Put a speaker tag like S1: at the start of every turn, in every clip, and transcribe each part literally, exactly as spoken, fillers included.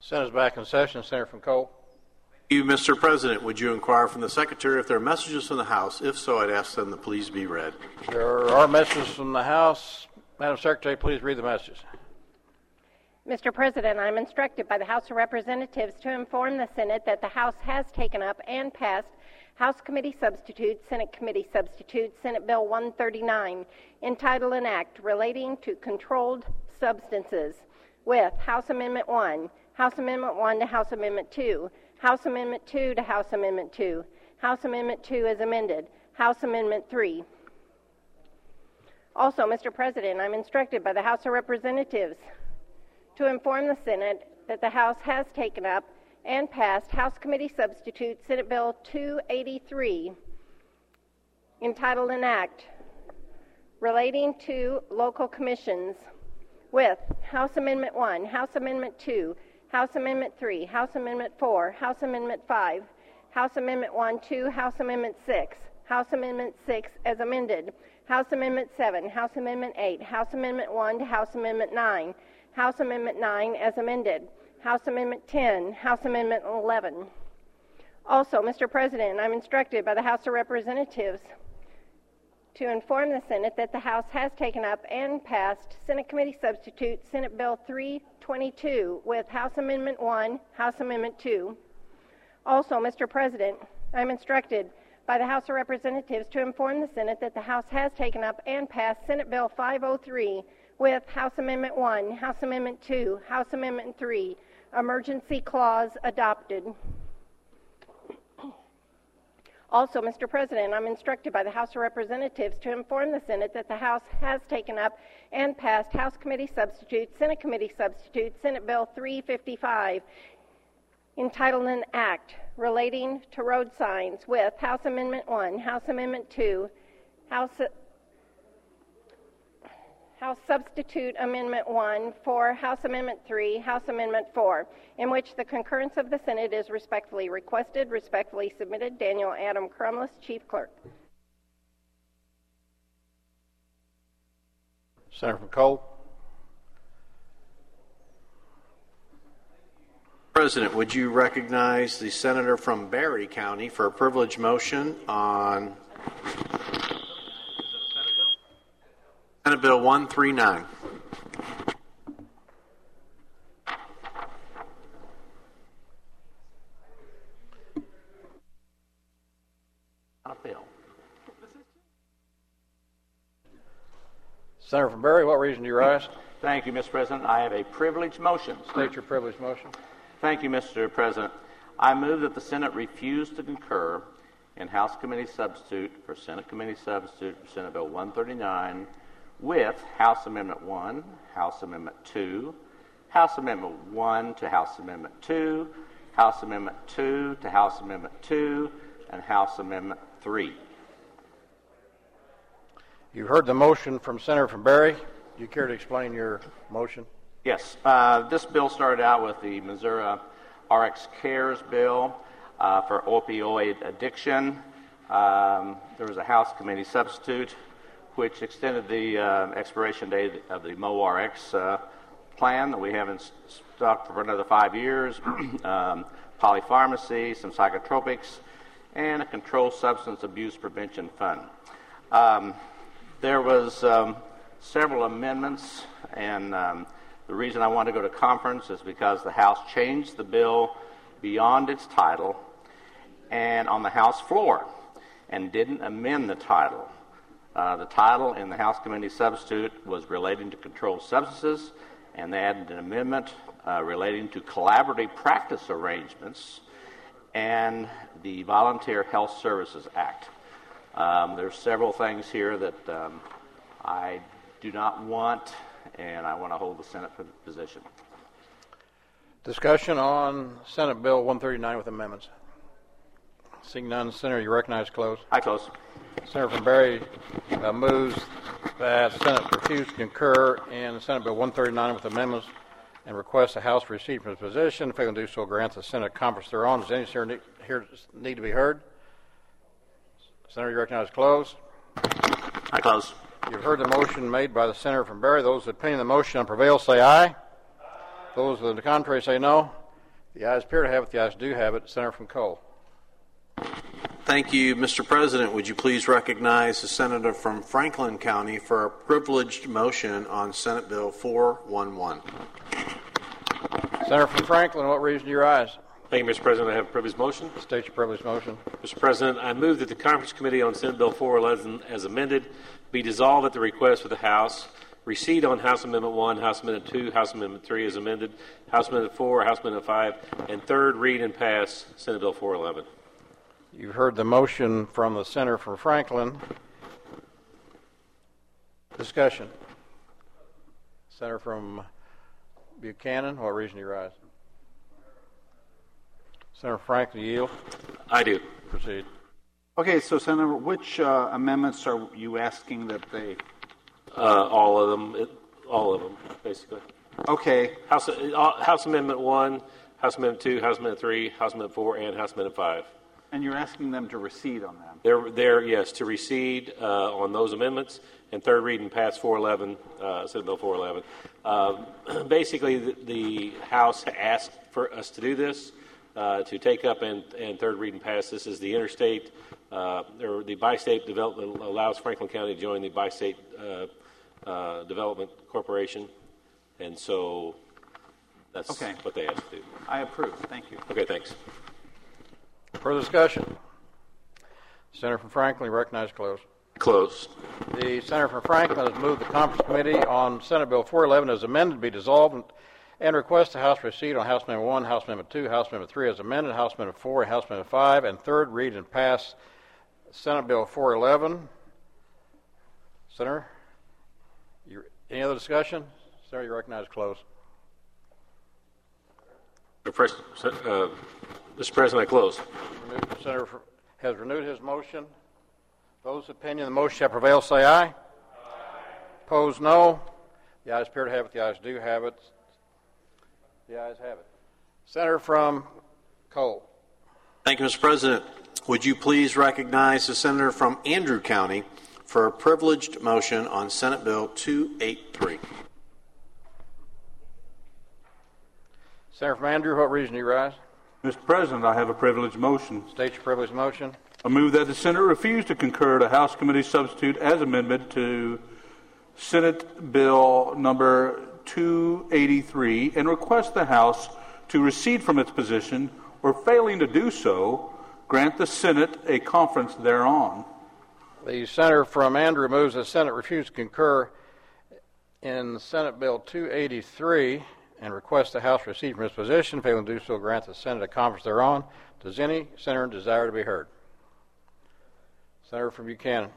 S1: Senate's back in session. Senator from Cole.
S2: Thank you, Mister President. Would you inquire from the Secretary if there are messages from the House? If so, I'd ask them to please be read.
S1: There are messages from the House. Madam Secretary, please read the messages.
S3: Mister President, I'm instructed by the House of Representatives to inform the Senate that the House has taken up and passed House Committee Substitute, Senate Committee Substitute, Senate Bill one thirty-nine, entitled an act relating to controlled substances, with House Amendment one, House Amendment one to House Amendment two, House Amendment two to House Amendment two, House Amendment two as amended, House Amendment three. Also, Mister President, I'm instructed by the House of Representatives to inform the Senate that the House has taken up and passed House Committee Substitute Senate Bill two eighty-three, entitled an act relating to local commissions, with House Amendment one, House Amendment two, House Amendment three, House Amendment four, House Amendment five, House Amendment one, two, House Amendment six, House Amendment six as amended, House Amendment seven, House Amendment eight, House Amendment one to House Amendment nine, House Amendment nine as amended, House Amendment ten, House Amendment eleven. Also, Mister President, I'm instructed by the House of Representatives to inform the Senate that the House has taken up and passed Senate Committee Substitute Senate Bill three twenty-two with House Amendment one, House Amendment two. Also, Mister President, I'm instructed by the House of Representatives to inform the Senate that the House has taken up and passed Senate Bill five oh three with House Amendment one, House Amendment two, House Amendment three, emergency clause adopted. Also, Mister President, I'm instructed by the House of Representatives to inform the Senate that the House has taken up and passed House Committee Substitute, Senate Committee Substitute, Senate Bill three fifty-five, entitled an act relating to road signs, with House Amendment one, House Amendment two, House House Substitute Amendment one for House Amendment three, House Amendment four, in which the concurrence of the Senate is respectfully requested, respectfully submitted. Daniel Adam Crumless, Chief Clerk.
S1: Senator from Cole.
S2: President, would you recognize the Senator from Barry County for a privilege motion on Senate Bill one thirty-nine? Not a bill.
S1: Senator from Barry, what reason do you rise?
S4: Thank you, Mister President. I have a privilege motion.
S1: State your privilege motion.
S4: Thank you, Mister President. I move that the Senate refuse to concur in House Committee Substitute for Senate Committee Substitute for Senate Bill one thirty-nine with House Amendment one, House Amendment two, House Amendment one to House Amendment two, House Amendment two to House Amendment two, and House Amendment three.
S1: You've heard the motion from Senator from Barry. Do you care to explain your motion?
S4: Yes. Uh, this bill started out with the Missouri R X Cares bill uh, for opioid addiction. Um, there was a House Committee Substitute which extended the uh, expiration date of the M O R X uh, plan that we have in stock for another five years, um, polypharmacy, some psychotropics, and a controlled substance abuse prevention fund. Um, there was um, several amendments, and um, the reason I wanted to go to conference is because the House changed the bill beyond its title and on the House floor and didn't amend the title. Uh, the title in the House Committee Substitute was relating to controlled substances, and they added an amendment uh, relating to collaborative practice arrangements and the Volunteer Health Services Act. Um, there's several things here that um, I do not want, and I want to hold the Senate position.
S1: Discussion on Senate Bill one thirty-nine with amendments. Seeing none, Senator, you recognize close.
S4: I close.
S1: Senator from Barry uh, moves that the Senate refuse to concur in Senate Bill one thirty-nine with amendments and requests the House proceed from its position. If they can do so, grant the Senate conference thereon. Does any senator need, here need to be heard? Senator, you recognize close.
S4: I close.
S1: You've heard the motion made by the Senator from Barry. Those opinion of the motion on prevail say aye. Aye. Those of the contrary say no. The ayes appear to have it. The ayes do have it. Senator from Cole.
S2: Thank you, Mister President. Would you please recognize the senator from Franklin County for a privileged motion on Senate Bill four eleven?
S1: Senator from Franklin, what reason do your ayes?
S5: Thank you, Mister President. I have a privileged motion.
S1: State your privileged motion.
S5: Mister President, I move that the Conference Committee on Senate Bill four eleven as amended be dissolved at the request of the House, recede on House Amendment one, House Amendment two, House Amendment three as amended, House Amendment four, House Amendment five, and third read and pass Senate Bill four eleven.
S1: You've heard the motion from the senator from Franklin. Discussion. Senator from Buchanan, what reason do you rise? Senator Franklin, yield.
S5: I do.
S1: Proceed.
S6: Okay, so Senator, which uh, amendments are you asking that they?
S5: Uh, all of them. It, all of them, basically.
S6: Okay.
S5: House, uh, House Amendment one, House Amendment two, House Amendment three, House Amendment four, and House Amendment five.
S6: And you're asking them to recede on them?
S5: They're, they're yes, to recede uh, on those amendments, and third read and pass four eleven, uh, Senate Bill four eleven. Uh, basically, the, the House asked for us to do this, uh, to take up and, and third read and pass. This is the interstate, uh, or the bi-state development allows Franklin County to join the bi-state uh, uh, development corporation, and so that's
S6: okay.
S5: what they asked to do.
S6: I approve. Thank you.
S5: Okay, thanks.
S1: Further discussion. Senator from Franklin, recognized close.
S5: Close.
S1: The senator from Franklin has moved the Conference Committee on Senate Bill four eleven as amended be dissolved and, and request the House proceed on House Amendment one, House Amendment two, House Amendment three as amended, House Amendment four, and House Amendment five, and third read and pass Senate Bill four eleven. Senator, you, any other discussion? Senator, you recognize close.
S5: First, uh, Mister President, I close.
S1: The senator has renewed his motion. Those opinion the motion shall prevail, say aye. Aye. Opposed, no. The ayes appear to have it. The ayes do have it. The ayes have it. Senator from Cole.
S2: Thank you, Mister President. Would you please recognize the senator from Andrew County for a privileged motion on Senate Bill two eighty-three?
S1: Senator from Andrew, what reason do you rise?
S7: Mister President, I have a privileged motion.
S1: State your privileged motion.
S7: I move that the Senate refuse to concur to House Committee substitute as amendment to Senate Bill number two eighty-three and request the House to recede from its position or, failing to do so, grant the Senate a conference thereon.
S1: The senator from Andrew moves the Senate refuse to concur in Senate Bill two eighty-three and request the House recede from its position. Failing to do so, grant the Senate a conference thereon. Does any senator desire to be heard? Senator from Buchanan.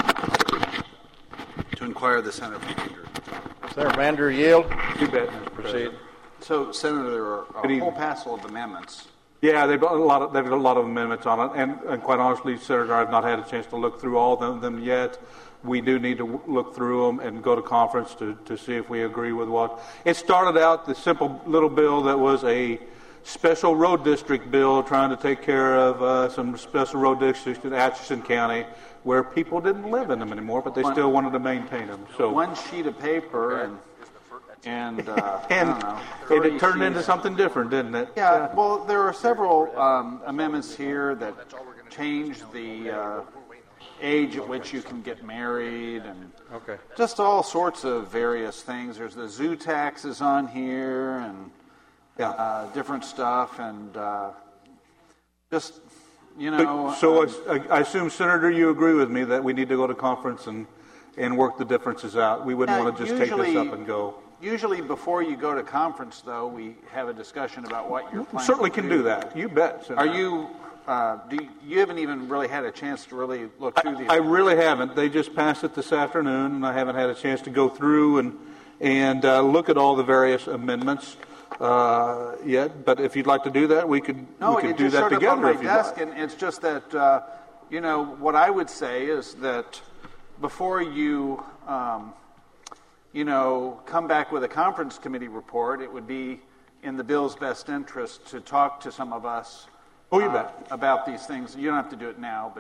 S6: To inquire the Senator from Andrew.
S1: Senator from Andrew, yield.
S7: You bet, Mister
S1: Proceed.
S7: President.
S6: So, Senator, there are
S7: Good
S6: a
S7: evening.
S6: whole passel of amendments.
S7: Yeah, they've got a lot of they've got a lot of amendments on it, and, and quite honestly, Senator, I've not had a chance to look through all of them yet. We do need to w- look through them and go to conference to, to see if we agree with what. It started out the simple little bill that was a special road district bill trying to take care of uh, some special road districts in Atchison County where people didn't live in them anymore, but they still wanted to maintain them. So
S6: One sheet of paper and and uh,
S7: and
S6: I don't know,
S7: it,
S6: thirty
S7: it turned into
S6: sheets.
S7: something different, didn't it?
S6: Yeah, well, there are several um, amendments here that change the uh, age at which you can get married and
S1: Okay.
S6: just all sorts of various things. There's the zoo taxes on here and
S7: Yeah.
S6: uh, different stuff and uh, just, you know.
S7: So
S6: um,
S7: I, I assume, Senator, you agree with me that we need to go to conference and, and work the differences out. We wouldn't
S6: Yeah,
S7: want to just take this
S6: usually-
S7: up and go.
S6: Usually before you go to conference, though, we have a discussion about what you're planning
S7: Certainly
S6: to
S7: can do that. You bet, Senator.
S6: Are you, uh, do you, you haven't even really had a chance to really look through these?
S7: I really haven't. They just passed it this afternoon, and I haven't had a chance to go through and and uh, look at all the various amendments uh, yet. But if you'd like to do that, we could
S6: No,
S7: we could
S6: it
S7: do
S6: just
S7: that
S6: showed up
S7: together
S6: on my
S7: if you'd
S6: desk,
S7: like.
S6: and it's just that, uh, you know, what I would say is that before you, um, you know, come back with a conference committee report, it would be in the bill's best interest to talk to some of us
S7: Oh, you
S6: uh,
S7: bet.
S6: about these things. You don't have to do it now, but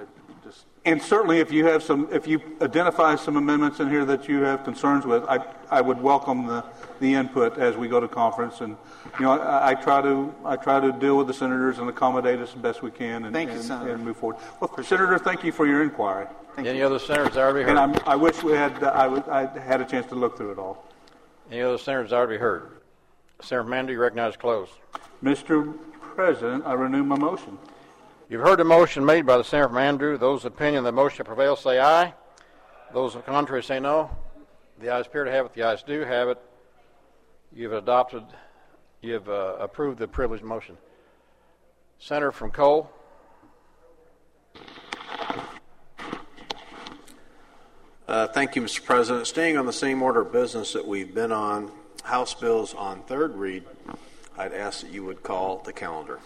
S6: just.
S7: And certainly, if you have some, if you identify some amendments in here that you have concerns with, I, I would welcome the, the input as we go to conference. And you know, I, I try to, I try to deal with the senators and accommodate us as best we can, and,
S6: Thank you,
S7: and,
S6: Senator.
S7: and move forward. Well, Senator, thank you for your inquiry.
S6: Thank
S1: Any
S6: you.
S1: other senators that already heard?
S7: And I'm, I wish we had, uh, I, would, I had a chance to look through it all.
S1: Any other senators that already heard? Senator Mandu, you recognize closed.
S7: Mister President, I renew my motion.
S1: You've heard the motion made by the Senator from Andrew. Those opinion the motion prevails say aye. Those on the contrary say no. The ayes appear to have it. The ayes do have it. You've adopted, you've uh, approved the privileged motion. Senator from Cole.
S2: Uh, thank you, Mister President. Staying on the same order of business that we've been on, House bills on third read, I'd ask that you would call the calendar.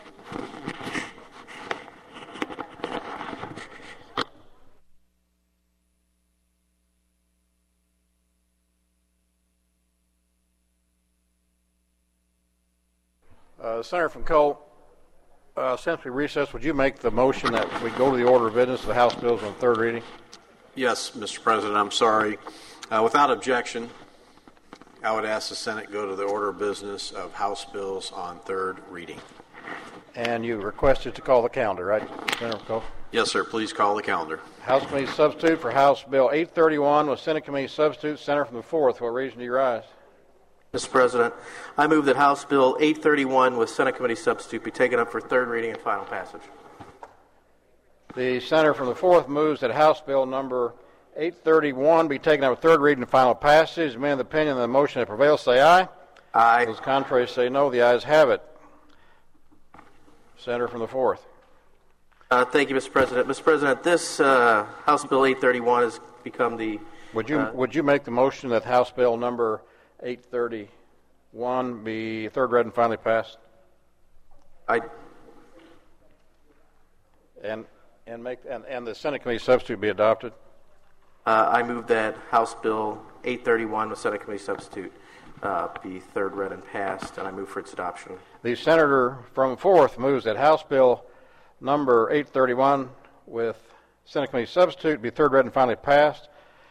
S1: Uh, Senator from Cole, uh, since we recessed, would you make the motion that we go to the order of business of the House bills on third reading?
S2: Yes, Mister President, I'm sorry. Uh, without objection, I would ask the Senate go to the order of business of House bills on third reading.
S1: And you requested to call the calendar, right, Senator from Cole?
S2: Yes, sir. Please call the calendar.
S1: House Committee substitute for House Bill eight thirty-one with Senate Committee substitute. Senator from the fourth, what reason do you rise?
S8: Mister President, I move that House Bill eight thirty-one with Senate Committee substitute be taken up for third reading and final passage.
S1: The senator from the fourth moves that House Bill number eight thirty-one be taken up for third reading and final passage. Men of the opinion of the motion that prevails say aye.
S8: Aye.
S1: Those contrary say no. The ayes have it. Senator from the fourth.
S8: Uh, thank you, Mister President. Mister President, this uh, House Bill eight thirty-one has become the...
S1: Would you
S8: uh,
S1: would you make the motion that House Bill number eight thirty-one be third read and finally passed?
S8: I...
S1: And and make and, and the Senate Committee substitute be adopted?
S8: Uh, I move that House Bill eight thirty-one with Senate Committee substitute uh, be third read and passed, and I move for its adoption.
S1: The senator from the fourth moves that House Bill number eight thirty-one with Senate Committee substitute be third read and finally passed.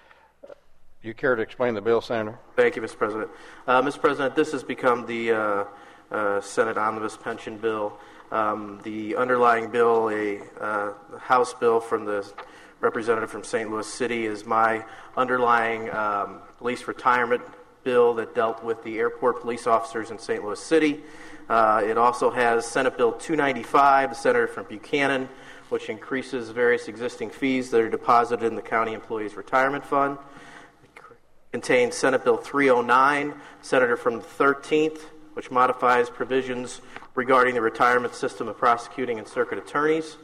S1: You care to explain the bill, Senator?
S8: Thank you, Mister President. Uh, Mister President, this has become the uh, uh, Senate Omnibus Pension Bill. Um, the underlying bill, a uh, House bill from the representative from Saint Louis City, is my underlying um, police retirement bill that dealt with the airport police officers in Saint Louis City. Uh, it also has Senate Bill two ninety-five, the senator from Buchanan, which increases various existing fees that are deposited in the county employees' retirement fund. It contains Senate Bill three oh nine, senator from the thirteenth, which modifies provisions regarding the retirement system of prosecuting and circuit attorneys.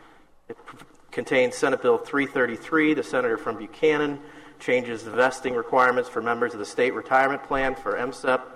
S8: It p- contains Senate Bill three thirty-three, the senator from Buchanan, changes the vesting requirements for members of the state retirement plan for M S E P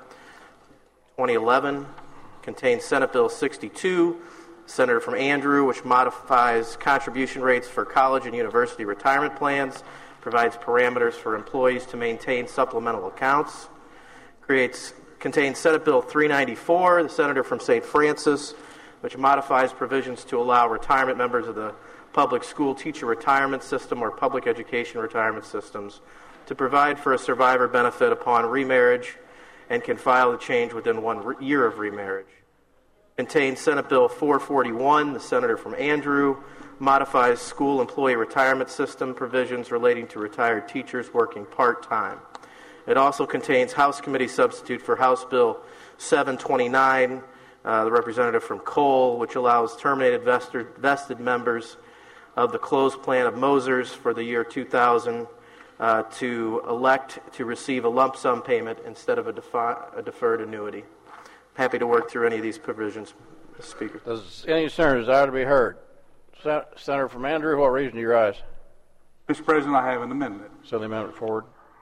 S8: twenty eleven. Contains Senate Bill sixty-two, senator from Andrew, which modifies contribution rates for college and university retirement plans, provides parameters for employees to maintain supplemental accounts. Creates Contains Senate Bill three ninety-four, the senator from Saint Francis, which modifies provisions to allow retirement members of the public school teacher retirement system or public education retirement systems to provide for a survivor benefit upon remarriage and can file the change within one re- year of remarriage. Contains Senate Bill four forty-one, the senator from Andrew, modifies school employee retirement system provisions relating to retired teachers working part-time. It also contains House Committee substitute for House Bill seven twenty-nine, uh, the representative from Cole, which allows terminated vested, vested members of the closed plan of Mosers for the year two thousand uh, to elect to receive a lump sum payment instead of a, defi- a deferred annuity. Happy to work through any of these provisions, Mister Speaker.
S1: Does any senator desire to be heard? Sen- Senator from Andrew, what reason do you rise?
S7: Mister President, I have an amendment.
S1: Send the amendment forward.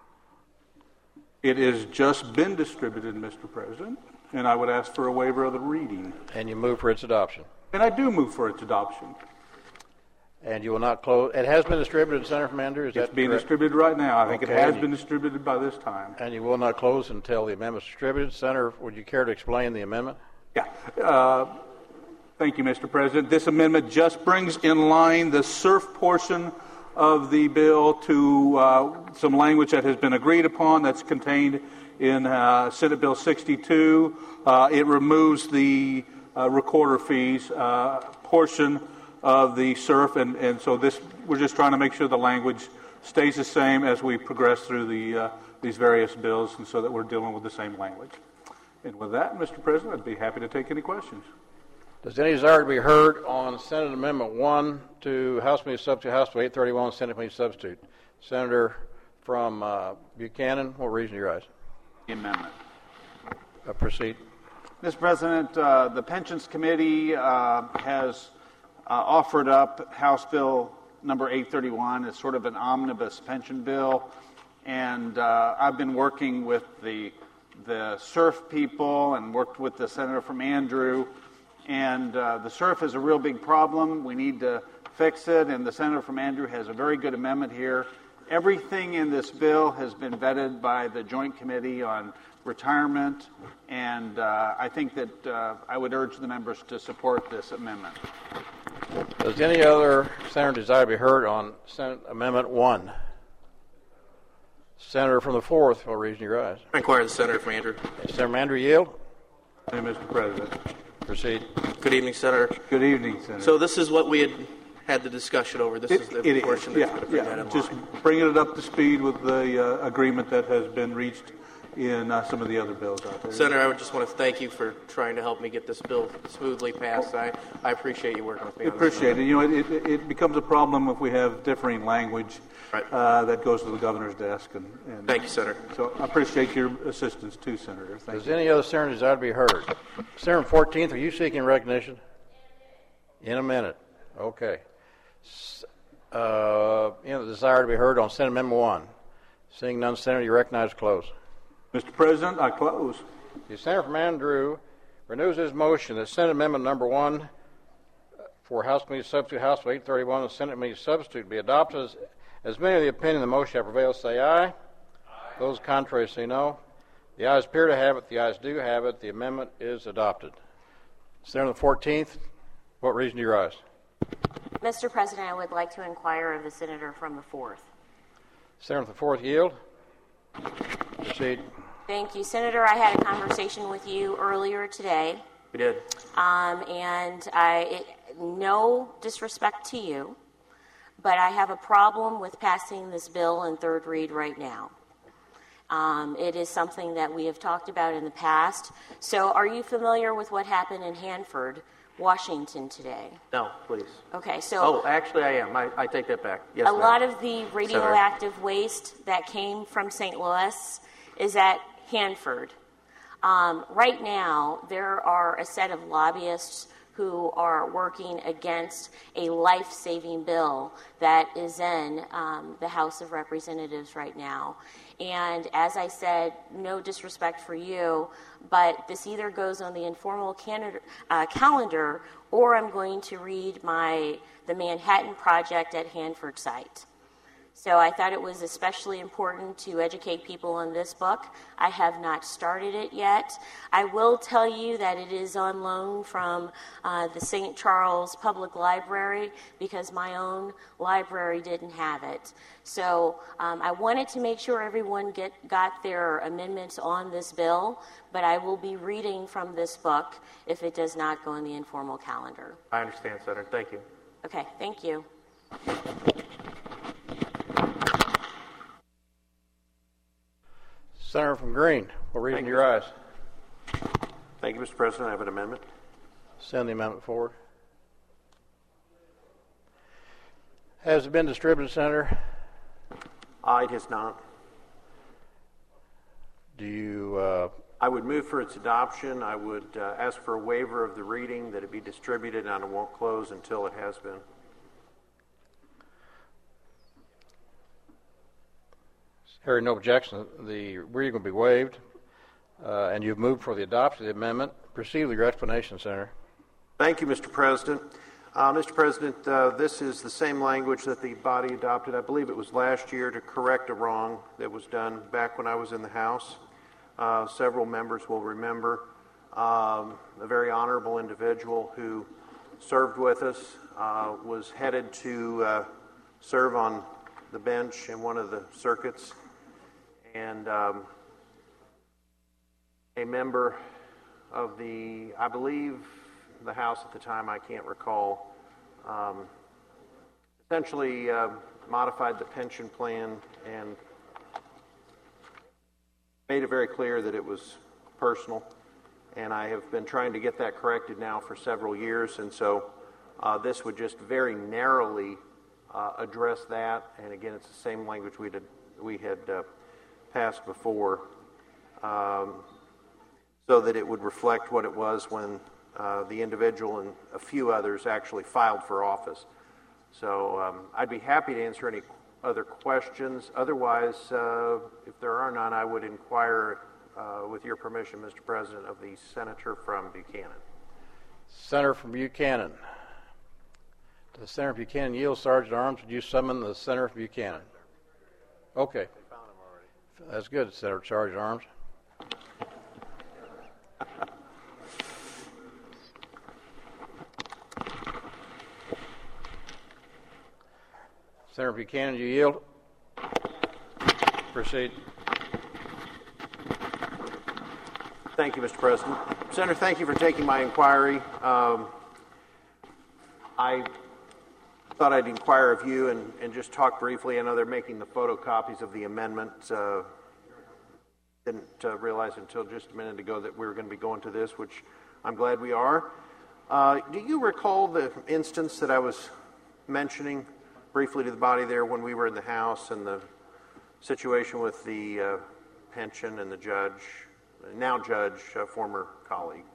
S7: It has just been distributed, Mister President, and I would ask for a waiver of the reading.
S1: And you move for its adoption.
S7: And I do move for its adoption.
S1: And you will not close. It has been distributed, Senator from Andrew. Is
S7: It's
S1: that
S7: being
S1: correct?
S7: distributed right now. I think
S1: Okay,
S7: it has
S1: and
S7: been
S1: you-
S7: distributed by this time.
S1: And you will not close until the amendment is distributed. Senator, would you care to explain the amendment?
S7: Yeah. Uh, Thank you, Mister President. This amendment just brings in line the S U R F portion of the bill to uh, some language that has been agreed upon that's contained in uh, Senate Bill sixty-two. Uh, it removes the uh, recorder fees uh, portion of the S U R F, and, and so this we're just trying to make sure the language stays the same as we progress through the uh, these various bills, and so that we're dealing with the same language. And with that, Mister President, I'd be happy to take any questions.
S1: Does any desire to be heard on Senate Amendment one to House Committee Substitute, House Bill eight thirty-one, Senate Committee Substitute? Senator from uh, Buchanan, what reason do you rise?
S6: The amendment.
S1: Uh, proceed.
S6: Mister President, uh, the Pensions Committee uh, has uh, offered up House Bill number eight thirty-one as sort of an omnibus pension bill, and uh, I've been working with the the S U R F people and worked with the senator from Andrew, and uh, the S U R F is a real big problem. We need to fix it, and the senator from Andrew has a very good amendment here. Everything in this bill has been vetted by the Joint Committee on Retirement, and uh, I think that uh, I would urge the members to support this amendment.
S1: Does any other senator desire to be heard on Senate Amendment one? Senator from the fourth, what reason do you rise?
S8: I inquire the senator from Andrew.
S1: Senator from Andrew, yield.
S7: Hey, Mister President.
S1: Proceed.
S8: Good evening, Senator.
S7: Good evening, Senator.
S8: So this is what we had had the discussion over. This
S7: It-
S8: is the
S7: it is,
S8: portion that's
S7: yeah,
S8: going to bring
S7: yeah.
S8: that in
S7: Just
S8: line.
S7: bringing it up to speed with the uh, agreement that has been reached in uh, some of the other bills out there.
S8: Senator, I would just want to thank you for trying to help me get this bill smoothly passed. I, I appreciate you working with me
S7: I
S8: on this.
S7: appreciate it. You know, it, it, it becomes a problem if we have differing language
S8: Right.
S7: uh, that goes to the governor's desk. And, and
S8: Thank you, Senator.
S7: So I appreciate your assistance too, Senator. Thank
S1: Does
S7: you.
S1: any other senator desire to be heard? Senator from fourteenth, are you seeking recognition? In a minute. Okay. S- Uh, any other desire to be heard on Senate Amendment one? Seeing none, Senator, you recognize close.
S7: Mister President, I close.
S1: The senator from Andrew renews his motion that Senate Amendment number one for House Committee Substitute, House Bill eight thirty-one, and Senate Committee Substitute be adopted. As, as many of the opinion the motion shall prevail, say aye. Aye. Those contrary say no. The ayes appear to have it. The ayes do have it. The amendment is adopted. Senator from the fourteenth, what reason do you rise?
S9: Mister President, I would like to inquire of the senator from the fourth.
S1: Senator from the fourth, yield. Proceed.
S9: Thank you. Senator, I had a conversation with you earlier today,
S8: We did.
S9: um, and I, it, no disrespect to you, but I have a problem with passing this bill in third read right now. Um, it is something that we have talked about in the past. So are you familiar with what happened in Hanford, Washington today?
S8: No, please.
S9: Okay, so
S8: Oh, actually, I am. I, I take that back. Yes,
S9: a
S8: ma'am.
S9: lot of the radioactive waste that came from Saint Louis is at Hanford. Um, right now, there are a set of lobbyists who are working against a life-saving bill that is in um, the House of Representatives right now. And as I said, no disrespect for you, but this either goes on the informal can- uh, calendar or I'm going to read my the Manhattan Project at Hanford site. So I thought it was especially important to educate people on this book. I have not started it yet. I will tell you that it is on loan from uh, the Saint Charles Public Library because my own library didn't have it. So um, I wanted to make sure everyone get, got their amendments on this bill, but I will be reading from this book if it does not go in the informal calendar.
S8: I understand, Senator. Thank you.
S9: Okay, thank you.
S1: Senator from Green, what reason
S5: Thank
S1: do
S5: you.
S1: you rise?
S5: Thank you, Mister President. I have an amendment.
S1: Send the amendment forward. Has it been distributed, Senator?
S5: Uh, it has not.
S1: Do you, uh,
S5: I would move for its adoption. I would uh, ask for a waiver of the reading, that it be distributed, and it won't close until it has been.
S1: hearing no objection, the reading will be waived, uh, and you've moved for the adoption of the amendment. Proceed with your explanation, Senator.
S5: Thank you, Mister President. Uh, Mister President, uh, this is the same language that the body adopted, I believe it was last year, to correct a wrong that was done back when I was in the House. Uh, several members will remember um, a very honorable individual who
S2: served with us, uh, was headed to uh, serve on the bench in one of the circuits, and um, a member of the, I believe, the House at the time, I can't recall, um, essentially uh, modified the pension plan and made it very clear that it was personal. And I have been trying to get that corrected now for several years, and so uh, this would just very narrowly uh, address that. And again, it's the same language we did, we had uh, passed before, um, so that it would reflect what it was when uh, the individual and a few others actually filed for office. So um, I'd be happy to answer any other questions. Otherwise, uh, if there are none, I would inquire, uh, with your permission, Mister President, of the senator from Buchanan.
S1: Senator from Buchanan. To the Senator from Buchanan yield, Sergeant at Arms, would you summon the Senator from Buchanan? Okay. That's good, Senator Sergeant at Arms. Senator Buchanan, you yield. Proceed.
S2: Thank you, Mister President. Senator, thank you for taking my inquiry. Um, I thought I'd inquire of you and, and just talk briefly. I know they're making the photocopies of the amendment. Uh, didn't uh, realize until just a minute ago that we were going to be going to this, which I'm glad we are. Uh, do you recall the instance that I was mentioning briefly to the body there when we were in the House, and the situation with the uh, pension and the judge, now judge, uh, former colleague?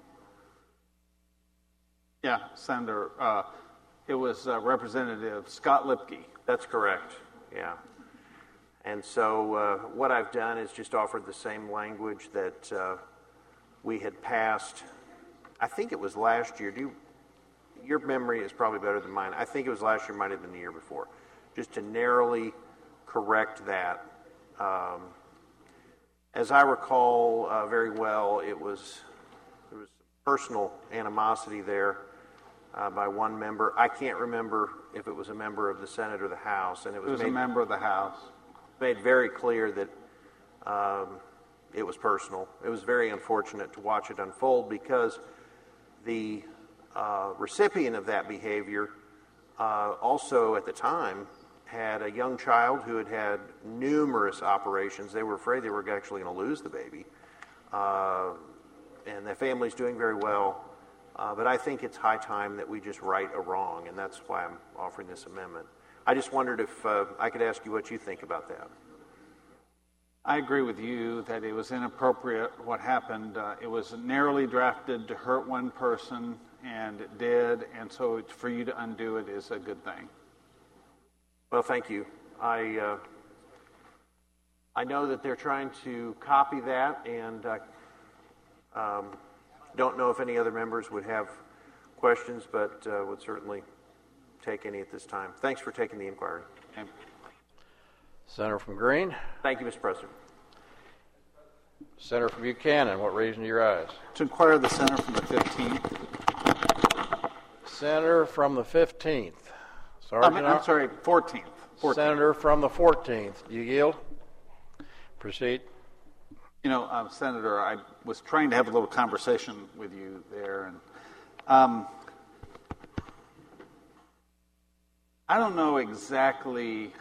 S6: Yeah, Senator. Uh, it was uh, Representative Scott Lipke.
S2: That's correct, yeah. And so uh, what I've done is just offered the same language that uh, we had passed. I think it was last year. Do you, your memory is probably better than mine. I think it was last year, might have been the year before. Just to narrowly correct that. Um, as I recall uh, very well, it was there was personal animosity there uh, by one member. I can't remember if it was a member of the Senate or the House, and it was,
S6: it was
S2: made,
S6: a member of the House.
S2: Made very clear that um, it was personal. It was very unfortunate to watch it unfold because the uh, recipient of that behavior uh, also at the time had a young child who had had numerous operations. They were afraid they were actually going to lose the baby. Uh, and the family's doing very well. Uh, but I think it's high time that we just right a wrong, and that's why I'm offering this amendment. I just wondered if uh, I could ask you what you think about that.
S6: I agree with you that it was inappropriate what happened. Uh, it was narrowly drafted to hurt one person, and it did, and so it's, for you to undo it is a good thing.
S2: Well, thank you. I uh, I know that they're trying to copy that, and uh, um, don't know if any other members would have questions, but uh, would certainly take any at this time. Thanks for taking the inquiry.
S6: Okay.
S1: Senator from Green.
S2: Thank you, Mister President.
S1: Senator from Buchanan, what reason do you rise?
S6: To inquire the Senator from the fifteenth.
S1: Senator from the fifteenth.
S6: I'm, I'm sorry, fourteenth. fourteenth.
S1: Senator from the fourteenth. Do you yield? Proceed.
S6: You know, uh, Senator, I was trying to have a little conversation with you there, and um, I don't know exactly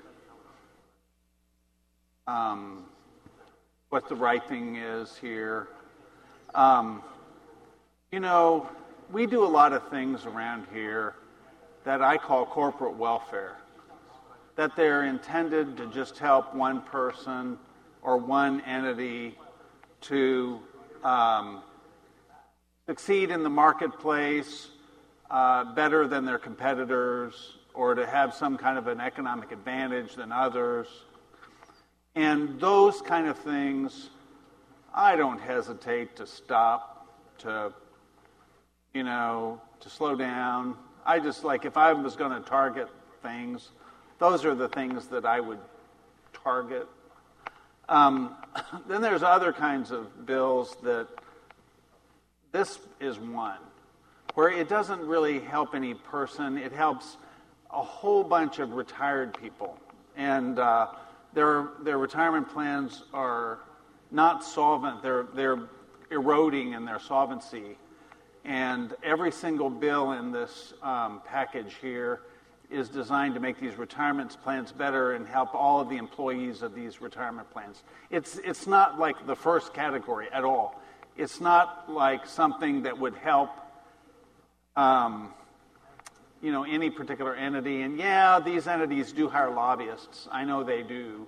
S6: um, what the right thing is here. Um, you know, we do a lot of things around here that I call corporate welfare, that they're intended to just help one person or one entity to um, succeed in the marketplace uh, better than their competitors, or to have some kind of an economic advantage than others. And those kind of things, I don't hesitate to stop, to, you know, to slow down. I just, like, if I was going to target things, those are the things that I would target. Um, then there's other kinds of bills that, this is one, where it doesn't really help any person. It helps a whole bunch of retired people. And uh, their, their retirement plans are not solvent. They're, they're eroding in their solvency. And every single bill in this um, package here is designed to make these retirement plans better and help all of the employees of these retirement plans. It's, it's not like the first category at all. It's not like something that would help um, you know, any particular entity. And yeah, these entities do hire lobbyists. I know they do.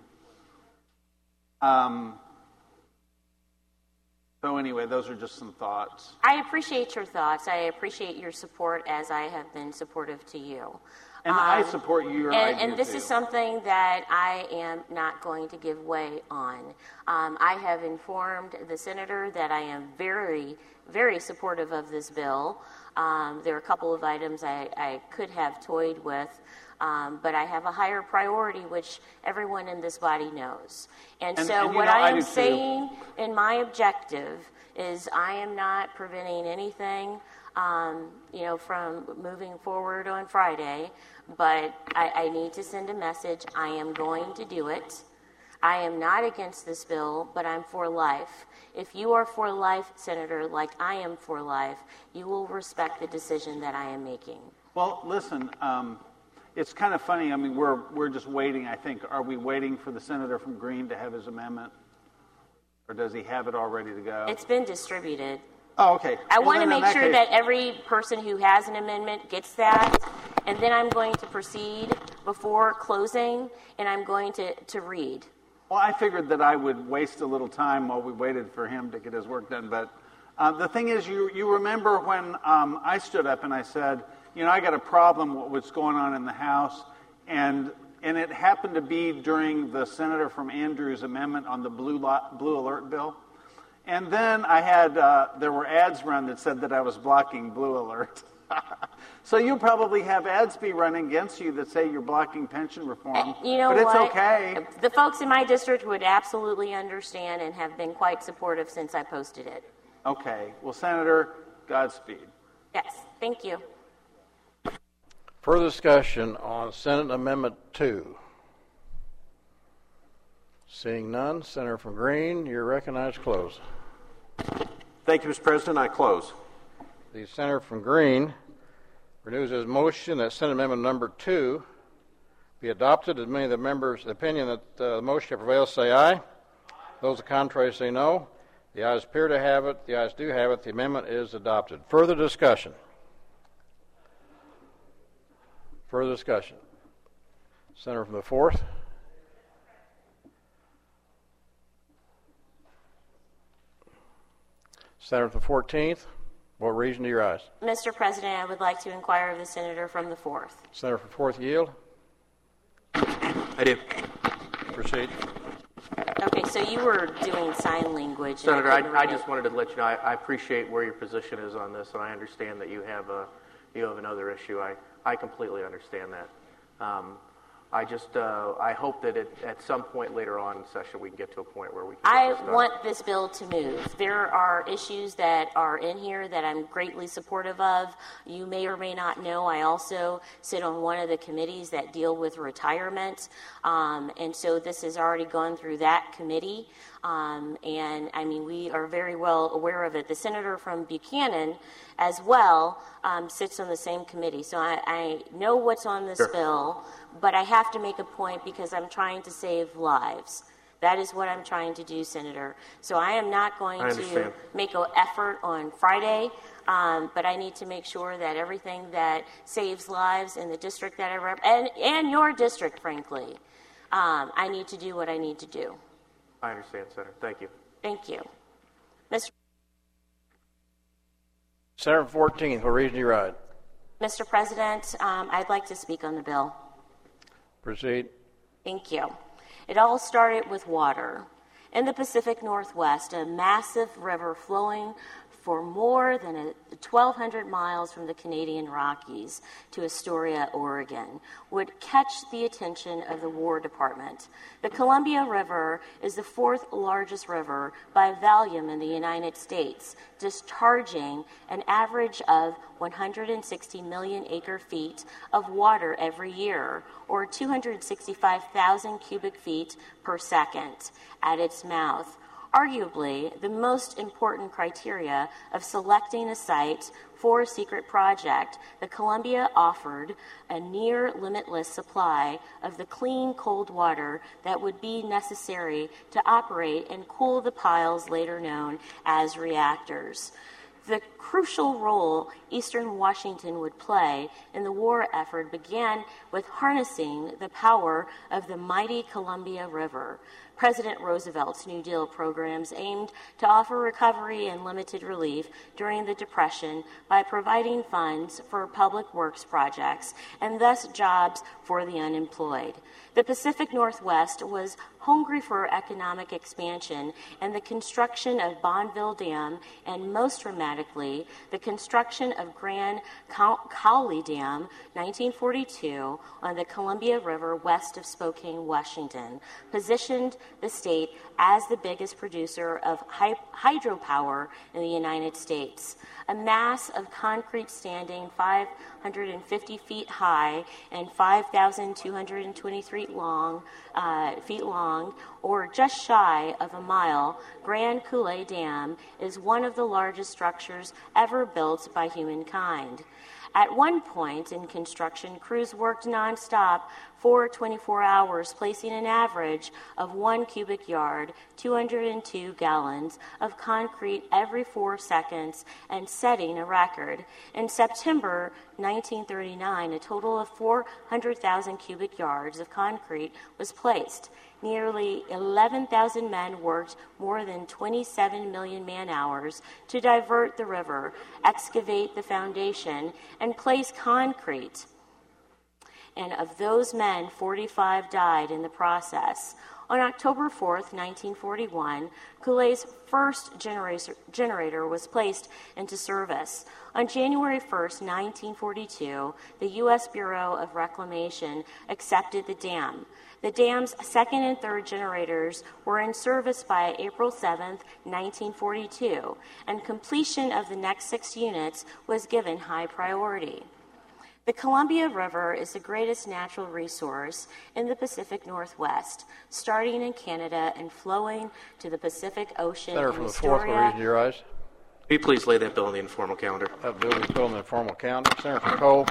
S6: Um, so anyway, those are just some thoughts.
S9: I appreciate your thoughts. I appreciate your support, as I have been supportive to you.
S6: And
S9: um,
S6: I support your
S9: and,
S6: idea
S9: and this
S6: too.
S9: is something that I am not going to give way on. Um, I have informed the senator that I am very, very supportive of this bill. Um, there are a couple of items I, I could have toyed with, um, but I have a higher priority, which everyone in this body knows. And,
S6: And-
S9: so
S6: and you
S9: what
S6: know,
S9: I
S6: I
S9: am
S6: do too.
S9: saying in my objective is I am not preventing anything Um, you know, from moving forward on Friday, but I, I need to send a message. I am going to do it. I am not against this bill, but I'm for life. If you are for life, Senator, like I am for life, you will respect the decision that I am making.
S6: Well, listen, um, it's kind of funny. I mean, we're we're just waiting, I think. Are we waiting for the senator from Green to have his amendment? Or does he have it all ready to go?
S9: It's been distributed.
S6: Oh, okay.
S9: I
S6: Well,
S9: want to
S6: then in
S9: make sure
S6: case-
S9: that every person who has an amendment gets that, and then I'm going to proceed before closing, and I'm going to, to read.
S6: Well, I figured that I would waste a little time while we waited for him to get his work done. But uh, the thing is, you you remember when um, I stood up and I said, you know, I got a problem with what's going on in the House, and and it happened to be during the Senator from Andrews' amendment on the blue lot, blue alert bill. And then I had, uh, there were ads run that said that I was blocking Blue Alert. So you'll probably have ads be running against you that say you're blocking pension reform.
S9: Uh, you know
S6: but it's
S9: what?
S6: okay.
S9: The folks in my district would absolutely understand and have been quite supportive since I posted it.
S6: Okay. Well, Senator, Godspeed.
S9: Yes, thank you.
S1: Further discussion on Senate Amendment two. Seeing none, Senator from Green, you're recognized to close.
S2: Thank you, Mister President. I close.
S1: The Senator from Green renews his motion that Senate Amendment number two be adopted. As many of the members' opinion that uh, the motion prevails, say aye. Those the contrary say no. The ayes appear to have it. The ayes do have it. The amendment is adopted. Further discussion. Further discussion. Senator from the fourth. Senator from the fourteenth. What reason do your ayes?
S9: Mister President, I would like to inquire of the senator from the fourth.
S1: Senator from fourth yield.
S8: I do.
S1: Proceed.
S9: Okay, so you were doing sign language. and
S8: Senator,
S9: couldn't
S8: I, I
S9: read
S8: just
S9: it.
S8: wanted to let you know I, I appreciate where your position is on this, and I understand that you have a you have another issue. I, I completely understand that. Um, I just uh, I hope that it, at some point later on in session we can get to a point where we can.
S9: I
S8: get this done.
S9: want this bill to move. There are issues that are in here that I'm greatly supportive of. You may or may not know I also sit on one of the committees that deal with retirement, um, and so this has already gone through that committee. Um, and I mean, we are very well aware of it. The senator from Buchanan, as well, um, sits on the same committee. So I, I know what's on this
S8: Sure.
S9: bill, but I have to make a point because I'm trying to save lives. That is what I'm trying to do, Senator. So I am not going
S8: I
S9: to
S8: understand.
S9: make an effort on Friday, um, but I need to make sure that everything that saves lives in the district that I rep, and, and your district, frankly, um, I need to do what I need to do.
S8: I understand, Senator. Thank you.
S9: Thank you. Mister
S1: Senator from fourteenth. What reason do you ayes?
S9: Mister President, um, I'd like to speak on the bill.
S1: Proceed.
S9: Thank you. It all started with water. In the Pacific Northwest, a massive river flowing for more than a twelve hundred miles from the Canadian Rockies to Astoria, Oregon, would catch the attention of the War Department. The Columbia River is the fourth largest river by volume in the United States, discharging an average of one hundred sixty million acre feet of water every year, or two hundred sixty-five thousand cubic feet per second, at its mouth. Arguably, the most important criteria of selecting a site for a secret project, the Columbia offered a near limitless supply of the clean, cold water that would be necessary to operate and cool the piles later known as reactors. The crucial role Eastern Washington would play in the war effort began with harnessing the power of the mighty Columbia River. President Roosevelt's New Deal programs aimed to offer recovery and limited relief during the Depression by providing funds for public works projects and thus jobs for the unemployed. The Pacific Northwest was hungry for economic expansion, and the construction of Bonneville Dam, and most dramatically, the construction of Grand Coulee Dam, nineteen forty-two, on the Columbia River west of Spokane, Washington, positioned the state as the biggest producer of hydropower in the United States. A mass of concrete standing five hundred fifty feet high and five thousand two hundred twenty-three long, uh, feet long, or just shy of a mile, Grand Coulee Dam is one of the largest structures ever built by humankind. At one point in construction, crews worked nonstop for twenty-four hours, placing an average of one cubic yard, two hundred two gallons of concrete every four seconds, and setting a record. In September nineteen thirty-nine, a total of four hundred thousand cubic yards of concrete was placed. Nearly eleven thousand men worked more than twenty-seven million man-hours to divert the river, excavate the foundation, and place concrete. And of those men, forty-five died in the process. On October fourth, nineteen forty-one, Coulee's first generator, generator was placed into service. On January first, nineteen forty-two, the U S Bureau of Reclamation accepted the dam. The dam's second and third generators were in service by April seventh, nineteen forty-two, and completion of the next six units was given high priority. The Columbia River is the greatest natural resource in the Pacific Northwest, starting in Canada and flowing to the Pacific Ocean.
S1: Senator from the fourth, will read your eyes.
S8: Will you please lay that bill on the informal calendar?
S1: That bill is put on the informal calendar. Senator from Cole.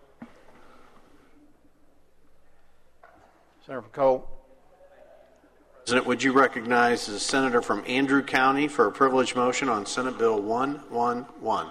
S1: Senator from Cole.
S2: President, would you recognize the senator from Andrew County for a privilege motion on Senate Bill one eleven?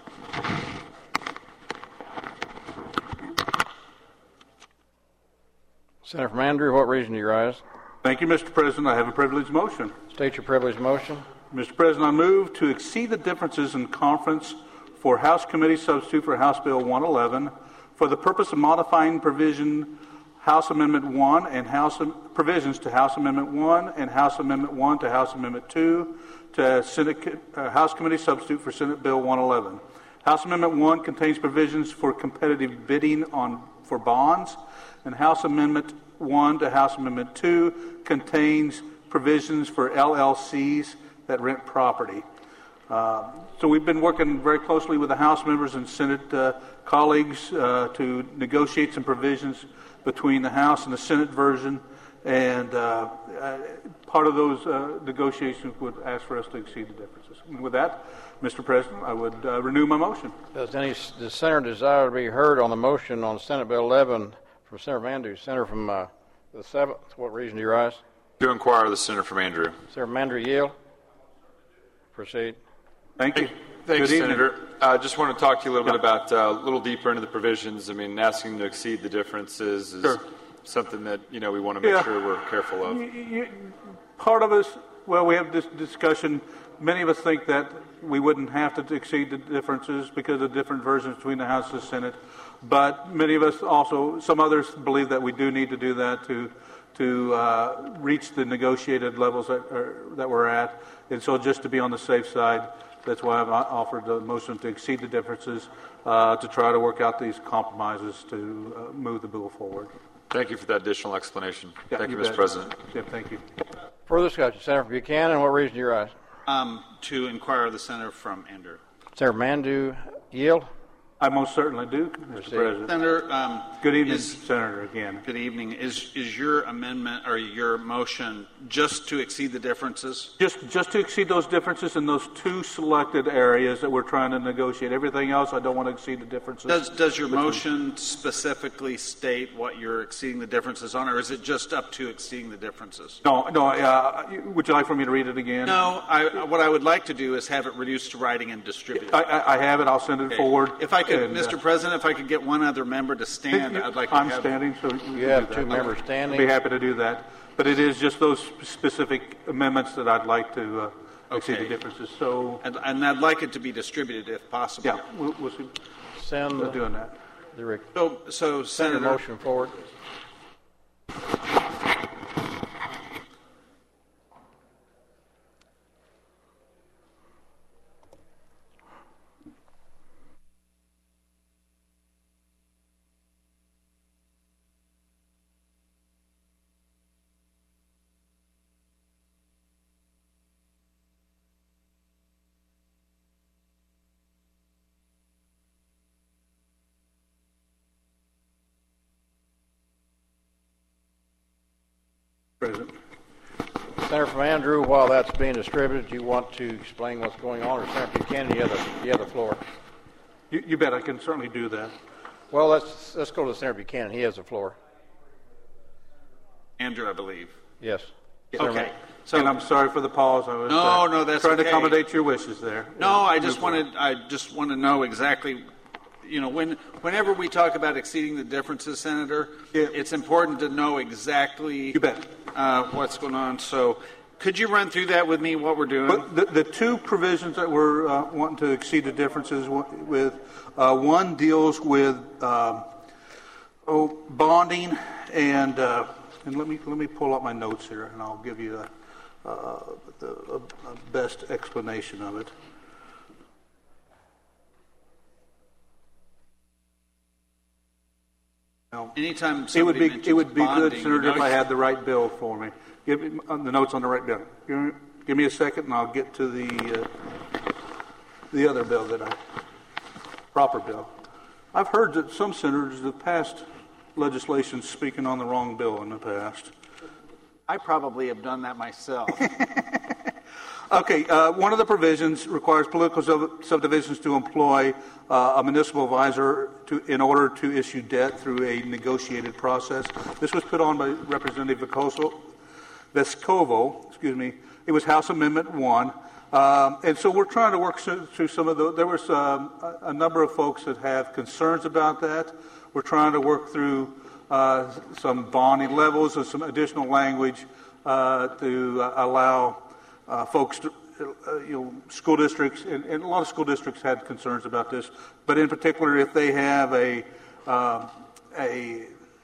S1: Senator from Andrew, what reason do you rise?
S7: Thank you, Mister President. I have a privilege motion.
S1: State your privilege motion.
S7: Mister President, I move to exceed the differences in conference for House Committee Substitute for House Bill one eleven for the purpose of modifying provision House Amendment one and House provisions to House Amendment one and House Amendment one to House Amendment two to Senate uh, House Committee Substitute for Senate Bill one eleven. House Amendment one contains provisions for competitive bidding on for bonds, and House Amendment one to House Amendment two contains provisions for L L Cs that rent property. Uh, so we've been working very closely with the House members and Senate uh, colleagues uh, to negotiate some provisions between the House and the Senate version, and uh, uh, part of those uh, negotiations would ask for us to exceed the differences. And with that, Mister President, I would uh, renew my motion.
S1: Does any does Senator desire to be heard on the motion on Senate Bill eleven from Senator Mandrew? Senator from uh, the seventh, what reason do you rise?
S10: To inquire the Senator from Andrew.
S1: Senator Mandrew yield. Proceed.
S7: Thank you.
S10: Thanks,
S7: Good
S10: Senator. I uh, just want to talk to you a little yeah. bit about uh, a little deeper into the provisions. I mean, asking to exceed the differences is
S7: sure.
S10: something that, you know, we want to make
S7: yeah.
S10: sure we're careful of.
S7: You, you, part of us, well, we have this discussion. Many of us think that we wouldn't have to exceed the differences because of different versions between the House and the Senate. But many of us also, some others believe that we do need to do that to to uh, reach the negotiated levels that, are, that we're at. And so just to be on the safe side, That's why I've offered the motion to exceed the differences uh, to try to work out these compromises to uh, move the bill forward.
S10: Thank you for that additional explanation.
S7: Yeah,
S10: thank you,
S7: you
S10: Mister
S7: bet.
S10: President.
S7: Yeah, thank you.
S1: Further discussion. Senator Buchanan, what reason do you rise?
S6: Um, to inquire of the senator from Andrew.
S1: Senator Mandu, yield?
S7: I most certainly do, Mister
S1: Proceed.
S7: President.
S6: Senator, um,
S7: Good evening,
S6: is,
S7: Senator, again.
S6: Good evening. Is is your amendment or your motion just to exceed the differences?
S7: Just just to exceed those differences in those two selected areas that we're trying to negotiate. Everything else, I don't want to exceed the differences.
S6: Does does your
S7: between-
S6: motion specifically state what you're exceeding the differences on, or is it just up to exceeding the differences?
S7: No, no. Uh, would you like for me to read it again?
S6: No. I, what I would like to do is have it reduced to writing and distributed.
S7: I, I, I have it. I'll send it
S6: Okay.
S7: forward.
S6: If I could,
S7: and, uh,
S6: Mister President, if I could get one other member to stand, I'd like to
S7: I'm
S6: have.
S7: standing, so you,
S1: You
S7: can
S1: have
S7: do
S1: two
S7: that.
S1: members
S7: I'd
S1: standing.
S7: be happy to do that. But it is just those specific amendments that I'd like to uh, exceed
S6: Okay.
S7: the differences. So,
S6: And, and I'd like it to be distributed if possible.
S7: yeah, we'll, we'll see.
S1: Send
S7: We're doing that.
S1: the re-
S6: So, so
S1: send the
S6: Senator,
S1: motion forward.
S7: President.
S1: Senator from Andrew, while that's being distributed, do you want to explain what's going on, or Senator Buchanan, you have the, you have the floor.
S7: You, you bet. I can certainly do that.
S1: Well, let's let's go to Senator Buchanan. He has the floor.
S6: Andrew, I believe.
S1: Yes.
S6: Okay.
S7: So,
S6: So,
S7: and I'm sorry for the pause. I was
S6: No,
S7: uh,
S6: no, that's
S7: trying to
S6: okay.
S7: accommodate your wishes there.
S6: no, I just
S7: Move
S6: wanted, I just want to know exactly, you know, when, whenever we talk about exceeding the differences, Senator,
S7: Yeah.
S6: it's important to know exactly
S7: You bet.
S6: uh, what's going on. So, could you run through that with me? What we're doing?
S7: But the, the two provisions that we're uh, wanting to exceed the differences wa- with, uh, one deals with um, oh, bonding, and uh, and let me let me pull up my notes here, and I'll give you a, uh, the a, a best explanation of it. Now,
S6: Anytime
S7: it would
S6: somebody
S7: be
S6: mentions
S7: it would be good,
S6: bonding,
S7: Senator,
S6: you
S7: if
S6: know,
S7: I had the right bill for me. Give me uh, the notes on the right bill. Give me, give me a second, and I'll get to the uh, the other bill that I proper bill. I've heard that some senators have passed legislation speaking on the wrong bill in the past.
S6: I probably have done that myself.
S7: Okay, uh, one of the provisions requires political sub- subdivisions to employ uh, a municipal advisor to, in order to issue debt through a negotiated process. This was put on by Representative Vescovo. Vescovo, excuse me. It was House Amendment One, um, and so we're trying to work through, through some of the. There was um, a, a number of folks that have concerns about that. We're trying to work through uh, some bonding levels and some additional language uh, to uh, allow. Uh, folks, to, uh, you know, school districts, and, and a lot of school districts had concerns about this, but in particular, if they have a, um, a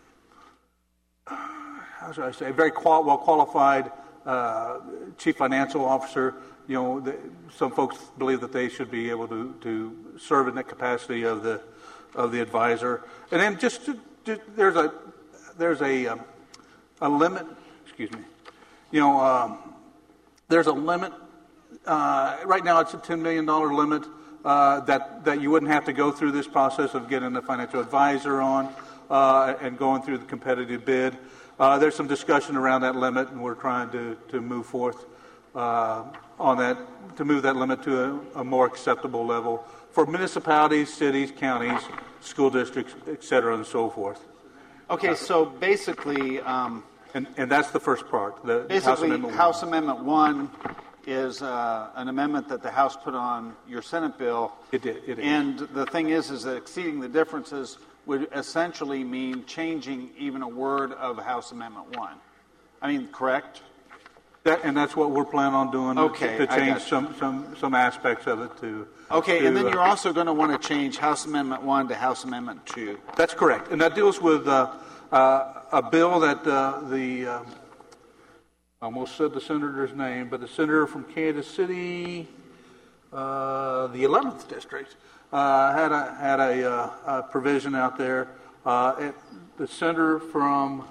S7: how should I say, a very qual- well qualified uh, chief financial officer, you know, the, some folks believe that they should be able to, to serve in that capacity of the of the advisor, and then just, to, just there's a there's a um, a limit. Excuse me, you know. Um, There's a limit. Uh, right now, it's a ten million dollars limit uh, that, that you wouldn't have to go through this process of getting a financial advisor on uh, and going through the competitive bid. Uh, there's some discussion around that limit, and we're trying to, to move forth uh, on that, to move that limit to a, a more acceptable level for municipalities, cities, counties, school districts, et cetera, and so forth.
S6: Okay, so basically, um,
S7: And, and that's the first part. The
S6: basically,
S7: House Amendment
S6: House
S7: one.
S6: Amendment One is uh, an amendment that the House put on your Senate bill.
S7: It did. It is.
S6: And the thing is, is that exceeding the differences would essentially mean changing even a word of House Amendment One. I mean, correct?
S7: That, and that's what we're planning on doing.
S6: Okay,
S7: to, to
S6: I
S7: change
S6: got you.
S7: some, some some aspects of it to.
S6: Okay,
S7: to,
S6: and then
S7: uh,
S6: you're also going to want to change House Amendment One to House Amendment Two.
S7: That's correct, and that deals with uh, uh, a bill that uh, the. Um, I almost said the senator's name, but the senator from Kansas City. uh, the eleventh district uh, had a had a, uh, a provision out there. Uh, at the senator from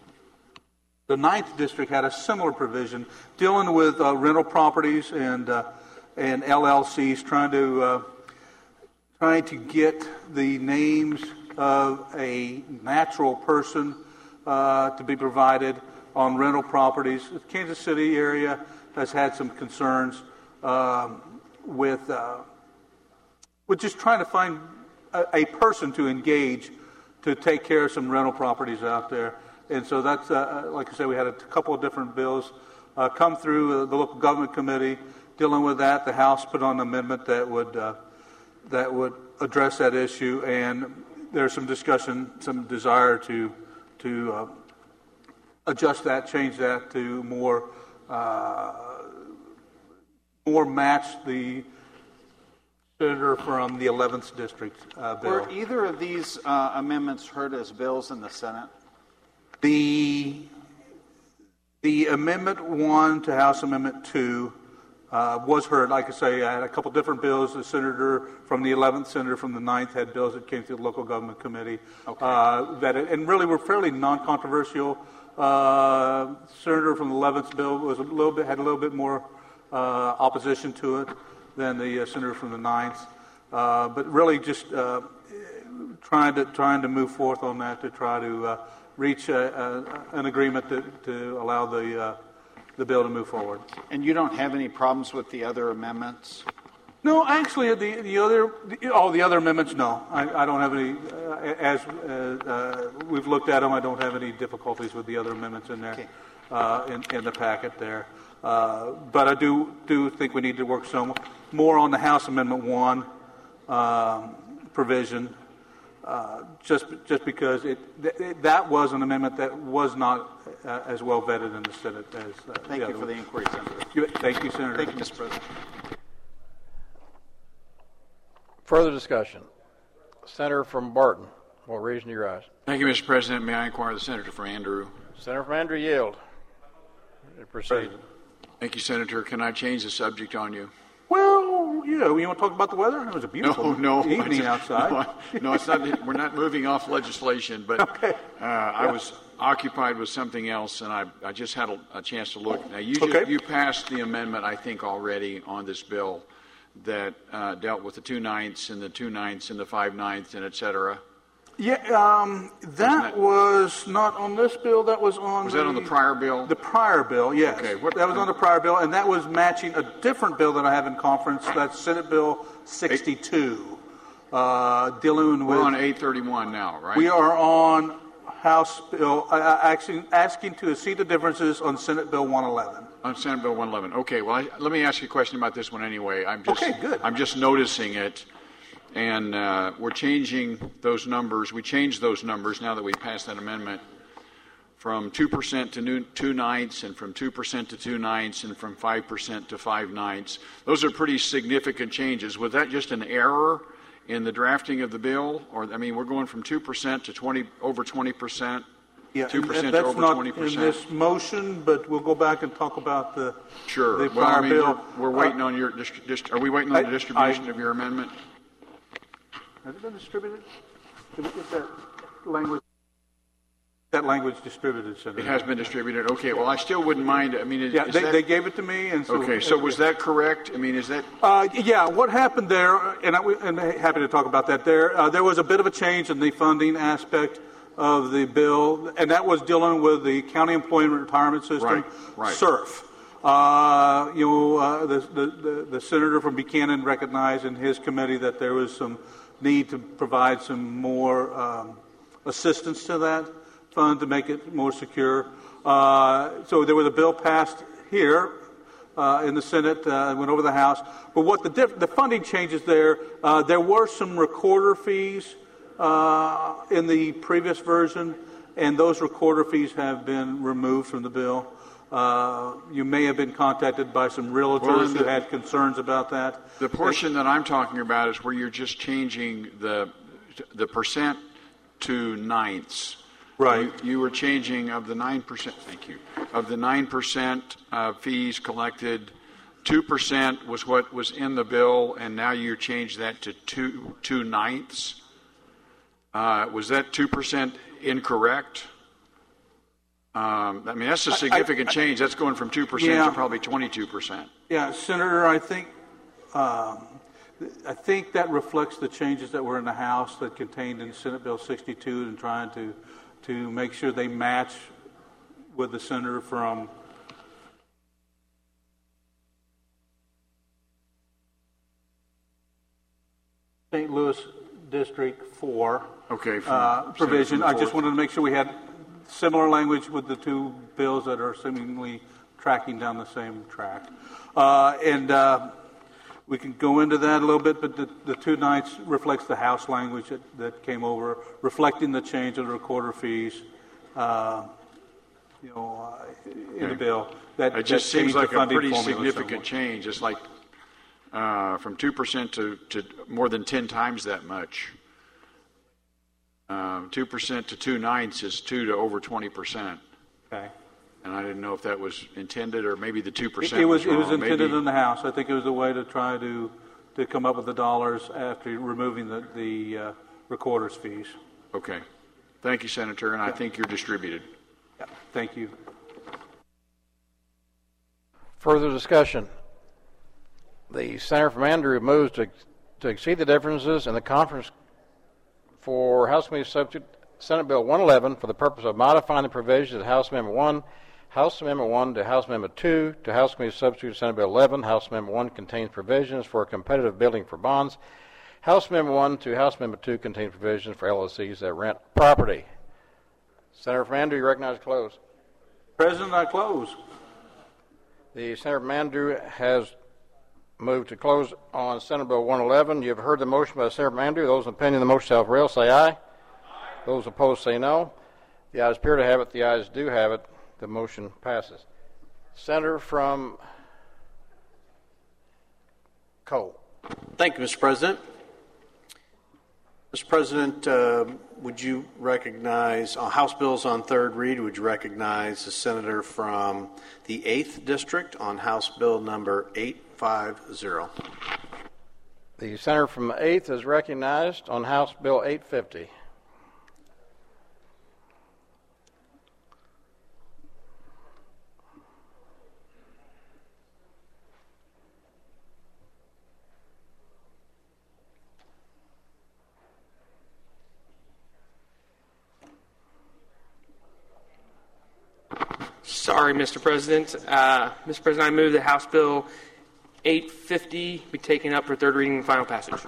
S7: the ninth district had a similar provision dealing with uh, rental properties and uh, and L L Cs, trying to uh, trying to get the names of a natural person uh, to be provided on rental properties. The Kansas City area has had some concerns um, with uh, with just trying to find a, a person to engage to take care of some rental properties out there. And so that's, uh, like I said, we had a couple of different bills uh, come through uh, the local government committee dealing with that. The House put on an amendment that would uh, that would address that issue, and there's some discussion, some desire to to uh, adjust that, change that to more uh, more match the senator from the eleventh district uh, bill.
S6: Were either of these uh, amendments heard as bills in the Senate?
S7: The the Amendment one to House Amendment two uh, was heard. Like I say, I had a couple different bills. The senator from the eleventh, senator from the ninth had bills that came through the local government committee okay. uh, that and really were fairly non-controversial. Uh, senator from the eleventh bill was a little bit had a little bit more uh, opposition to it than the uh, senator from the ninth, uh, but really just uh, trying to trying to move forth on that to try to uh, reach a, a, an agreement to, to allow the uh, the bill to move forward.
S6: And you don't have any problems with the other amendments?
S7: No, actually, the the other the, oh the other amendments, no, I, I don't have any. Uh, as uh, uh, we've looked at them, I don't have any difficulties with the other amendments in there, okay. uh, in, in the packet there. Uh, but I do do think we need to work some more on the House Amendment one um, provision, uh, just just because it, it that was an amendment that was not uh, as well vetted in the Senate as. Uh,
S6: Thank
S7: the
S6: you
S7: other
S6: for the
S7: one.
S6: inquiry, Senator.
S7: You, thank you, Senator.
S6: Thank you, Mister President.
S1: Further discussion. Senator from Barton, what reason do you rise?
S11: Thank you, Mister President. May I inquire the Senator from Andrew?
S1: Senator from Andrew, yield. Proceed.
S11: Thank you, Senator. Can I change the subject on you?
S7: Well, yeah, you want to talk about the weather? It was a beautiful
S11: no, no,
S7: evening outside.
S11: No, no, it's not. We're not moving off legislation, but okay. uh, I yeah. was occupied with something else, and I, I just had a, a chance to look. Now, you, just,
S7: okay.
S11: you passed the amendment, I think, already on this bill that uh, dealt with the two ninths and the two ninths and the five ninths and et cetera.
S7: Yeah, um, that, that was not on this bill. That was on.
S11: Was
S7: the,
S11: that on the prior bill?
S7: The prior bill, yes.
S11: Okay. What,
S7: that was on the prior bill, and that was matching a different bill that I have in conference. That's Senate Bill sixty-two, uh, dealing with.
S11: We're on eight thirty-one now, right?
S7: We are on House Bill, uh, asking, asking to see the differences on Senate Bill one eleven.
S11: On Senate Bill one eleven. Okay. Well, I, let me ask you a question about this one anyway. I'm just,
S7: okay, good.
S11: I'm just noticing it. And uh, we're changing those numbers. We changed those numbers now that we passed that amendment from two percent to new, two ninths and from two percent to two ninths and from five percent to five ninths. Those are pretty significant changes. Was that just an error in the drafting of the bill? Or, I mean, we're going from two percent to twenty, over twenty percent.
S7: Yeah,
S11: two percent
S7: that's
S11: to over
S7: not
S11: twenty percent.
S7: In this motion, but we'll go back and talk about the
S11: sure.
S7: The
S11: well, I mean,
S7: bill.
S11: We're, we're waiting
S7: uh,
S11: on your. Dist- dist- are we waiting on
S7: I,
S11: the distribution
S7: I,
S11: of your amendment?
S7: Has it been distributed? Did we get that language? That language distributed, Senator.
S11: It has been distributed. Okay. Well, I still wouldn't mind. I mean, is,
S7: yeah,
S11: is
S7: they,
S11: that...
S7: they gave it to me, and so.
S11: Okay. So was that correct? I mean, is that?
S7: Uh, yeah. What happened there? And, I, and I'm happy to talk about that. There, uh, there was a bit of a change in the funding aspect of the bill, and that was dealing with the County Employment Retirement System,
S11: right, right.
S7: C E R F. Uh, you know, uh, the, the, the, the senator from Buchanan recognized in his committee that there was some need to provide some more um, assistance to that fund to make it more secure. Uh, so there was a bill passed here uh, in the Senate, uh, went over the House. But what the diff- the funding changes there, uh, there were some recorder fees uh, in the previous version, and those recorder fees have been removed from the bill. Uh, you may have been contacted by some realtors well, the, who had concerns about that.
S11: The portion that I'm talking about is where you're just changing the the percent to ninths.
S7: Right.
S11: You, you were changing of the nine percent. Thank you. Of the nine percent uh, fees collected two percent was what was in the bill, and now you changed that to two two ninths. Uh, was that two percent incorrect? Um, I mean, that's a significant I, I, change. That's going from two percent yeah. to probably twenty-two percent.
S7: Yeah, Senator, I think um, I think that reflects the changes that were in the House that contained in Senate Bill sixty-two, and trying to to make sure they match with the senator from Saint Louis District four
S11: okay,
S7: uh, provision. I just wanted to make sure we had similar language with the two bills that are seemingly tracking down the same track. Uh, and uh, we can go into that a little bit, but the, the two ninths reflects the House language that, that came over, reflecting the change of the recorder fees, uh, you know, uh, in the bill. That,
S11: it just
S7: that
S11: seems like a pretty
S7: formula
S11: significant change. It's like uh, from two percent to, to more than ten times that much. Um, two percent to two ninths is two to over twenty percent.
S7: Okay.
S11: And I didn't know if that was intended or maybe the two percent
S7: It, it was,
S11: was
S7: it was intended
S11: maybe.
S7: in the House. I think it was a way to try to to come up with the dollars after removing the, the uh, recorder's fees.
S11: Okay. Thank you, Senator, and yeah. I think you're distributed.
S7: Yeah. Thank you.
S1: Further discussion. The Senator from Andrew moves to, to exceed the differences in the conference for House Committee Substitute Senate Bill one eleven for the purpose of modifying the provisions of House Amendment one, House Amendment one to House Amendment two to House Committee Substitute Senate Bill eleven. House Amendment one contains provisions for competitive bidding for bonds. House Amendment one to House Amendment two contains provisions for L L Cs that rent property. Senator from Andrew, you recognize close.
S7: President, I close.
S1: The Senator from Andrew has moved to close on Senate Bill one eleven. You have heard the motion by the Senator from Andrew. Those in opinion of the motion shall rail, say aye. Aye. Those opposed say no. The ayes appear to have it. The ayes do have it. The motion passes. Senator from Cole.
S2: Thank you, Mister President. Mister President, uh, would you recognize, on House bills on third read, would you recognize the senator from the eighth District on House Bill number eight fifty?
S1: The senator from the eighth is recognized on House Bill eight fifty.
S12: Sorry, Mister President. Uh, Mister President, I move that House Bill eight fifty be taken up for third reading and final passage.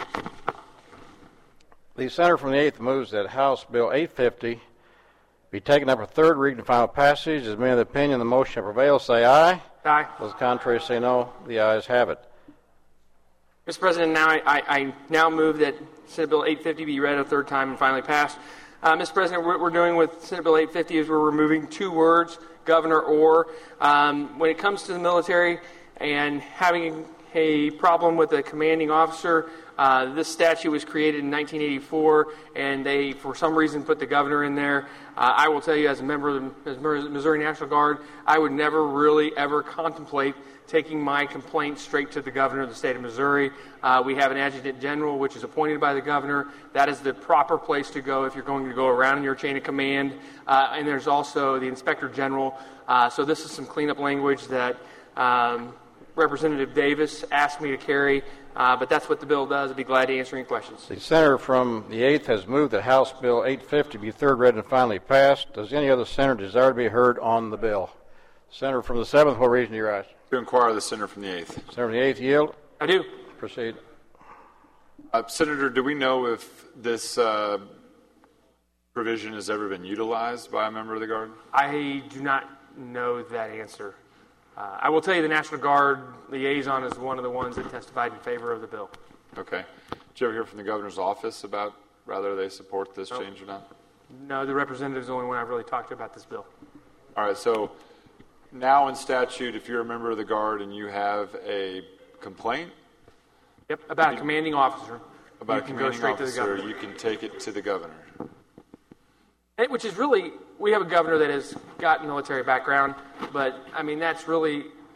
S1: The senator from the eighth moves that House Bill eight fifty be taken up for third reading and final passage. As many of the opinion the motion shall prevail, say aye.
S12: Aye.
S1: Those contrary say no. The ayes have it.
S12: Mister President, now I, I, I now move that Senate Bill eight fifty be read a third time and finally passed. Uh, Mister President, what we're doing with Senate Bill eight fifty is we're removing two words, governor or. Um, when it comes to the military and having a problem with a commanding officer, uh, this statute was created in nineteen eighty-four, and they, for some reason, put the governor in there. Uh, I will tell you, as a member of the Missouri National Guard, I would never really ever contemplate taking my complaint straight to the governor of the state of Missouri. Uh, we have an adjutant general, which is appointed by the governor. That is the proper place to go if you're going to go around in your chain of command. Uh, and there's also the inspector general. Uh, so this is some cleanup language that um, Representative Davis asked me to carry. Uh, but that's what the bill does. I'd be glad to answer any questions.
S1: The senator from the eighth has moved that House Bill eight fifty be third read and finally passed. Does any other senator desire to be heard on the bill? Senator from the seventh, what reason do you rise?
S10: To inquire of the senator from the eighth.
S1: Senator from the eighth, yield.
S12: I do.
S1: Proceed.
S10: Uh, Senator, do we know if this uh, provision has ever been utilized by a member of the Guard?
S12: I do not know that answer. Uh, I will tell you the National Guard liaison is one of the ones that testified in favor of the bill.
S10: Okay. Did you ever hear from the governor's office about whether they support this
S12: nope.
S10: change or not?
S12: No, the representative is the only one I've really talked to about this bill.
S10: All right, so now in statute, if you're a member of the Guard and you have a complaint?
S12: Yep, about a commanding officer.
S10: About
S12: you
S10: a
S12: can
S10: commanding
S12: go straight
S10: officer,
S12: to the governor.
S10: you can take it to the governor.
S12: It, which is really, we have a governor that has got military background, but I mean, that's really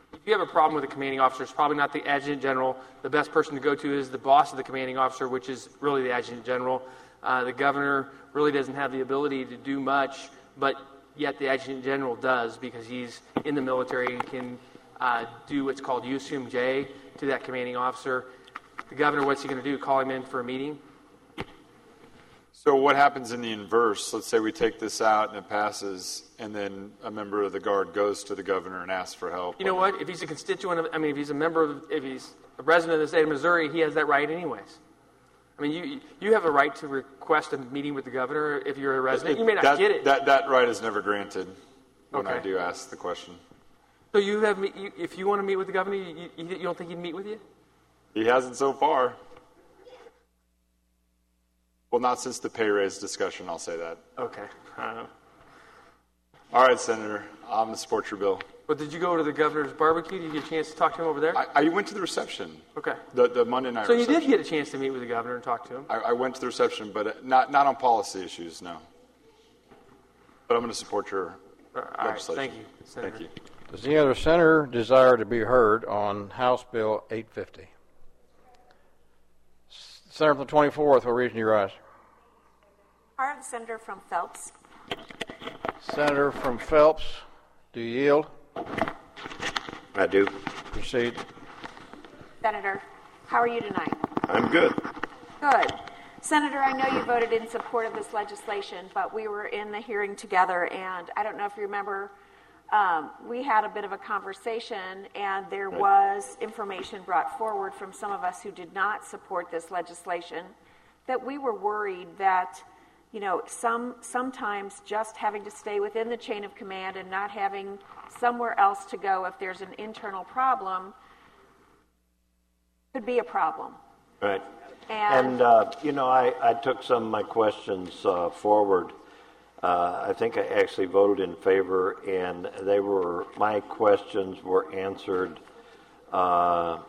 S12: if you have a problem with a commanding officer, it's probably not the adjutant general. The best person to go to is the boss of the commanding officer, which is really the adjutant general. Uh, the governor really doesn't have the ability to do much, but yet the adjutant general does because he's in the military and can uh, do what's called U Sum J to that commanding officer. The governor, what's he going to do? Call him in for a meeting?
S10: So what happens in the inverse? Let's say we take this out and it passes, and then a member of the Guard goes to the governor and asks for help.
S12: You know what? If he's a constituent of, I mean, if he's a member of, if he's a resident of the state of Missouri, he has that right anyways. I mean, you you have a right to request a meeting with the governor if you're a resident. You may not
S10: that,
S12: get it.
S10: That that right is never granted when
S12: Okay.
S10: I do ask the question.
S12: So you have, you, if you want to meet with the governor, you, you, you don't think he'd meet with you?
S10: He hasn't so far. Well, not since the pay raise discussion, I'll say that.
S12: Okay. Uh,
S10: All right, Senator, I'm going to support your bill.
S12: but did you go to the governor's barbecue? Did you get a chance to talk to him over there?
S10: I, I went to the reception,
S12: okay.
S10: the, the Monday night
S12: So you
S10: reception.
S12: did get a chance to meet with the governor and talk to him?
S10: I, I went to the reception, but not not on policy issues, no. But I'm going to support your
S12: All right.
S10: legislation.
S12: Thank you, Senator.
S10: Thank you.
S1: Does any other senator desire to be heard on House Bill eight fifty? Senator from the twenty-fourth, what reason you rise?
S13: Part of the senator from Phelps.
S1: Senator from Phelps, do you yield?
S14: I do.
S1: Proceed.
S13: Senator, how are you tonight?
S14: I'm good.
S13: Good. Senator, I know you voted in support of this legislation, but we were in the hearing together, and I don't know if you remember, um, we had a bit of a conversation, and there
S14: Right.
S13: was information brought forward from some of us who did not support this legislation, that we were worried that, you know, some sometimes just having to stay within the chain of command and not having somewhere else to go if there's an internal problem could be a problem.
S14: Right.
S13: And,
S14: And, uh, you know, I, I took some of my questions uh, forward. Uh, I think I actually voted in favor, and they were, my questions were answered uh,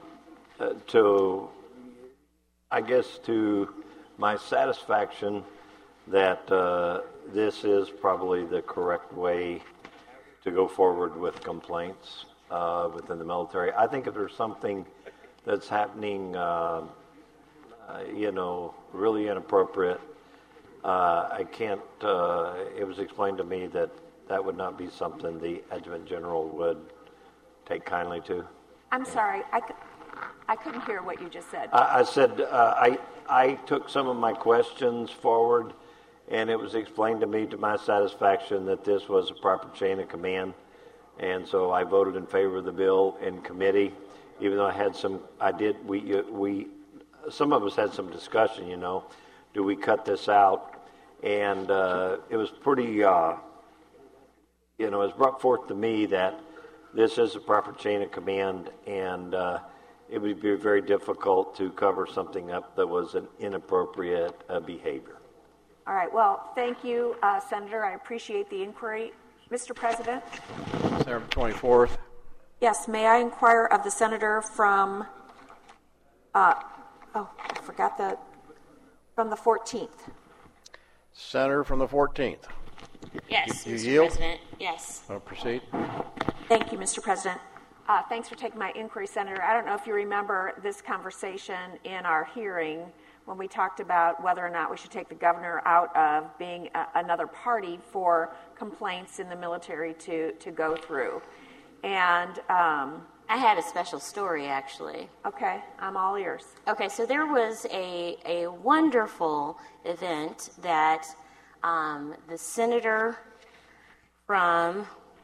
S14: to, I guess, to my satisfaction that uh, this is probably the correct way to go forward with complaints uh, within the military. I think if there's something that's happening, uh, uh, you know, really inappropriate, uh, I can't, uh, it was explained to me that that would not be something the Adjutant General would take kindly to.
S13: I'm sorry, I, cou- I couldn't hear what you just said.
S14: I, I said, uh, I, I took some of my questions forward, and it was explained to me to my satisfaction that this was a proper chain of command, and so I voted in favor of the bill in committee, even though I had some, I did, we, we, some of us had some discussion, you know, do we cut this out? And uh, it was pretty, uh, you know, it was brought forth to me that this is a proper chain of command, and uh, it would be very difficult to cover something up that was an inappropriate uh, behavior.
S13: All right, well, thank you, uh, Senator. I appreciate the inquiry. Mister President?
S1: Senator from the twenty-fourth.
S13: Yes, may I inquire of the senator from, uh, oh, I forgot the, from the fourteenth.
S1: Senator from the fourteenth.
S9: Yes,
S1: You- you
S9: Mister
S1: yield?
S9: President. Yes.
S1: I'll proceed.
S13: Thank you, Mister President. Uh, thanks for taking my inquiry, Senator. I don't know if you remember this conversation in our hearing when we talked about whether or not we should take the governor out of being a, another party for complaints in the military to, to go through. And um,
S9: I had a special story, actually.
S13: Okay, I'm all ears.
S9: Okay, so there was a, a wonderful event that um, the senator from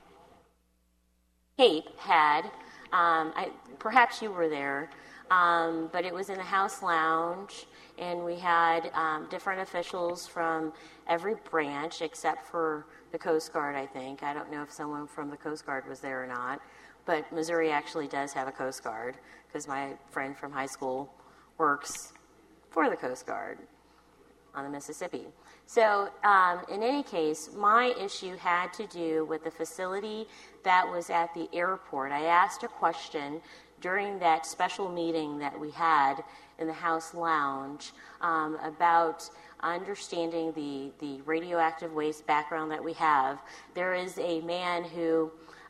S9: Cape had. Um, I, perhaps you were there, um, but it was in the House Lounge, and we had um, different officials from every branch except for the Coast Guard, I think. I don't know if someone from the Coast Guard was there or not, but Missouri actually does have a Coast Guard because my friend from high school works for the Coast Guard on the Mississippi. So um, in any case, my issue had to do with the facility that was at the airport. I asked a question during that special meeting that we had in the House Lounge um, about understanding the, the radioactive waste background that we have. There is a man who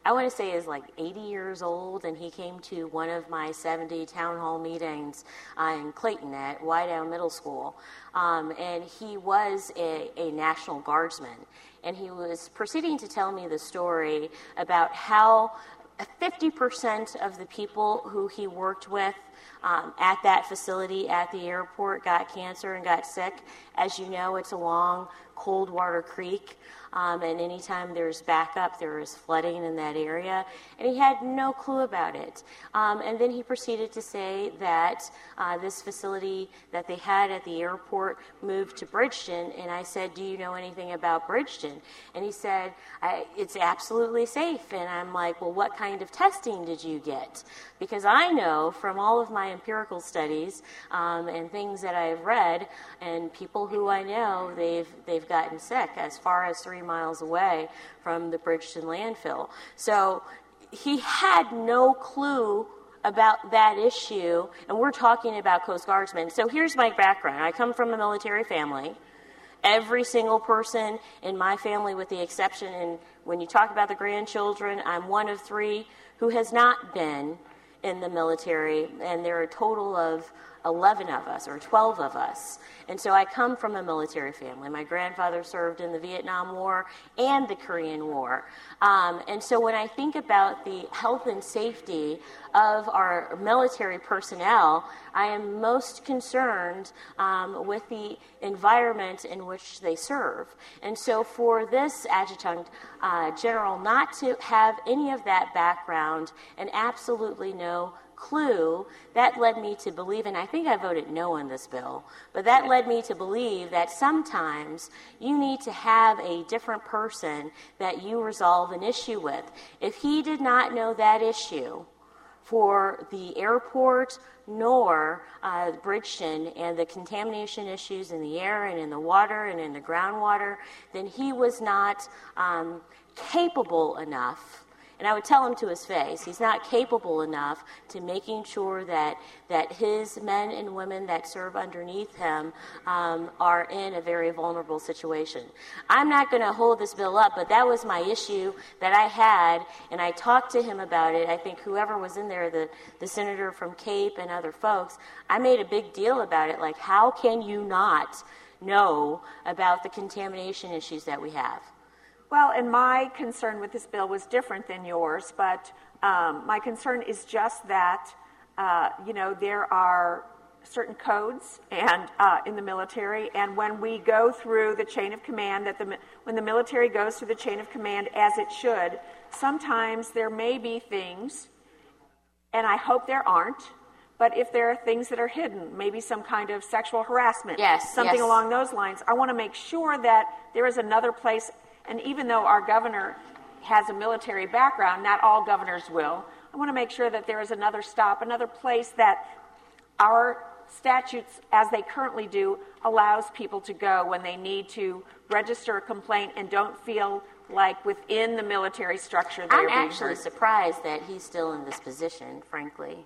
S9: I want to say is like eighty years old, and he came to one of my seventy town hall meetings uh, in Clayton at Wydown Middle School. Um, and he was a, a National Guardsman. And he was proceeding to tell me the story about how fifty percent of the people who he worked with um, at that facility at the airport got cancer and got sick. As you know, it's along Coldwater Creek. Um, and anytime there's backup, there is flooding in that area. And he had no clue about it. Um, and then he proceeded to say that uh, this facility that they had at the airport moved to Bridgeton. And I said, do you know anything about Bridgeton? And he said, I, it's absolutely safe. And I'm like, well, what kind of testing did you get? Because I know from all of my empirical studies um, and things that I've read, and people who I know, they've they've gotten sick as far as three miles away from the Bridgeton landfill. So he had no clue about that issue, and we're talking about Coast Guardsmen. So here's my background. I come from a military family. Every single person in my family, with the exception, and when you talk about the grandchildren, I'm one of three who has not been in the military, and there are a total of eleven of us or twelve of us. And so I come from a military family. My grandfather served in the Vietnam War and the Korean War. Um, and so when I think about the health and safety of our military personnel, I am most concerned um, with the environment in which they serve. And so for this adjutant uh, general not to have any of that background and absolutely no clue, that led me to believe, and I think I voted no on this bill, but that led me to believe that sometimes you need to have a different person that you resolve an issue with. If he did not know that issue for the airport nor uh, Bridgeton and the contamination issues in the air and in the water and in the groundwater, then he was not um, capable enough. And I would tell him to his face, he's not capable enough to making sure that that his men and women that serve underneath him um, are in a very vulnerable situation. I'm not going to hold this bill up, but that was my issue that I had, and I talked to him about it. I think whoever was in there, the, the senator from Cape and other folks, I made a big deal about it. Like, how can you not know about the contamination issues that we have?
S13: Well, and my concern with this bill was different than yours, but um, my concern is just that, uh, you know, there are certain codes and uh, in the military, and when we go through the chain of command, that the when the military goes through the chain of command as it should, sometimes there may be things, and I hope there aren't, but if there are things that are hidden, maybe some kind of sexual harassment,
S9: yes,
S13: something
S9: yes.
S13: along those lines, I want to make sure that there is another place. And even though our governor has a military background, not all governors will, I want to make sure that there is another stop, another place that our statutes, as they currently do, allows people to go when they need to register a complaint and don't feel like within the military structure they're
S9: I'm
S13: being
S9: actually
S13: heard.
S9: surprised that he's still in this position, frankly.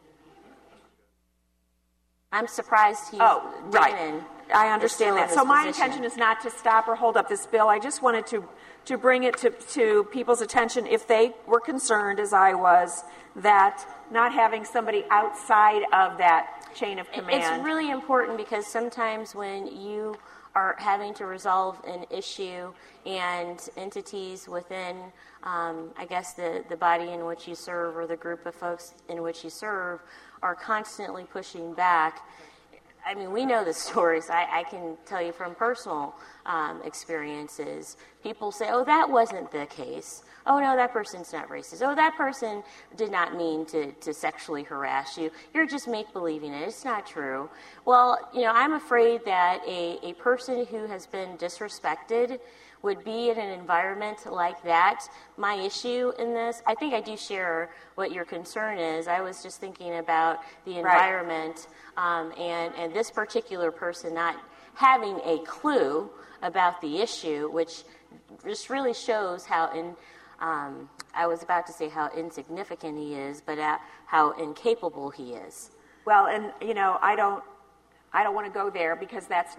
S9: I'm surprised he's
S13: oh, right.
S9: Damon
S13: I understand that. So my
S9: position.
S13: intention is not to stop or hold up this bill. I just wanted to, to bring it to, to people's attention if they were concerned, as I was, that not having somebody outside of that chain of command.
S9: It's really important because sometimes when you are having to resolve an issue and entities within, um, I guess, the, the body in which you serve or the group of folks in which you serve are constantly pushing back. I mean, we know the stories. I, I can tell you from personal um, experiences. People say, oh, that wasn't the case. Oh, no, that person's not racist. Oh, that person did not mean to, to sexually harass you. You're just make-believing it. It's not true. Well, you know, I'm afraid that a, a person who has been disrespected would be in an environment like that. My issue in this, I think I do share what your concern is. I was just thinking about the environment right. um, and, and this particular person not having a clue about the issue, which just really shows how, in, um, I was about to say how insignificant he is, but uh, how incapable he is.
S13: Well, and, you know, I don't, I don't want to go there because that's not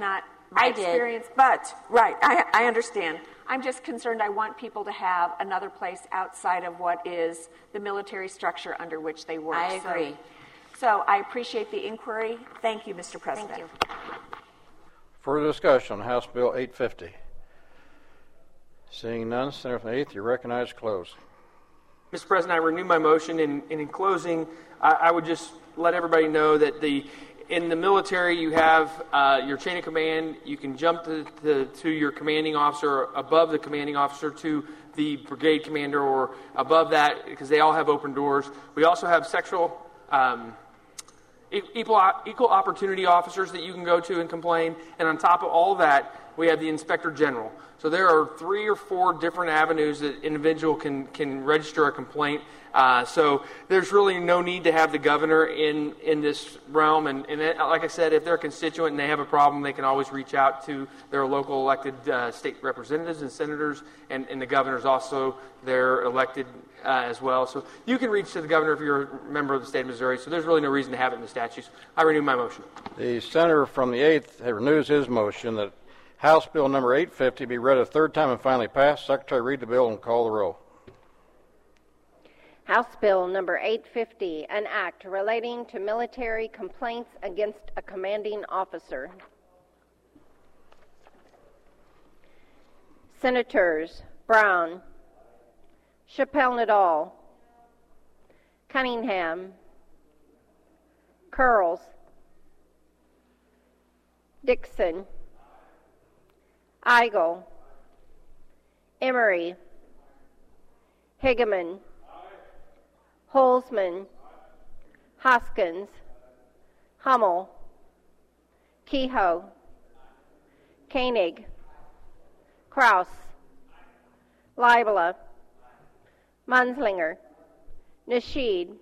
S13: my
S9: I did.
S13: experience. But, right, I, I understand. I'm just concerned I want people to have another place outside of what is the military structure under which they work.
S9: I agree.
S13: So, so I appreciate the inquiry. Thank you, Mister President.
S9: Thank you.
S1: Further discussion on House Bill eight fifty. Seeing none, Senator from the eighth, you're recognized to close.
S12: Mister President, I renew my motion, and, and in closing, I, I would just let everybody know that the in the military you have uh, your chain of command. You can jump to, to, to your commanding officer, above the commanding officer to the brigade commander, or above that, because they all have open doors. We also have sexual um, equal, equal opportunity officers that you can go to and complain, and on top of all that, we have the Inspector General. So there are three or four different avenues that an individual can, can register a complaint. Uh, so there's really no need to have the governor in, in this realm. And, and it, like I said, if they're a constituent and they have a problem, they can always reach out to their local elected uh, state representatives and senators, and, and the governor's also their elected uh, as well. So you can reach to the governor if you're a member of the state of Missouri. So there's really no reason to have it in the statutes. I renew my motion.
S1: The senator from the eighth renews his motion that House Bill number eight fifty be read a third time and finally passed. Secretary, read the bill and call the roll.
S3: House Bill number eight fifty, an act relating to military complaints against a commanding officer. Senators Brown, Chappelle-Nadal, Cunningham, Curls, Dixon, Eigel, Emery, Higeman, Holzman, Hoskins, Hummel, Kehoe, Koenig, Kraus, Leibler, Munslinger, Nasheed,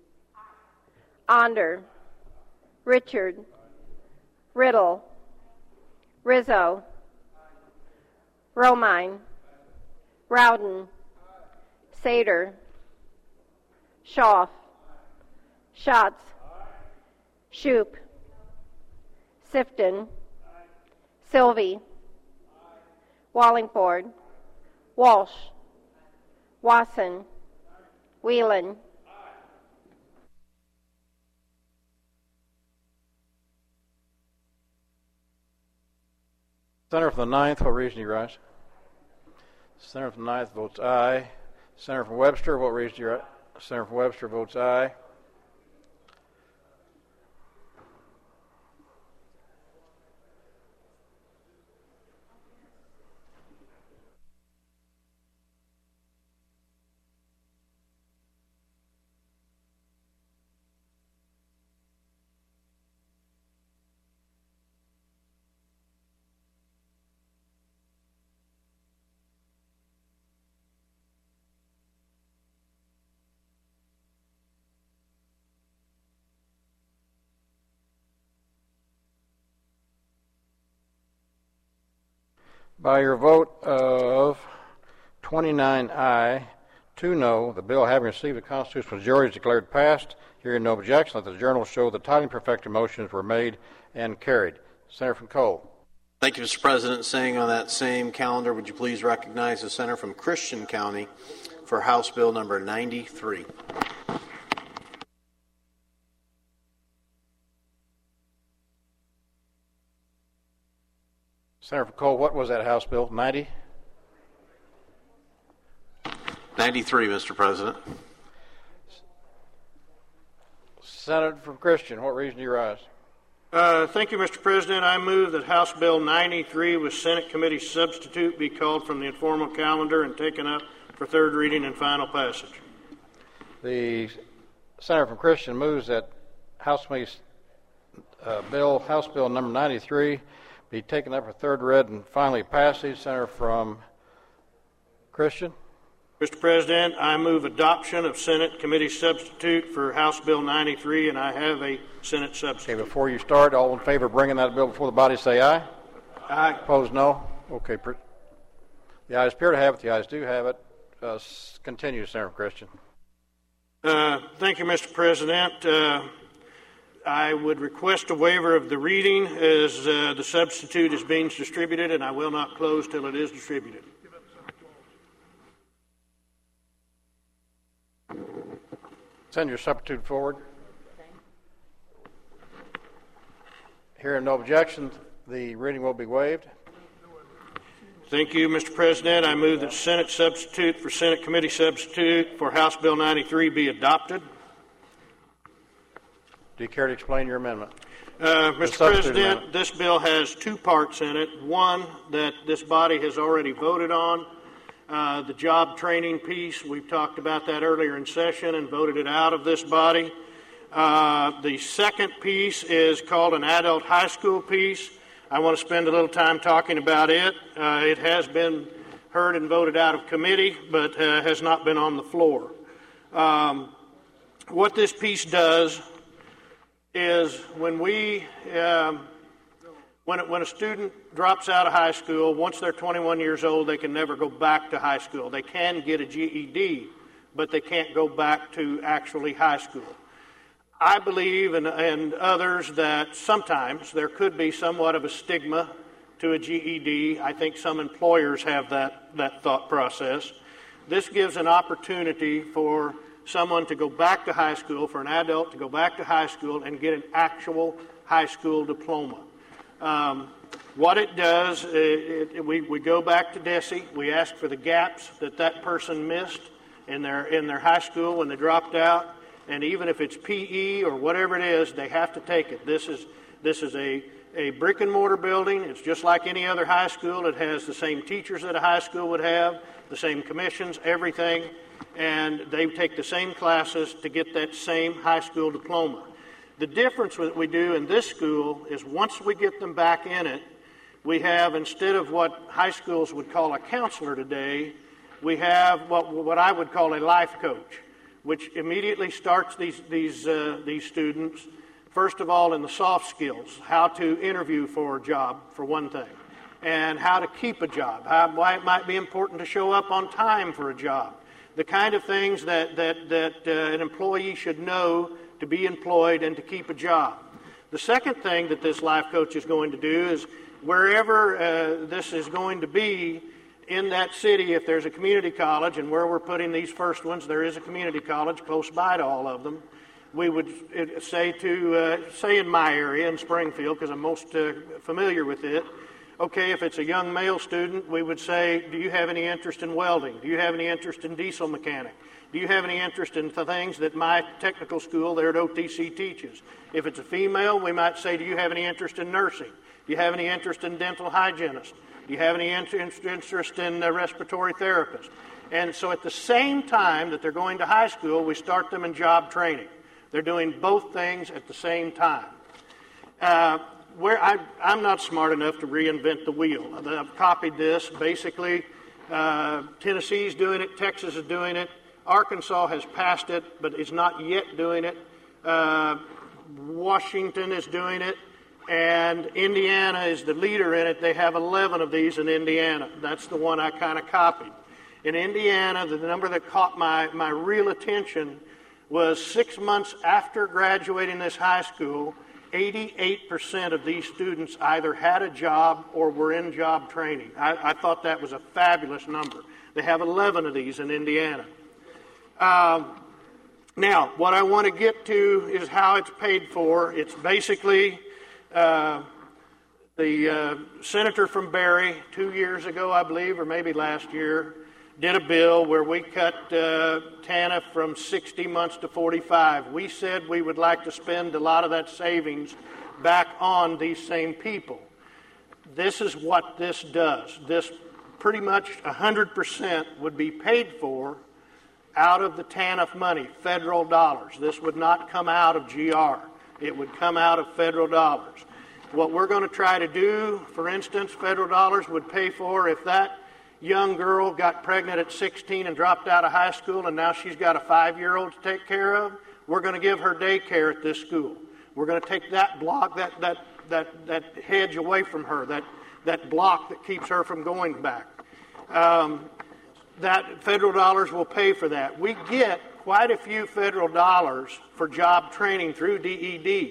S3: Onder, Richard, Riddle, Rizzo, Romine, Rowden, Sater, Schaaf, Schatz, Shoup, Sifton, Sylvie, Wallingford, Walsh, Wasson, Whelan.
S1: Senator from the ninth, what reason do you rise? Senator from the ninth votes aye. Senator from Webster, what reason do you rise? Senator from Webster votes aye. By your vote of twenty-nine aye, two no, the bill having received a constitutional majority is declared passed. Hearing no objection, let the journal show the titling perfected motions were made and carried. Senator from Cole.
S2: Thank you, Mister President. Saying on that same calendar, would you please recognize the senator from Christian County for House Bill number ninety-three.
S1: Senator from Cole, what was that House Bill? ninety?
S2: ninety-three, Mister President.
S1: Senator from Christian, what reason do you rise?
S15: Uh, thank you, Mister President. I move that House Bill ninety-three with Senate Committee substitute be called from the informal calendar and taken up for third reading and final passage.
S1: The senator from Christian moves that House Committee uh, Bill, House Bill number ninety-three be taken up for third read and finally passage. Senator from Christian.
S15: Mister President, I move adoption of Senate Committee substitute for House Bill ninety-three, and I have a Senate substitute.
S1: Okay, before you start, all in favor of bringing that bill before the body say aye.
S15: Aye.
S1: Opposed, no. Okay. The ayes appear to have it. The ayes do have it. Uh, continue, Senator Christian.
S15: Uh, thank you, Mister President. Uh, I would request a waiver of the reading as uh, the substitute is being distributed, and I will not close till it is distributed.
S1: Send your substitute forward. Hearing no objections, the reading will be waived.
S15: Thank you, Mister President. I move that Senate substitute for Senate Committee substitute for House Bill ninety-three be adopted.
S1: Do you care to explain your amendment?
S15: Uh, Mister President, amendment. This bill has two parts in it. One that this body has already voted on, uh, the job training piece. We've talked about that earlier in session and voted it out of this body. Uh, the second piece is called an adult high school piece. I want to spend a little time talking about it. Uh, it has been heard and voted out of committee, but uh, has not been on the floor. Um, what this piece does is when we, um, when, it, when a student drops out of high school, once they're twenty-one years old, they can never go back to high school. They can get a G E D, but they can't go back to actually high school. I believe, and, and others, that sometimes there could be somewhat of a stigma to a G E D. I think some employers have that, that thought process. This gives an opportunity for someone to go back to high school, for an adult to go back to high school and get an actual high school diploma. Um, what it does, it, it, we, we go back to DESE. We ask for the gaps that that person missed in their, in their high school when they dropped out. And even if it's P E or whatever it is, they have to take it. This is, this is a, a brick and mortar building. It's just like any other high school. It has the same teachers that a high school would have, the same commissions, everything. And they take the same classes to get that same high school diploma. The difference that we do in this school is once we get them back in it, we have, instead of what high schools would call a counselor today, we have what, what I would call a life coach, which immediately starts these, these, uh, these students, first of all, in the soft skills, how to interview for a job, for one thing, and how to keep a job, how, why it might be important to show up on time for a job, the kind of things that, that, that uh, an employee should know to be employed and to keep a job. The second thing that this life coach is going to do is wherever uh, this is going to be, in that city, if there's a community college, and where we're putting these first ones, there is a community college close by to all of them, we would say to, uh, say in my area, in Springfield, because I'm most uh, familiar with it, okay, if it's a young male student, we would say, do you have any interest in welding? Do you have any interest in diesel mechanic? Do you have any interest in the things that my technical school there at O T C teaches? If it's a female, we might say, do you have any interest in nursing? Do you have any interest in dental hygienist? Do you have any interest in a respiratory therapist? And so at the same time that they're going to high school, we start them in job training. They're doing both things at the same time. Uh, where I, I'm not smart enough to reinvent the wheel. I've copied this. Basically, uh, Tennessee's doing it. Texas is doing it. Arkansas has passed it, but is not yet doing it. Uh, Washington is doing it. And Indiana is the leader in it. They have eleven of these in Indiana. That's the one I kind of copied. In Indiana, the number that caught my, my real attention was six months after graduating this high school, eighty-eight percent of these students either had a job or were in job training. I, I thought that was a fabulous number. They have eleven of these in Indiana. Um, now, what I want to get to is how it's paid for. It's basically... Uh, the uh, senator from Barry, two years ago, I believe, or maybe last year, did a bill where we cut uh, TANF from sixty months to forty-five. We said we would like to spend a lot of that savings back on these same people. This is what this does. This pretty much one hundred percent would be paid for out of the TANF money, federal dollars. This would not come out of G R. It would come out of federal dollars. What we're going to try to do, for instance, federal dollars would pay for if that young girl got pregnant at sixteen and dropped out of high school and now she's got a five-year-old to take care of, we're going to give her daycare at this school. We're going to take that block, that that that, that hedge away from her, that, that block that keeps her from going back. Um, that federal dollars will pay for that. We get quite a few federal dollars for job training through D E D.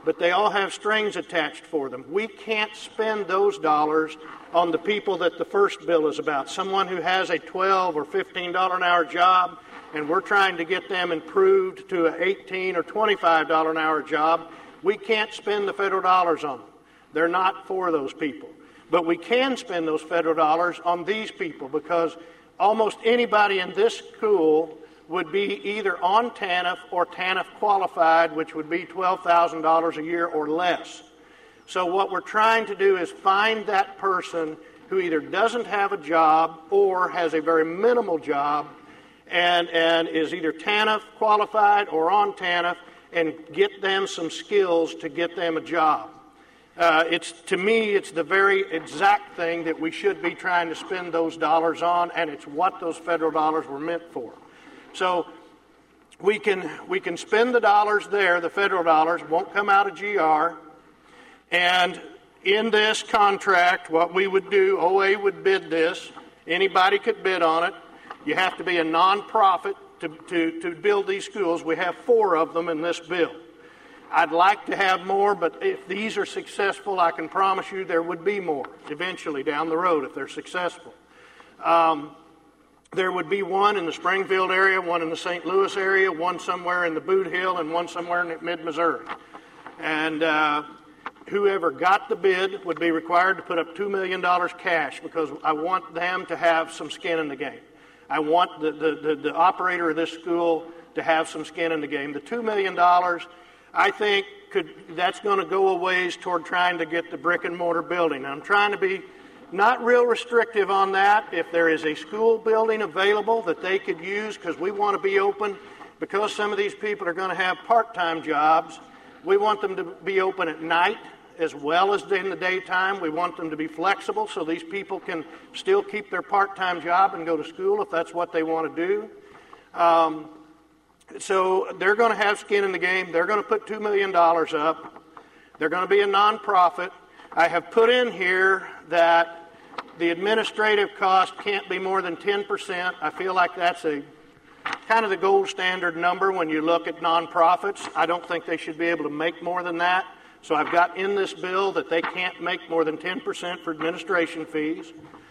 S15: but they all have strings attached for them. We can't spend those dollars on the people that the first bill is about. Someone who has a twelve or fifteen dollars an hour job, and we're trying to get them improved to an eighteen or twenty-five dollars an hour job. We can't spend the federal dollars on them. They're not for those people. But we can spend those federal dollars on these people, because almost anybody in this school would be either on TANF or TANF qualified, which would be twelve thousand dollars a year or less. So what we're trying to do is find that person who either doesn't have a job or has a very minimal job and, and is either TANF qualified or on TANF, and get them some skills to get them a job. Uh, it's, to me, it's the very exact thing that we should be trying to spend those dollars on, and it's what those federal dollars were meant for. So we can, we can spend the dollars there, the federal dollars, won't come out of G R, and in this contract, what we would do, O A would bid this, anybody could bid on it. You have to be a nonprofit to, to, to build these schools. We have four of them in this bill. I'd like to have more, but if these are successful, I can promise you there would be more eventually down the road if they're successful. Um, there would be one in the Springfield area, one in the Saint Louis area, one somewhere in the Boot Hill, and one somewhere in mid-Missouri. And uh, whoever got the bid would be required to put up two million dollars cash, because I want them to have some skin in the game. I want the, the, the, the operator of this school to have some skin in the game. The two million dollars, I think, could that's going to go a ways toward trying to get the brick and mortar building. I'm trying to be not real restrictive on that. If there is a school building available that they could use, because we want to be open, because some of these people are going to have part-time jobs, we want them to be open at night as well as in the daytime. We want them to be flexible so these people can still keep their part-time job and go to school if that's what they want to do. Um, so they're going to have skin in the game. They're going to put two million dollars up. They're going to be a nonprofit. I have put in here that the administrative cost can't be more than ten percent. I feel like that's a kind of the gold standard number when you look at nonprofits. I don't think they should be able to make more than that. So I've got in this bill that they can't make more than ten percent for administration fees.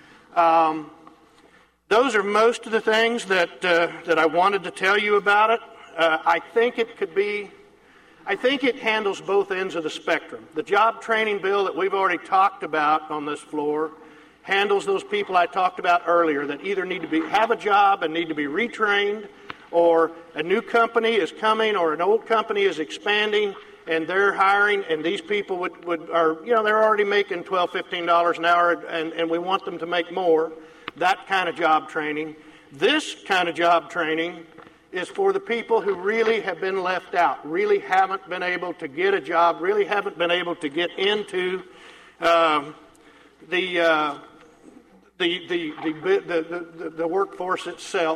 S15: Um, those are most of the things that uh, that I wanted to tell you about it. Uh, I think it could be, I think it handles both ends of the spectrum. The job training bill that we've already talked about on this floor handles those people I talked about earlier that either need to be have a job and need to be retrained, or a new company is coming, or an old company is expanding and they're hiring, and these people would, would are, you know, they're already making twelve dollars, fifteen dollars an hour, and, and we want them to make more. That kind of job training. This kind of job training is for the people who really have been left out, really haven't been able to get a job, really haven't been able to get into um, the, uh, the, the, the, the, the, the workforce itself.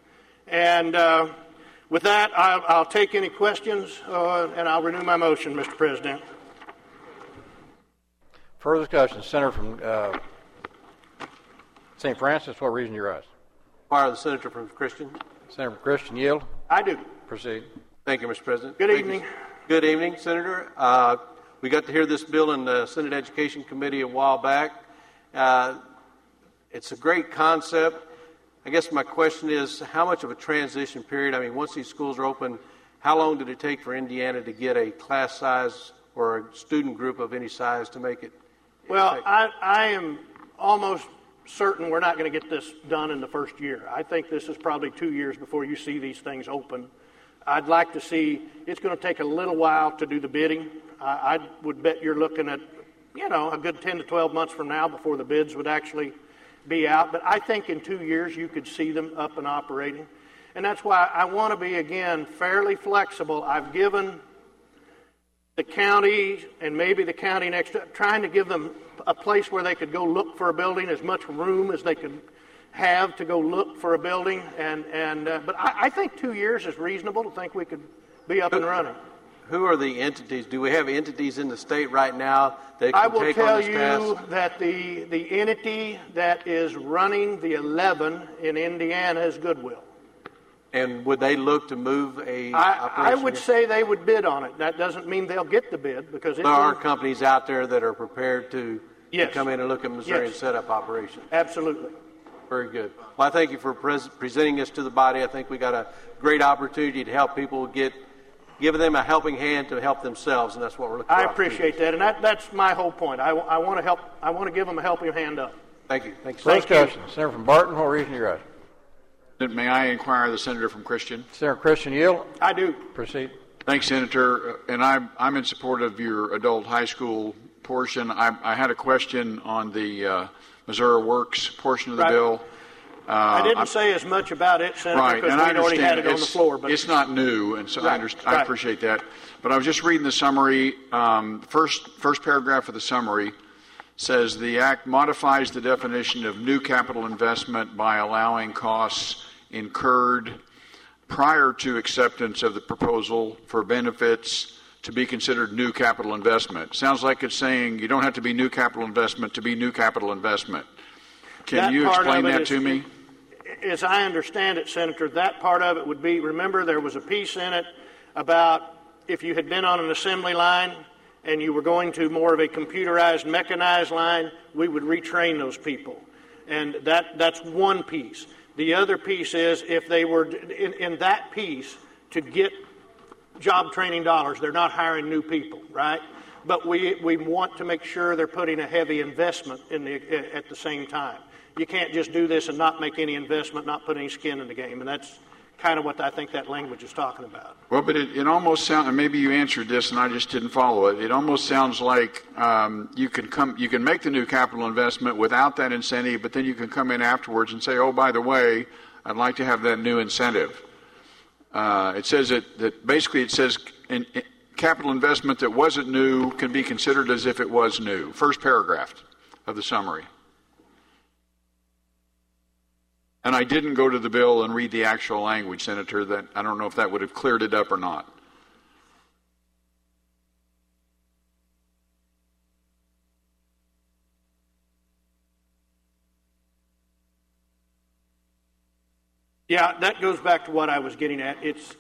S15: And uh, with that, I'll, I'll take any questions, uh, and I'll renew my motion, Mister President.
S1: Further discussion. Senator from uh, Saint Francis, what reason you rise?
S16: Inquire the senator from Christian.
S1: Senator from Christian, yield.
S15: I do.
S1: Proceed.
S16: Thank you, Mister President.
S15: Good
S16: Thank
S15: evening.
S16: You. Good evening, Senator. Uh, we got to hear this bill in the Senate Education Committee a while back. Uh, it's a great concept. I guess my question is, how much of a transition period? I mean, once these schools are open, how long did it take for Indiana to get a class size or a student group of any size to make it?
S15: Well, I, I am almost certain we're not going to get this done in the first year. I think this is probably two years before you see these things open. I'd like to see, it's going to take a little while to do the bidding. I, I would bet you're looking at, you know, a good ten to twelve months from now before the bids would actually be out. But I think in two years you could see them up and operating. And that's why I want to be, again, fairly flexible. I've given the county and maybe the county next, trying to give them a place where they could go look for a building, as much room as they could have to go look for a building. And, and uh, but I, I think two years is reasonable to think we could be up and running.
S16: Who are the entities? Do we have entities in the state right now that can take on this task?
S15: I will tell you that the, the entity that is running the eleven in Indiana is Goodwill.
S16: And would they look to move a
S15: I,
S16: operation?
S15: I would say they would bid on it. That doesn't mean they'll get the bid because it's
S16: There are companies out there that are prepared to,
S15: yes.
S16: to come in and look at Missouri
S15: Yes.
S16: and set up operations.
S15: Absolutely.
S16: Very good. Well, I thank you for pres- presenting this to the body. I think we got a great opportunity to help people get, giving them a helping hand to help themselves, and that's what we're looking for.
S15: I appreciate that, and that, that's my whole point. I, I want to help. I want to give them a helping hand up.
S16: Thank you. Thank you.
S1: For discussion, Senator from Barton, what reason you rise?
S11: May I inquire the senator from Christian?
S1: Senator Christian Yield.
S15: I do.
S1: Proceed.
S11: Thanks, Senator. And I'm, I'm in support of your adult high school portion. I, I had a question on the uh, Missouri Works portion of the
S15: Right.
S11: bill. Uh,
S15: I didn't
S11: I'm-
S15: say as much about it, Senator,
S11: Right,
S15: because
S11: and I
S15: we'd already had
S11: understand
S15: it on the
S11: it's-
S15: floor. But
S11: it's not new, and so I,
S15: Right,
S11: understand, I
S15: right.
S11: appreciate that. But I was just reading the summary. Um, first, first paragraph of the summary says the act modifies the definition of new capital investment by allowing costs incurred prior to acceptance of the proposal for benefits to be considered new capital investment. Sounds like it's saying you don't have to be new capital investment to be new capital investment. Can
S15: That
S11: you
S15: part
S11: explain
S15: of it
S11: that
S15: is-
S11: to me?
S15: As I understand it, Senator, that part of it would be, remember there was a piece in it about if you had been on an assembly line and you were going to more of a computerized, mechanized line, we would retrain those people. And that, that's one piece. The other piece is if they were, in, in that piece, to get job training dollars, they're not hiring new people, right? But we, we want to make sure they're putting a heavy investment in the, at the same time. You can't just do this and not make any investment, not put any skin in the game. And that's kind of what I think that language is talking about.
S11: Well, but it, it almost sounds, and maybe you answered this and I just didn't follow it. It almost sounds like um, you can come, you can make the new capital investment without that incentive, but then you can come in afterwards and say, oh, by the way, I'd like to have that new incentive. Uh, it says it, that basically it says in, in capital investment that wasn't new can be considered as if it was new. First paragraph of the summary. And I didn't go to the bill and read the actual language, Senator. That I don't know if that would have cleared it up or not.
S15: Yeah, that goes back to what I was getting at. It's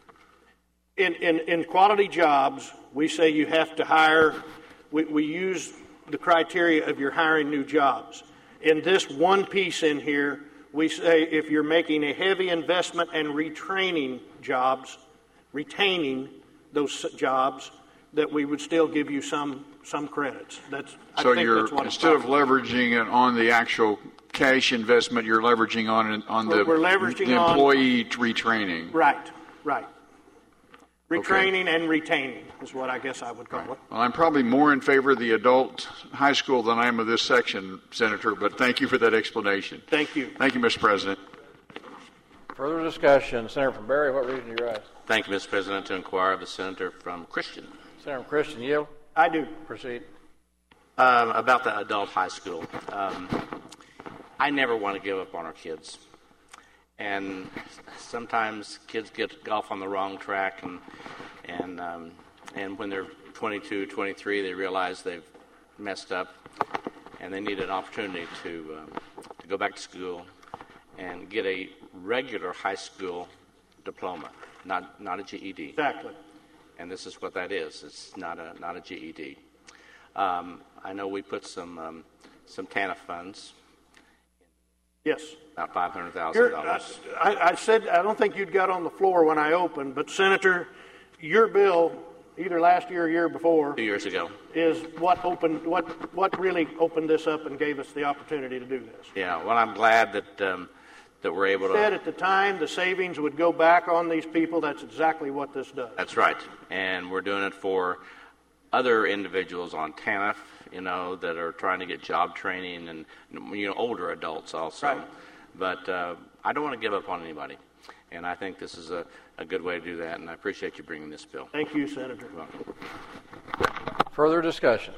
S15: in, in, in quality jobs, we say you have to hire, we, we use the criteria of your hiring new jobs. In this one piece in here, we say if you're making a heavy investment and retraining jobs, retaining those jobs, that we would still give you some some credits. That's
S11: So
S15: I think
S11: you're
S15: that's what
S11: instead of leveraging it on the actual cash investment, you're leveraging on it on the,
S15: We're leveraging
S11: the
S15: on-
S11: employee retraining.
S15: Right, right. Retraining and retaining is what I guess I would call it.
S11: Well, I'm probably more in favor of the adult high school than I am of this section, Senator. But thank you for that explanation.
S15: Thank you.
S11: Thank you, Mister President.
S1: Further discussion, Senator from Berry, what reason you rise?
S4: Thank you, Mister President. To inquire of the senator from Christian.
S1: Senator from Christian Yield.
S15: I do.
S1: Proceed.
S4: Um, about the adult high school. Um, I never want to give up on our kids. And sometimes kids get off on the wrong track, and and um, and when they're twenty-two, twenty-three, they realize they've messed up, and they need an opportunity to um, to go back to school and get a regular high school diploma, not not a G E D.
S15: Exactly.
S4: And this is what that is. It's not a not a G E D. Um, I know we put some um, some T A N F funds.
S15: Yes.
S4: About five hundred thousand
S15: You're-
S4: dollars.
S15: I, I said, I don't think you'd got on the floor when I opened, but Senator, your bill, either last year or year before,
S4: Two years ago.
S15: is what opened, what, what really opened this up and gave us the opportunity to do this.
S4: Yeah. Well, I'm glad that um, that we're able
S15: Said
S4: to.
S15: at the time the savings would go back on these people. That's exactly what this does.
S4: That's right. And we're doing it for other individuals on T A N F, you know, that are trying to get job training, and you know, older adults also.
S15: Right.
S4: But uh, I don't want to give up on anybody, and I think this is a, a good way to do that. And I appreciate you bringing this bill.
S15: Thank you, Senator.
S4: You're welcome.
S1: Further discussion.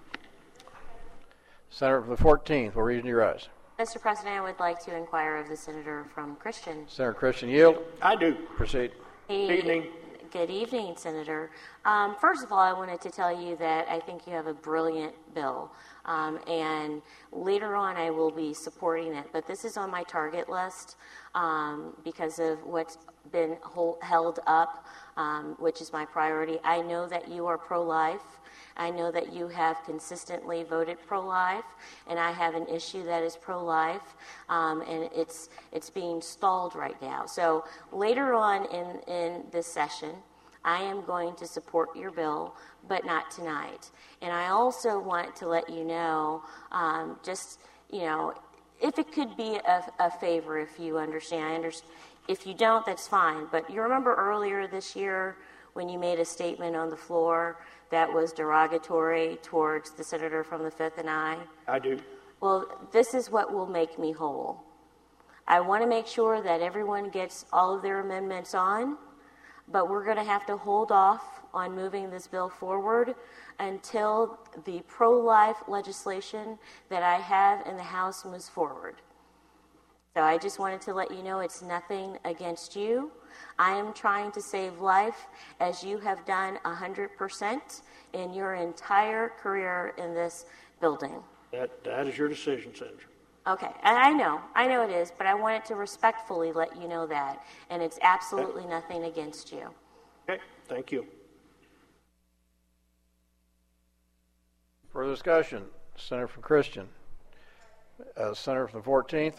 S1: Senator from the fourteenth, what reason you rise?
S9: Mister President, I would like to inquire of the senator from Christian.
S1: Senator Christian Yield.
S15: I do.
S1: Proceed.
S9: Hey,
S15: Evening.
S9: Good evening, Senator. Um, first of all, I wanted to tell you that I think you have a brilliant bill, um, and later on I will be supporting it. But this is on my target list um, because of what's been hold, held up, um, which is my priority. I know that you are pro-life. I know that you have consistently voted pro-life, and I have an issue that is pro-life, um, and it's it's being stalled right now. So later on in, in this session, I am going to support your bill, but not tonight. And I also want to let you know, um, just, you know, if it could be a, a favor, if you understand. I understand. If you don't, that's fine. But you remember earlier this year when you made a statement on the floor that was derogatory towards the senator from the fifth and I?
S15: I do.
S9: Well, this is what will make me whole. I want to make sure that everyone gets all of their amendments on, but we're going to have to hold off on moving this bill forward until the pro-life legislation that I have in the House moves forward. So I just wanted to let you know it's nothing against you. I am trying to save life as you have done one hundred percent in your entire career in this building.
S15: That, that is your decision, Senator.
S9: Okay, and I know, I know it is, but I wanted to respectfully let you know that, and it's absolutely okay. Nothing against you.
S15: Okay, thank you.
S1: Further discussion, Senator from Christian. Uh, Senator from the fourteenth.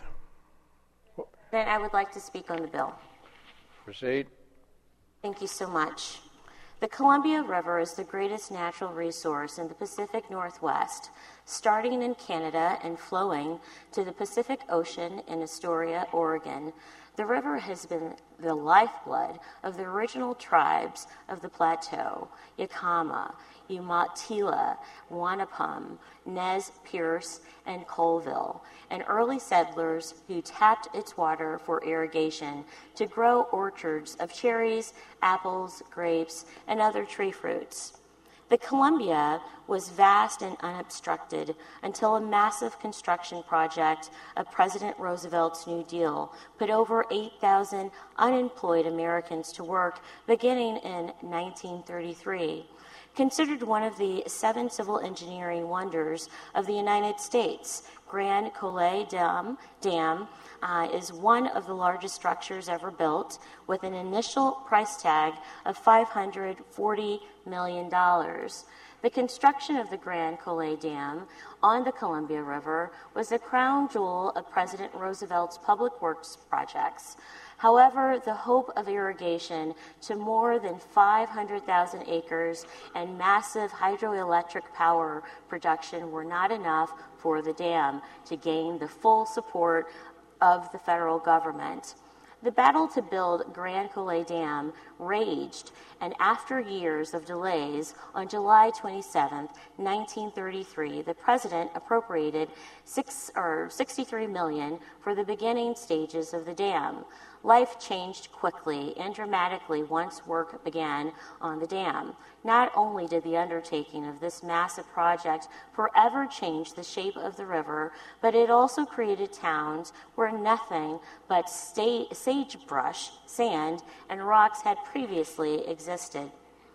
S9: Then I would like to speak on the bill.
S1: Proceed.
S9: Thank you so much. The Columbia River is the greatest natural resource in the Pacific Northwest, starting in Canada and flowing to the Pacific Ocean in Astoria, Oregon. The river has been the lifeblood of the original tribes of the plateau, Yakama, Umatilla, Wanapum, Nez Perce, and Colville, and early settlers who tapped its water for irrigation to grow orchards of cherries, apples, grapes, and other tree fruits. The Columbia was vast and unobstructed until a massive construction project of President Roosevelt's New Deal put over eight thousand unemployed Americans to work beginning in nineteen thirty-three. Considered one of the seven civil engineering wonders of the United States, Grand Coulee Dam, Dam uh, is one of the largest structures ever built, with an initial price tag of five hundred forty million dollars. The construction of the Grand Coulee Dam on the Columbia River was the crown jewel of President Roosevelt's public works projects. However, the hope of irrigation to more than five hundred thousand acres and massive hydroelectric power production were not enough for the dam to gain the full support of the federal government. The battle to build Grand Coulee Dam raged, and after years of delays, on July twenty-seventh, nineteen thirty-three, the president appropriated six, or sixty-three million dollars for the beginning stages of the dam. Life changed quickly and dramatically once work began on the dam. Not only did the undertaking of this massive project forever change the shape of the river, but it also created towns where nothing but sta- sagebrush, sand, and rocks had previously existed.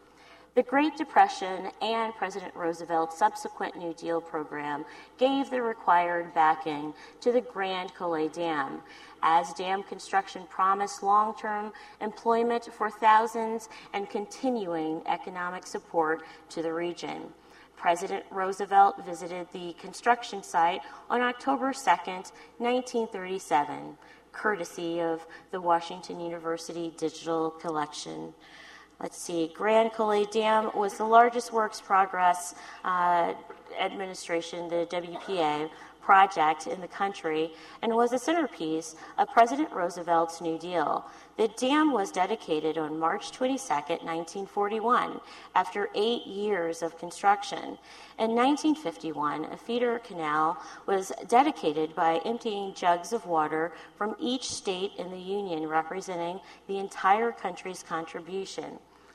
S9: The Great Depression and President Roosevelt's subsequent New Deal program gave the required backing to the Grand Coulee Dam, as dam construction promised long-term employment for thousands and continuing economic support to the region. President Roosevelt visited the construction site on October second, nineteen thirty-seven, courtesy of the Washington University Digital Collection. Let's see, Grand Coulee Dam was the largest works progress uh, administration, the W P A, project in the country and was a centerpiece of President Roosevelt's New Deal. The dam was dedicated on March twenty-second, nineteen forty-one, after eight years of construction. In nineteen fifty-one, a feeder canal was dedicated by emptying jugs of water from each state in the Union, representing the entire country's contribution.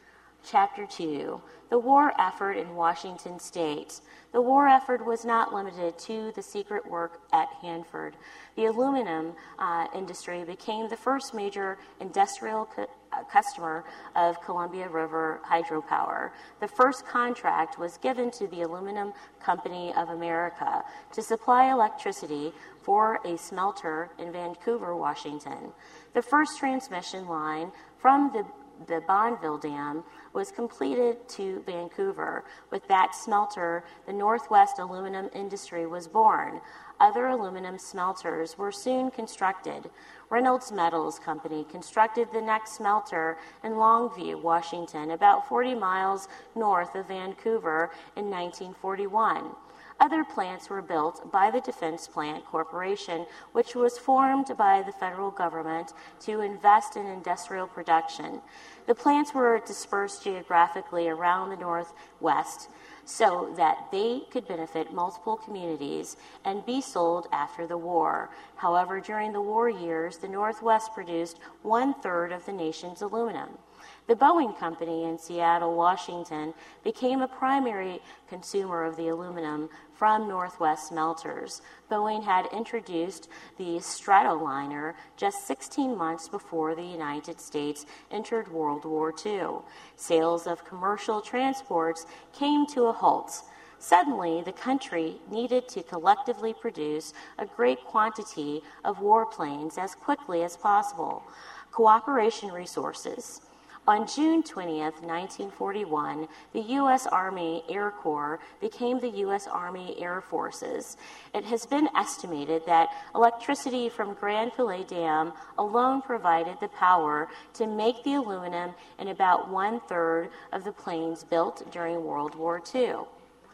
S9: Chapter two, the war effort in Washington State. The war effort was not limited to the secret work at Hanford. The aluminum uh, industry became the first major industrial co- uh, customer of Columbia River hydropower. The first contract was given to the Aluminum Company of America to supply electricity for a smelter in Vancouver, Washington. The first transmission line from the the Bonneville Dam was completed to Vancouver. With that smelter, the Northwest aluminum industry was born. Other aluminum smelters were soon constructed. Reynolds Metals Company constructed the next smelter in Longview, Washington, about forty miles north of Vancouver in nineteen forty-one. Other plants were built by the Defense Plant Corporation, which was formed by the federal government to invest in industrial production. The plants were dispersed geographically around the Northwest so that they could benefit multiple communities and be sold after the war. However, during the war years, the Northwest produced one-third of the nation's aluminum. The Boeing Company in Seattle, Washington, became a primary consumer of the aluminum from Northwest smelters. Boeing had introduced the Stratoliner just sixteen months before the United States entered World War Two. Sales of commercial transports came to a halt. Suddenly, the country needed to collectively produce a great quantity of warplanes as quickly as possible. Cooperation resources. On June twentieth, nineteen forty-one, the U S Army Air Corps became the U S Army Air Forces. It has been estimated that electricity from Grand Fillet Dam alone provided the power to make the aluminum in about one-third of the planes built during World War Two.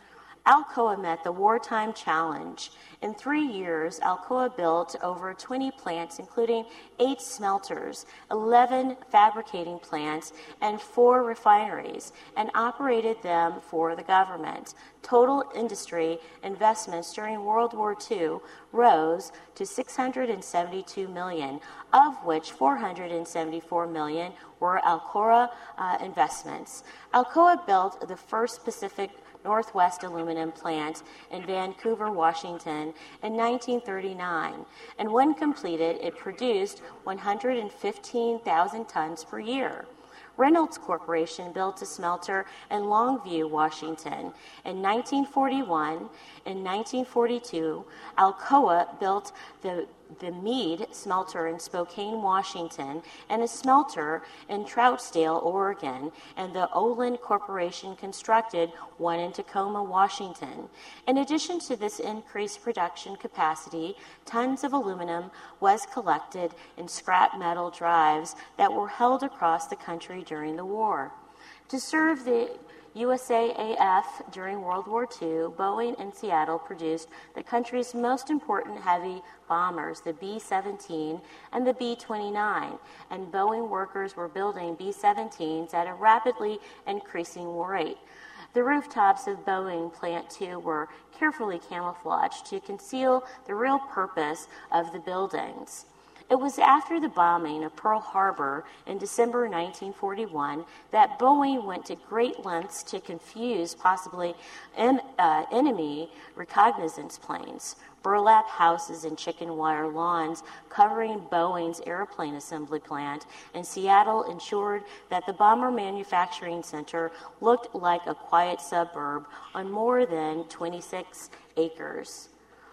S9: Alcoa met the wartime challenge. In three years, Alcoa built over twenty plants, including eight smelters, eleven fabricating plants, and four refineries, and operated them for the government. Total industry investments during World War Two rose to six hundred seventy-two million dollars, of which four hundred seventy-four million dollars were Alcoa uh, investments. Alcoa built the first Pacific Northwest aluminum plant in Vancouver, Washington in nineteen thirty-nine, and when completed, it produced one hundred fifteen thousand tons per year. Reynolds Corporation built a smelter in Longview, Washington. In nineteen forty-one and nineteen forty-two, Alcoa built the the Meade smelter in Spokane, Washington, and a smelter in Troutdale, Oregon, and the Olin Corporation constructed one in Tacoma, Washington. In addition to this increased production capacity, tons of aluminum was collected in scrap metal drives that were held across the country during the war. To serve the U S A A F during World War Two, Boeing in Seattle produced the country's most important heavy bombers, the B seventeen and the B twenty-nine, and Boeing workers were building B seventeens at a rapidly increasing rate. The rooftops of Boeing Plant two were carefully camouflaged to conceal the real purpose of the buildings. It was after the bombing of Pearl Harbor in December nineteen forty-one that Boeing went to great lengths to confuse possibly en- uh, enemy reconnaissance planes. Burlap houses and chicken wire lawns covering Boeing's airplane assembly plant in Seattle ensured that the bomber manufacturing center looked like a quiet suburb on more than twenty-six acres.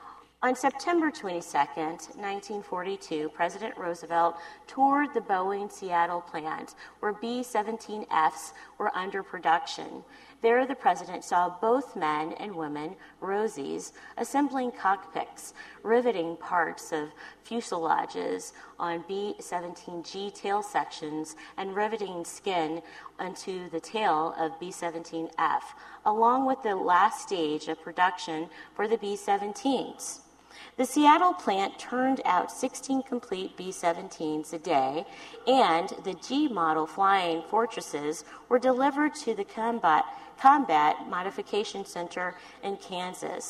S9: On September twenty-second, nineteen forty-two, President Roosevelt toured the Boeing Seattle plant where B seventeen Fs were under production. There, the president saw both men and women, Rosies, assembling cockpits, riveting parts of fuselages on B seventeen G tail sections, and riveting skin onto the tail of B seventeen F, along with the last stage of production for the B seventeens. The Seattle plant turned out sixteen complete B seventeens a day, and the G-model flying fortresses were delivered to the Combat, Combat Modification Center in Kansas.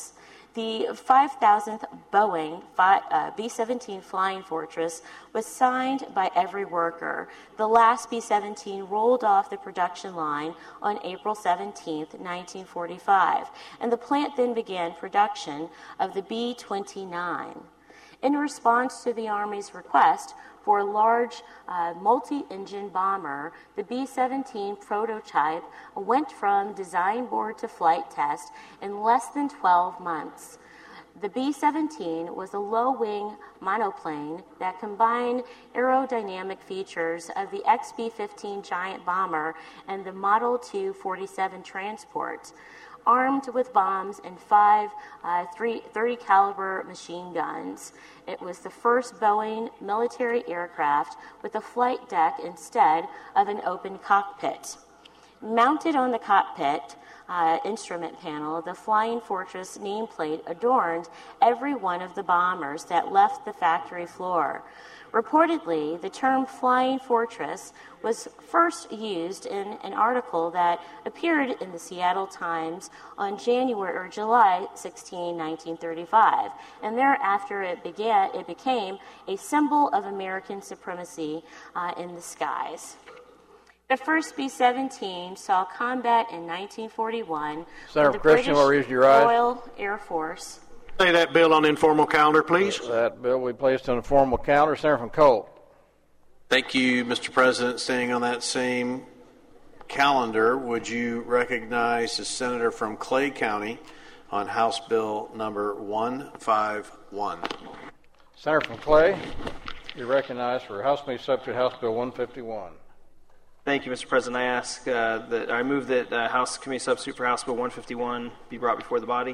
S9: The five thousandth Boeing B seventeen Flying Fortress was signed by every worker. The last B seventeen rolled off the production line on April seventeenth, nineteen forty-five, and the plant then began production of the B twenty-nine. In response to the Army's request for a large uh, multi-engine bomber, the B seventeen prototype went from design board to flight test in less than twelve months. The B seventeen was a low-wing monoplane that combined aerodynamic features of the X B fifteen giant bomber and the Model two forty-seven transport. Armed with bombs and five uh, thirty caliber machine guns. It was the first Boeing military aircraft with a flight deck instead of an open cockpit. Mounted on the cockpit uh, instrument panel, the Flying Fortress nameplate adorned every one of the bombers that left the factory floor. Reportedly, the term Flying Fortress was first used in an article that appeared in the Seattle Times on January or July sixteenth, nineteen thirty-five, and thereafter it began. It became a symbol of American supremacy uh, in the skies. The first B seventeen saw combat in nineteen forty-one
S1: Senator
S9: with the
S1: Christian, what
S9: British
S1: reason you rise?
S9: Royal Air Force.
S15: Say that bill on informal calendar, please.
S1: That bill will be placed on the formal calendar. Senator from Cole.
S2: Thank you, Mister President. Staying on that same calendar, would you recognize the senator from Clay County on House Bill number one fifty-one?
S1: Senator from Clay, you recognized for House Committee Substitute House Bill one fifty-one.
S17: Thank you, Mister President. I ask uh, that I move that uh, House Committee Substitute for House Bill one fifty-one be brought before the body.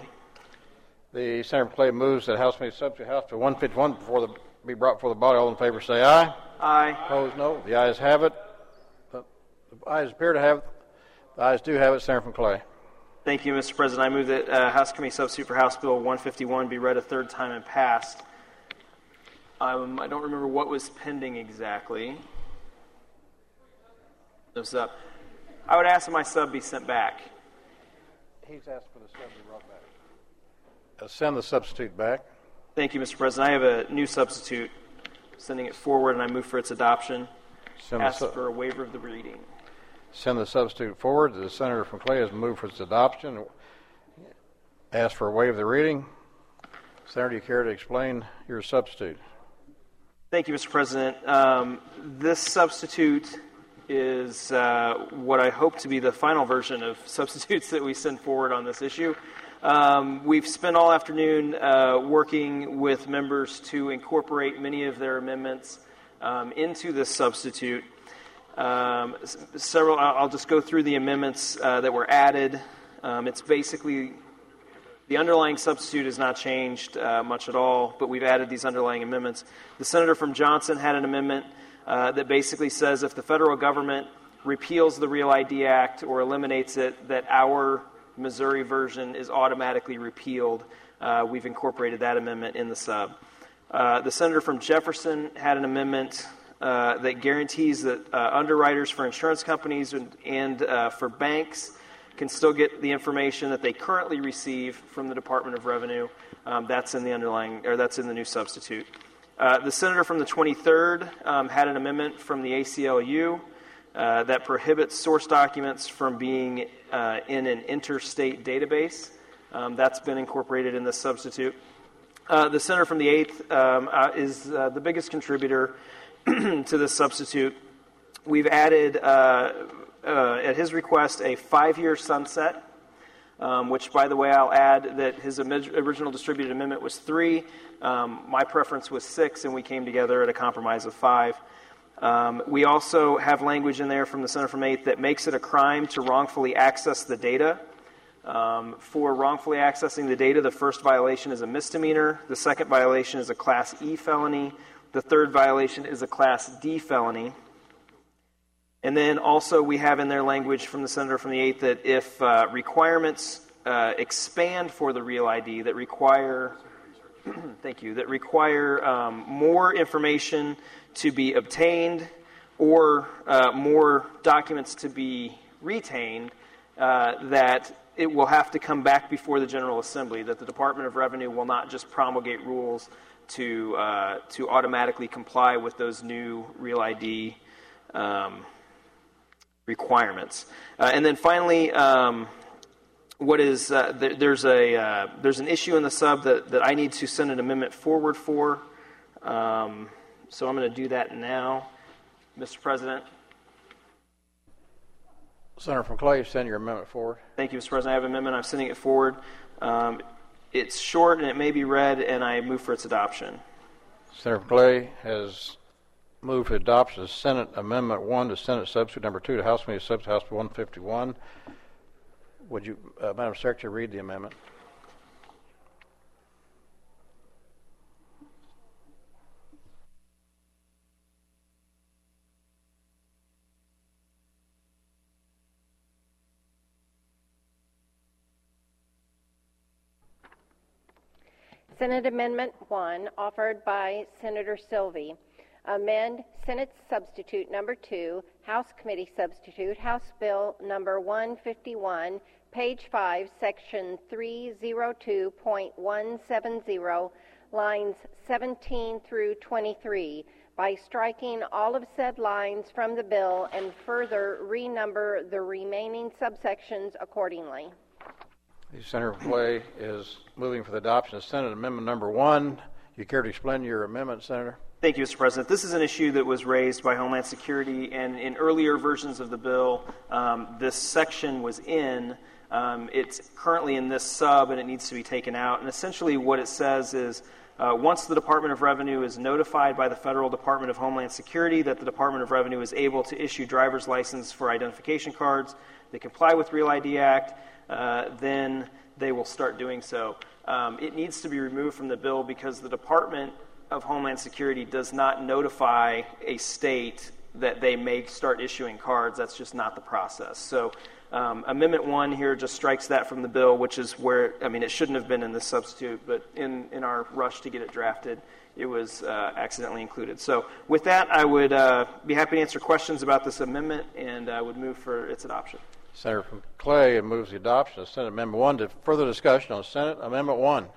S1: The Senator from Clay moves that House Committee Substitute House Bill one fifty-one before the, be brought before the body. All in favor say aye.
S17: Aye.
S1: Opposed, no. The ayes have it. The, the ayes appear to have it. The ayes do have it. Senator from Clay.
S17: Thank you, Mister President. I move that uh, House Committee Substitute for House Bill one fifty-one be read a third time and passed. Um, I don't remember what was pending exactly. This up. I would ask that my sub be sent back.
S1: He's asked for the sub to be brought back. Uh, send the substitute back.
S17: Thank you, Mister President. I have a new substitute. Sending it forward, and I move for its adoption.
S1: Send
S17: Ask
S1: su-
S17: for a waiver of the reading.
S1: Send the substitute forward. The Senator from Clay has moved for its adoption. Ask for a waiver of the reading. Senator, do you care to explain your substitute?
S17: Thank you, Mister President. Um, this substitute is uh, what I hope to be the final version of substitutes that we send forward on this issue. Um, we've spent all afternoon uh, working with members to incorporate many of their amendments um, into this substitute. Um, several, I'll just go through the amendments uh, that were added. Um, it's basically, the underlying substitute has not changed uh, much at all, but we've added these underlying amendments. The senator from Johnson had an amendment uh, that basically says if the federal government repeals the Real I D Act or eliminates it, that our Missouri version is automatically repealed. Uh, we've incorporated that amendment in the sub. Uh, the senator from Jefferson had an amendment uh, that guarantees that uh, underwriters for insurance companies and, and uh, for banks can still get the information that they currently receive from the Department of Revenue. Um, that's in the underlying, or that's in the new substitute. Uh, the senator from the twenty-third um, had an amendment from the A C L U uh, that prohibits source documents from being uh, in an interstate database. Um, that's been incorporated in this substitute. Uh, the senator from the eighth um, uh, is uh, the biggest contributor to this substitute. We've added, uh, uh, at his request, a five-year sunset, um, which, by the way, I'll add that his original distributed amendment was three. Um, my preference was six, and we came together at a compromise of five. Um, we also have language in there from the senator from eighth that makes it a crime to wrongfully access the data. Um, for wrongfully accessing the data, the first violation is a misdemeanor. The second violation is a Class E felony. The third violation is a Class D felony. And then also we have in there language from the senator from the eighth that if uh, requirements uh, expand for the Real I D that require, thank you, that require um, more information to be obtained or uh, more documents to be retained, uh, that it will have to come back before the General Assembly, that the Department of Revenue will not just promulgate rules to uh, to automatically comply with those new Real I D um, requirements. Uh, and then finally, um, what is uh, th- there's a uh, there's an issue in the sub that, that I need to send an amendment forward for. Um, so I'm going to do that now, Mister President.
S1: Senator from Clay, send your amendment forward.
S17: Thank you, Mister President. I have an amendment. I'm sending it forward. Um, it's short and it may be read, and I move for its adoption.
S1: Senator from Clay has moved for adoption of Senate Amendment one to Senate Substitute Number two to House Committee Substitute House Bill one fifty-one. Would you, uh, Madam Secretary, read the amendment?
S3: Senate Amendment one, offered by Senator Sylvie. Amend Senate Substitute Number two, House Committee Substitute, House Bill Number one fifty-one, page five, Section three oh two point one seven zero, lines seventeen through twenty-three, by striking all of said lines from the bill and further renumber the remaining subsections accordingly.
S1: Senator Clay is moving for the adoption of Senate Amendment Number one. You care to explain your amendment, Senator?
S17: Thank you, Mister President. This is an issue that was raised by Homeland Security, and in earlier versions of the bill, um, this section was in. Um, it's currently in this sub, and it needs to be taken out. And essentially what it says is, uh, once the Department of Revenue is notified by the Federal Department of Homeland Security that the Department of Revenue is able to issue driver's license for identification cards that comply with Real I D Act, uh, then they will start doing so. Um, it needs to be removed from the bill because the Department of Homeland Security does not notify a state that they may start issuing cards. That's just not the process. So um, Amendment one here just strikes that from the bill, which is where, I mean, it shouldn't have been in this substitute, but in, in our rush to get it drafted, it was uh, accidentally included. So with that, I would uh, be happy to answer questions about this amendment, and I would move for its adoption.
S1: Senator from Clay moves the adoption of Senate Amendment one. To further discussion on Senate Amendment one.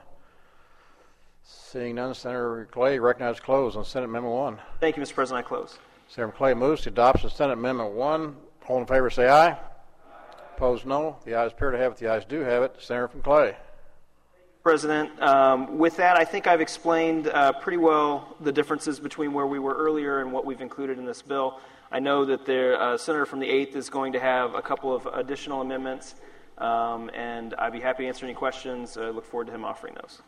S1: Seeing none, Senator Clay recognized close on Senate Amendment one.
S17: Thank you, Mister President. I close.
S1: Senator Clay moves to adoption of Senate Amendment one. All in favor say aye. Aye. Opposed no. The ayes appear to have it. The ayes do have it. Senator from Clay.
S17: President, um, with that, I think I've explained uh, pretty well the differences between where we were earlier and what we've included in this bill. I know that the uh, senator from the eighth is going to have a couple of additional amendments, um, and I'd be happy to answer any questions. I look forward to him offering those.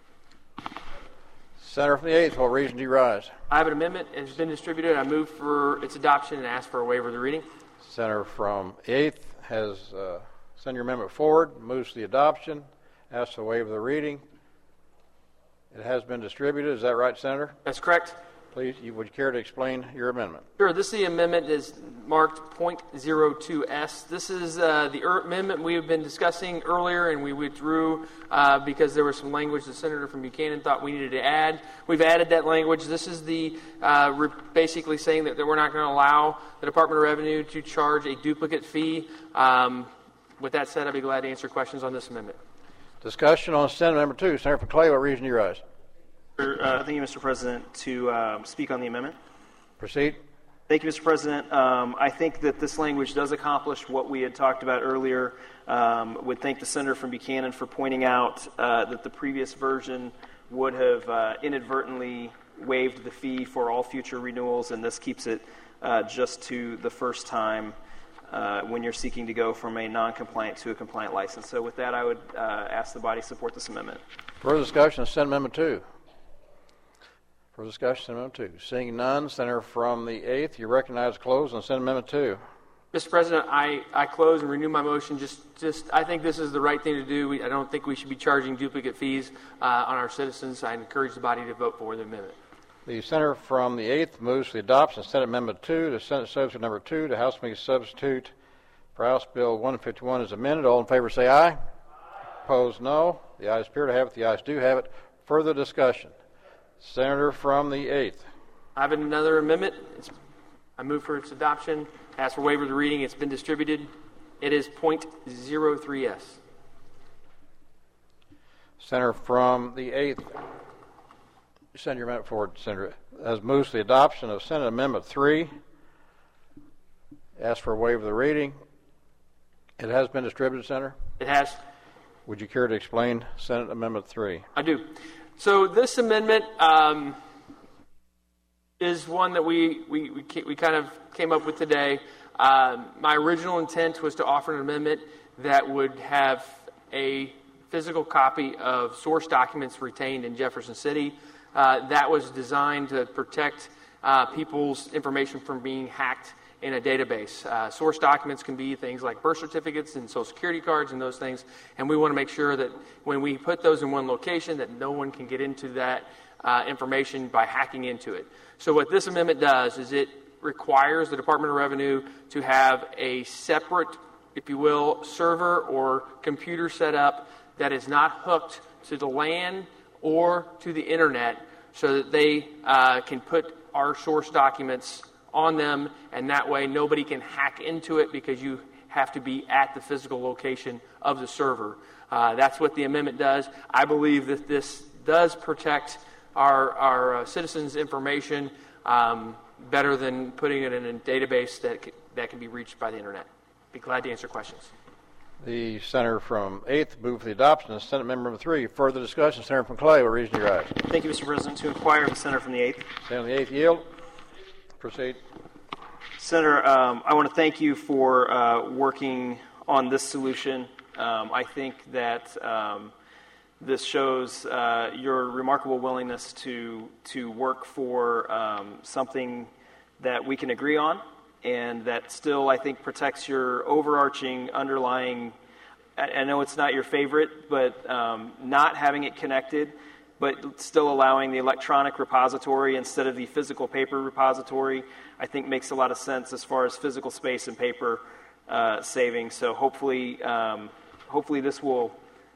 S1: Senator from the eighth, what reason do you rise?
S12: I have an amendment. It's been distributed. I move for its adoption and ask for a waiver of the reading.
S1: Senator from the eighth has uh, sent your amendment forward, moves to the adoption, asks for a waiver of the reading. It has been distributed. Is that right, Senator?
S12: That's correct.
S1: Please, you would care to explain your amendment?
S12: Sure. This is the amendment is marked point zero two S. This is uh, the er- amendment we have been discussing earlier, and we withdrew uh, because there was some language the senator from Buchanan thought we needed to add. We've added that language. This is the uh, re- basically saying that, that we're not going to allow the Department of Revenue to charge a duplicate fee. Um, with that said, I'd be glad to answer questions on this amendment.
S1: Discussion on Senate Number two. Senator from Clay, what reason do you rise?
S17: Uh, thank you, Mister President, to um, speak on the amendment.
S1: Proceed.
S17: Thank you, Mister President. Um, I think that this language does accomplish what we had talked about earlier. Um, would thank the senator from Buchanan for pointing out uh, that the previous version would have uh, inadvertently waived the fee for all future renewals, and this keeps it uh, just to the first time uh, when you're seeking to go from a non-compliant to a compliant license. So with that, I would uh, ask the body to support this amendment.
S1: Further discussion on Senate Amendment two. For discussion, Amendment two. Seeing none, Senator from the eighth, you recognize close on Senate Amendment two.
S12: Mister President, I, I close and renew my motion. Just, just, I think this is the right thing to do. We, I don't think we should be charging duplicate fees uh, on our citizens. I encourage the body to vote for the amendment.
S1: The senator from the eighth moves to the adoption of Senate Amendment two to Senate Substitute Number two to House Committee Substitute for House Bill one fifty-one as amended. All in favor say aye. Aye. Opposed no. The ayes appear to have it. The ayes do have it. Further discussion. Senator from the eighth.
S12: I have another amendment. It's, I move for its adoption. Ask for waiver of the reading. It's been distributed. It is point zero three S.
S1: Senator from the eighth. Send your amendment forward, Senator. Has moved to the adoption of Senate Amendment three. Ask for a waiver of the reading. It has been distributed, Senator?
S12: It has.
S1: Would you care to explain Senate Amendment three?
S12: I do. So this amendment um, is one that we, we, we, we kind of came up with today. Um, my original intent was to offer an amendment that would have a physical copy of source documents retained in Jefferson City. Uh, that was designed to protect uh, people's information from being hacked in a database. Uh, source documents can be things like birth certificates and social security cards and those things, and we want to make sure that when we put those in one location that no one can get into that uh, information by hacking into it. So what this amendment does is it requires the Department of Revenue to have a separate, if you will, server or computer set up that is not hooked to the LAN or to the internet so that they uh, can put our source documents on them, and that way nobody can hack into it because you have to be at the physical location of the server. Uh, that's what the amendment does. I believe that this does protect our, our uh, citizens' information um, better than putting it in a database that c- that can be reached by the internet. Be glad to answer questions.
S1: The senator from eighth moved for the adoption of Senate Amendment three. Further discussion, Senator from Clay, what reason do you rise?
S17: Thank you, Mister President. To inquire of the senator from the eighth.
S1: Senator from the eighth, yield. Proceed.
S17: Senator, um, I want to thank you for uh, working on this solution. Um, I think that um, this shows uh, your remarkable willingness to to work for um, something that we can agree on, and that still, I think, protects your overarching underlying. I, I know it's not your favorite, but um, not having it connected, but still allowing the electronic repository instead of the physical paper repository, I think makes a lot of sense as far as physical space and paper uh, saving. So hopefully, um, hopefully this will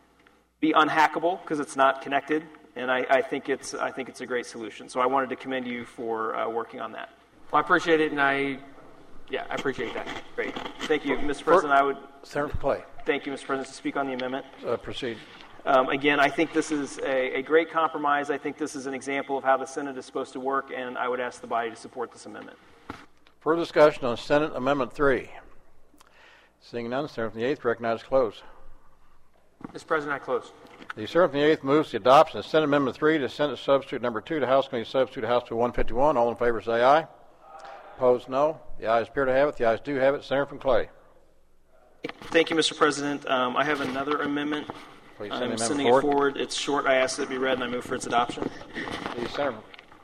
S17: be unhackable because it's not connected, and I, I think it's I think it's a great solution. So I wanted to commend you for uh, working on that.
S12: Well, I appreciate it, and I, yeah, I appreciate that.
S17: Great. Thank you, Mister President. I would.
S1: Senator Clay.
S17: Thank you, Mister President. To speak on the amendment.
S1: Uh, proceed.
S17: Um, again, I think this is a, a great compromise. I think this is an example of how the Senate is supposed to work, and I would ask the body to support this amendment.
S1: Further discussion on Senate Amendment three. Seeing none, Senator from the eighth recognized close.
S12: Mister President, I close.
S1: The Senator from the eighth moves the adoption of Senate Amendment three to Senate Substitute Number two to House Committee Substitute to House Bill one fifty-one. All in favor say aye. Opposed, no. The ayes appear to have it. The ayes do have it. Senator from Clay.
S17: Thank you, Mister President. Um, I have another amendment.
S1: Please
S17: I'm
S1: send the
S17: sending
S1: amendment
S17: it forward. It's short. I ask that it be read, and I move for its adoption.
S1: The Senator.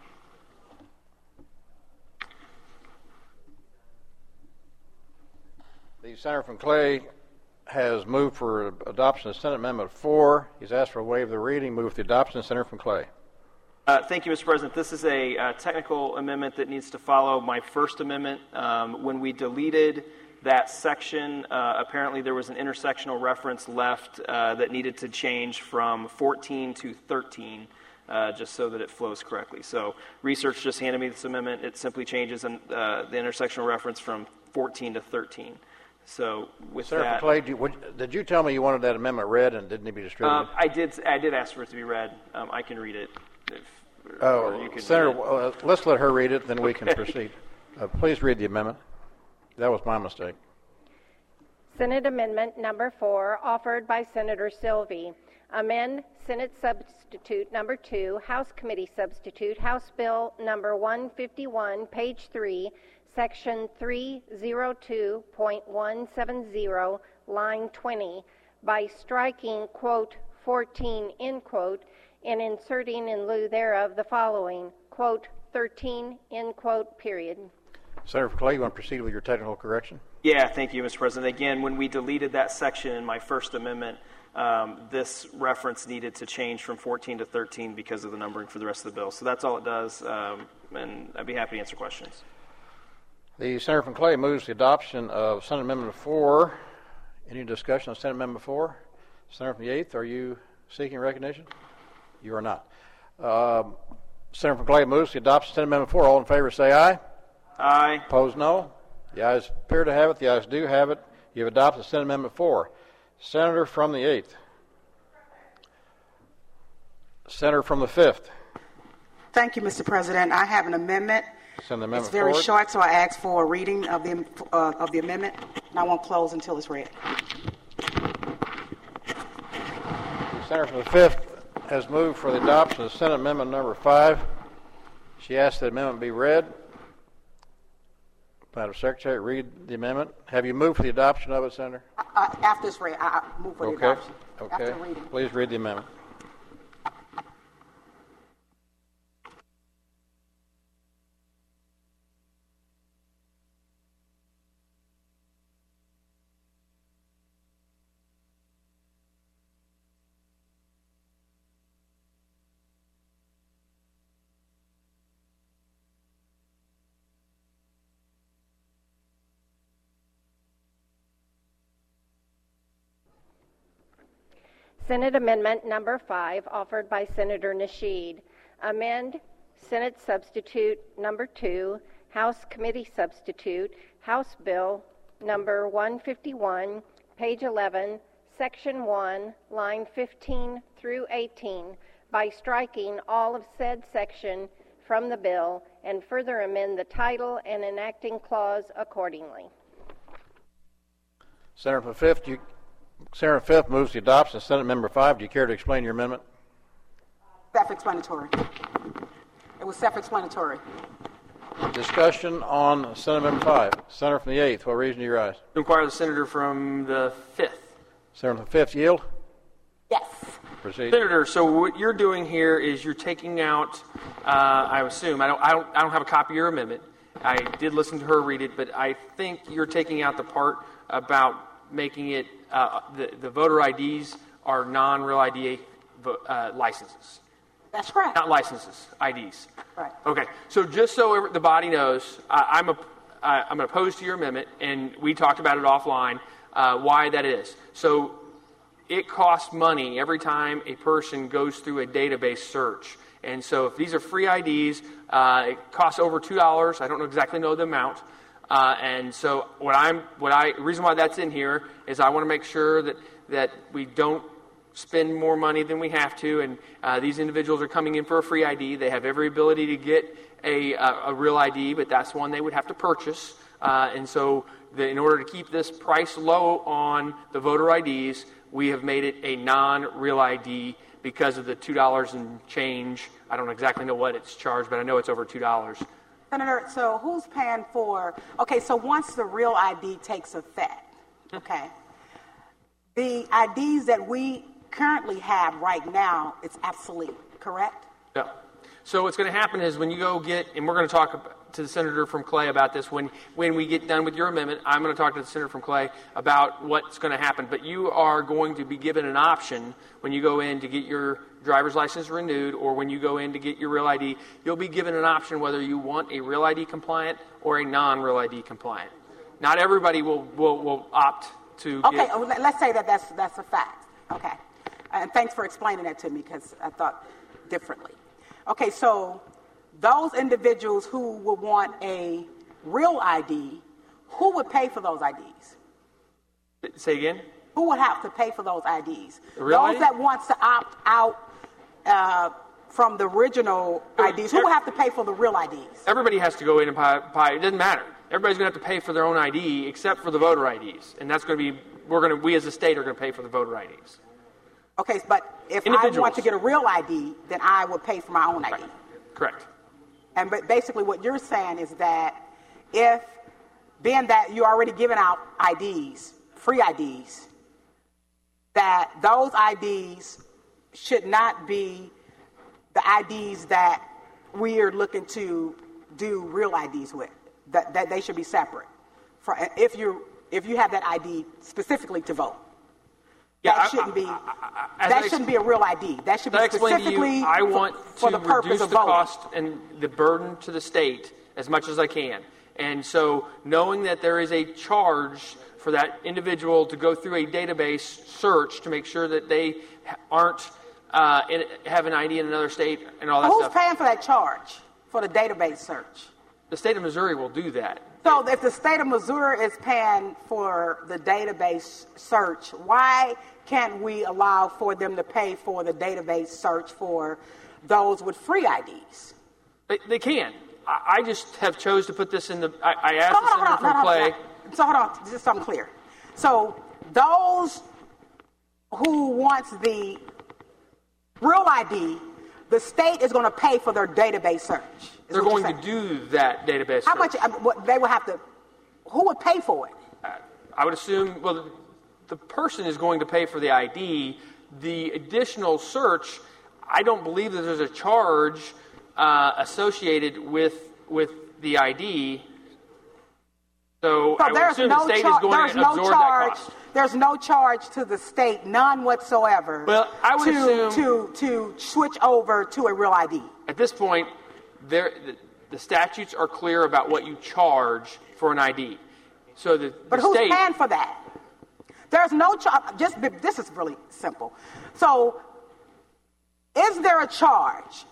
S1: The Senator from Clay has moved for adoption of Senate Amendment four. He's asked for a waive of the reading. Move for the adoption of Senator from Clay.
S17: Uh, thank you, Mister President. This is a uh, technical amendment that needs to follow my first amendment. Um, when we deleted that section, uh, apparently there was an intersectional reference left uh, that needed to change from fourteen to thirteen, uh, just so that it flows correctly. So research just handed me this amendment. It simply changes an, uh, the intersectional reference from fourteen to thirteen. So with
S1: Senator
S17: that,
S1: Clay, did you, would, did you tell me you wanted that amendment read and didn't it be distributed?
S17: um, I did. I did ask for it to be read. Um, I can read it. If,
S1: oh,
S17: you can
S1: Senator,
S17: read it.
S1: well, let's let her read it, then we can
S17: Okay.
S1: proceed. Uh, please read the amendment. That was my mistake.
S3: Senate Amendment Number four, offered by Senator Sylvie. Amend Senate Substitute Number two, House Committee Substitute, House Bill Number one fifty-one, page three, Section three oh two point one seven zero, line twenty, by striking, quote, fourteen, end quote, and inserting in lieu thereof the following, quote, thirteen, end quote, period.
S1: Senator Clay, you want to proceed with your technical correction?
S17: Yeah, thank you, Mister President. Again, when we deleted that section in my first amendment, um, this reference needed to change from fourteen to thirteen because of the numbering for the rest of the bill. So that's all it does, um, and I'd be happy to answer questions.
S1: The Senator from Clay moves the adoption of Senate Amendment four. Any discussion on Senate Amendment four? Senator from the eighth, are you seeking recognition? You are not. Um, Senator from Clay moves the adoption of Senate Amendment four. All in favor say aye.
S17: Aye.
S1: Opposed, no. The ayes appear to have it. The ayes do have it. You have adopted Senate Amendment four. Senator from the eighth. Senator from the fifth.
S18: Thank you, Mister President. I have an amendment.
S1: Send the amendment
S18: It's very
S1: forward.
S18: short, so I ask for a reading of the uh, of the amendment, and I won't close until it's read.
S1: The Senator from the fifth has moved for the adoption of Senate Amendment Number five. She asked that the amendment be read. Madam Secretary, read the amendment. Have you moved for the adoption of it, Senator?
S18: Uh, after it's read, I I move for the
S1: Okay.
S18: adoption.
S1: Okay.
S18: After reading.
S1: Please read the amendment.
S3: Senate Amendment Number five, offered by Senator Nasheed. Amend Senate Substitute Number two, House Committee Substitute, House Bill Number one fifty-one, page eleven, Section one, line fifteen through eighteen, by striking all of said section from the bill and further amend the title and enacting clause accordingly.
S1: Senator from the fifth, you, Senator from the fifth moves the adoption of Senate Member five. Do you care to explain your amendment?
S18: Self-explanatory. It was self-explanatory.
S1: Discussion on Senate Member five. Senator from the eighth, what reason do you rise?
S12: To inquire the senator from the fifth.
S1: Senator from the fifth, yield?
S18: Yes.
S1: Proceed.
S12: Senator, so what you're doing here is you're taking out, uh, I assume, I don't, I, don't, I don't have a copy of your amendment. I did listen to her read it, but I think you're taking out the part about making it, uh, the, the voter I Ds are non-real I D uh, licenses.
S18: That's correct.
S12: Not licenses, I Ds.
S18: Right.
S12: Okay, so just so every, the body knows, I, I'm, a, I, I'm opposed to your amendment, and we talked about it offline, uh, why that is. So it costs money every time a person goes through a database search. And so if these are free I Ds, uh, it costs over two dollars. I don't exactly know the amount. Uh, and so what I'm, what I, the reason why that's in here is I want to make sure that, that we don't spend more money than we have to. And uh, these individuals are coming in for a free I D. They have every ability to get a, a, a real I D, but that's one they would have to purchase. Uh, and so the, in order to keep this price low on the voter I Ds, we have made it a non-real I D because of the two dollars and change. I don't exactly know what it's charged, but I know it's over two dollars.
S18: Senator, so who's paying for, okay, so once the real I D takes effect, okay, the I Ds that we currently have right now, it's obsolete, correct?
S12: No. So what's going to happen is when you go get, and we're going to talk about, to the senator from Clay about this. When when we get done with your amendment, I'm going to talk to the senator from Clay about what's going to happen. But you are going to be given an option when you go in to get your driver's license renewed, or when you go in to get your real I D. You'll be given an option whether you want a real I D compliant or a non-real I D compliant. Not everybody will will, will opt to.
S18: Okay,
S12: get,
S18: let's say that that's that's a fact. Okay, and thanks for explaining that to me because I thought differently. Okay, so those individuals who would want a real I D, who would pay for those I Ds?
S12: Say again?
S18: Who would have to pay for those I Ds?
S12: The real
S18: those
S12: I D?
S18: that wants to opt out uh, from the original I Ds, who would have to pay for the real I Ds?
S12: Everybody has to go in and buy, buy. It doesn't matter. Everybody's going to have to pay for their own I D except for the voter I Ds, and that's going to be we're going to we as a state are going to pay for the voter I Ds.
S18: Okay, but if I want to get a real I D, then I would pay for my own I D.
S12: Right. Correct.
S18: And but basically what you're saying is that if, being that you're already giving out I Ds, free I Ds, that those I Ds should not be the I Ds that we are looking to do real I Ds with, that, that they should be separate. For, if, you if you have that I D specifically to vote.
S12: Yeah,
S18: that
S12: I,
S18: shouldn't be.
S12: I, I, I,
S18: that shouldn't be a real I D. That should be specifically
S12: you, I want
S18: for, for
S12: to
S18: the purpose
S12: reduce
S18: of
S12: the
S18: voting.
S12: cost and the burden to the state as much as I can. And so, knowing that there is a charge for that individual to go through a database search to make sure that they aren't uh, in, have an I D in another state and all that
S18: Who's
S12: stuff.
S18: Who's paying for that charge for the database search?
S12: The state of Missouri will do that.
S18: So if the state of Missouri is paying for the database search, why can't we allow for them to pay for the database search for those with free I Ds?
S12: They, they can. I, I just have chose to put this in the. I, I asked
S18: so
S12: the senator
S18: on,
S12: from
S18: hold
S12: Clay.
S18: On, so hold on, just so I'm clear. So those who wants the real I D, the state is going to pay for their database search.
S12: They're going to do that database
S18: How
S12: search.
S18: much? Um, what, they will have to. Who would pay for it?
S12: Uh, I would assume. Well, the, the person is going to pay for the I D. The additional search, I don't believe that there's a charge uh, associated with with the I D. So,
S18: so
S12: I would assume
S18: no
S12: the state
S18: char-
S12: is going
S18: there's
S12: to
S18: no
S12: absorb
S18: charge,
S12: that cost.
S18: There's no charge to the state, none whatsoever.
S12: Well, I would
S18: to,
S12: assume
S18: to to switch over to a real I D.
S12: At this point, there the, the statutes are clear about what you charge for an I D. So the, the
S18: but who's
S12: state,
S18: paying for that? There's no charge. Just this is really simple. So, is there a charge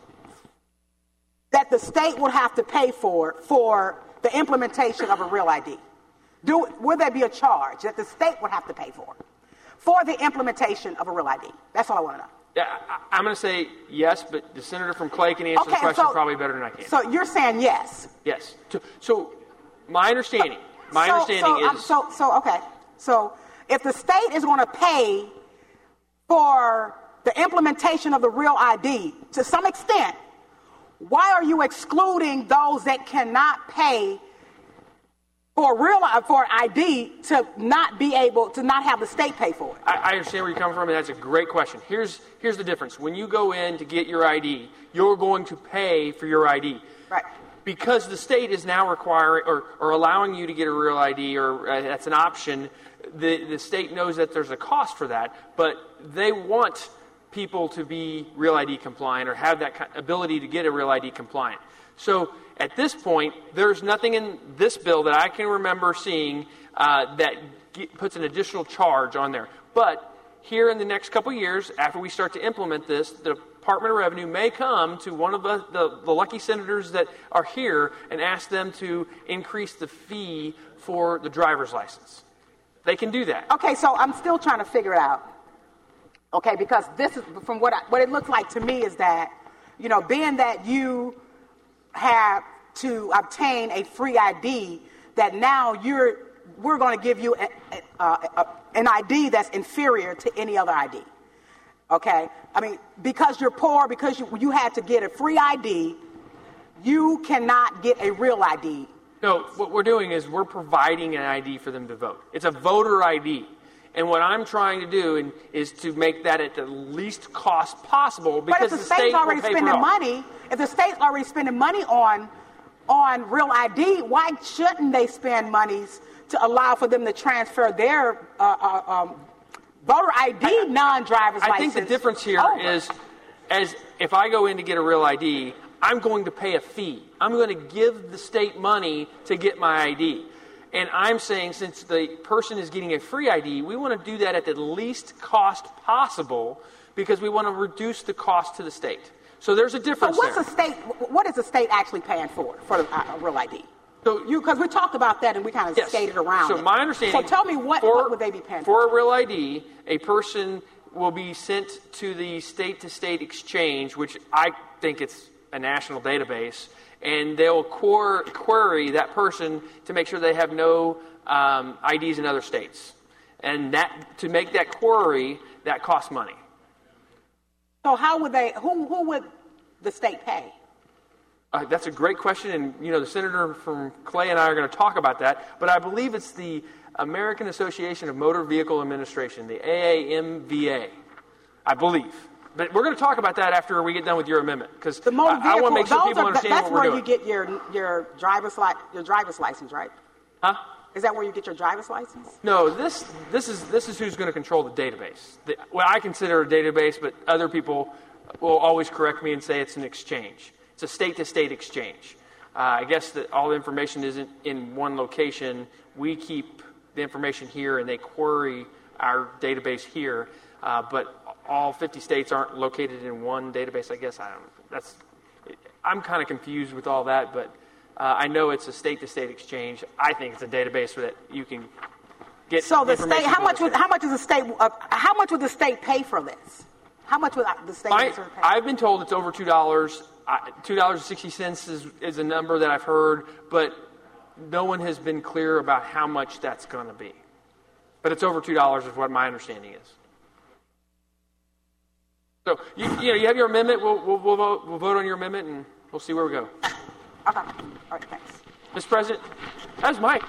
S18: that the state would have to pay for for the implementation of a real I D? Do, will there be a charge that the state would have to pay for for the implementation of a real I D? That's all I want to know.
S12: Yeah, I, I'm going to say yes, but the senator from Clay can answer
S18: okay,
S12: the question
S18: so,
S12: probably better than I can.
S18: So you're saying yes?
S12: Yes. So, so my understanding, my
S18: so,
S12: understanding
S18: so, um,
S12: is
S18: so so okay. So if the state is going to pay for the implementation of the real I D to some extent, why are you excluding those that cannot pay for real for I D to not be able to not have the state pay for it?
S12: I, I understand where you're coming from, and that's a great question. Here's here's the difference. When you go in to get your I D, you're going to pay for your I D.
S18: Right.
S12: Because the state is now requiring or, or allowing you to get a real I D, or uh, that's an option. The the state knows that there's a cost for that, but they want people to be real I D compliant or have that ability to get a real I D compliant. So at this point, there's nothing in this bill that I can remember seeing uh, that get, puts an additional charge on there. But here in the next couple years, after we start to implement this, the Department of Revenue may come to one of the, the, the lucky senators that are here and ask them to increase the fee for the driver's license. They can do that.
S18: Okay, so I'm still trying to figure it out. Okay, because this is from what I, what it looks like to me is that, you know, being that you have to obtain a free I D, that now you're we're going to give you a, a, a, an I D that's inferior to any other I D. Okay, I mean, because you're poor, because you, you had to get a free I D, you cannot get a real I D.
S12: No, what we're doing is we're providing an I D for them to vote. It's a voter I D. And what I'm trying to do in, is to make that at the least cost possible, because
S18: but if the,
S12: the
S18: state's
S12: state
S18: already
S12: will pay
S18: spending
S12: for it all.
S18: money, if the state's already spending money on on real I D, why shouldn't they spend monies to allow for them to transfer their uh, uh, um, voter I D I, non-driver's
S12: I
S18: license?
S12: think the difference here
S18: over.
S12: is, as if I go in to get a real I D, I'm going to pay a fee. I'm going to give the state money to get my I D. And I'm saying, since the person is getting a free I D, we want to do that at the least cost possible, because we want to reduce the cost to the state. So there's a difference
S18: so what's
S12: there.
S18: the state? What is the state actually paying for for the, uh, a real I D? So you, because we talked about that and we kind of
S12: Yes.
S18: skated around.
S12: So
S18: it.
S12: my understanding.
S18: So tell me what,
S12: for,
S18: what would they be paying
S12: for?
S18: for?
S12: For a real I D, a person will be sent to the state-to-state exchange, which I think it's a national database, and they'll quer- query that person to make sure they have no um, I Ds in other states. And that to make that query, that costs money.
S18: So how would they? Who who would the state pay?
S12: Uh, that's a great question, and you know the senator from Clay and I are going to talk about that. But I believe it's the American Association of Motor Vehicle Administration, the A A M V A, I believe. But we're going to talk about that after we get done with your amendment, because I, I want to make sure people
S18: are,
S12: understand
S18: that's
S12: what we're
S18: where
S12: doing.
S18: you get your your driver's li- your driver's license, right?
S12: Huh?
S18: Is that where you get your driver's license?
S12: No, this this is this is who's going to control the database. The, what I consider a database, but other people will always correct me and say it's an exchange. It's a state-to-state exchange. Uh, I guess that all the information isn't in one location. We keep the information here, and they query our database here. Uh, but all fifty states aren't located in one database. I guess I don't. That's. I'm kind of confused with all that, but uh, I know it's a state-to-state exchange. I think it's a database that you can get
S18: So the
S12: information
S18: state, how
S12: from
S18: much
S12: the
S18: would
S12: state.
S18: how much is the state? Uh, how much would the state pay for this? How much would the state
S12: My,
S18: Missouri pay?
S12: I've been told it's over two dollars. Two dollars and sixty cents is is a number that I've heard, but no one has been clear about how much that's going to be. But it's over two dollars, is what my understanding is. So you, you know, you have your amendment. We'll we'll, we'll, vote, we'll vote on your amendment, and we'll see where we go.
S18: Okay. All right. Thanks.
S12: Mister President, that's Mike.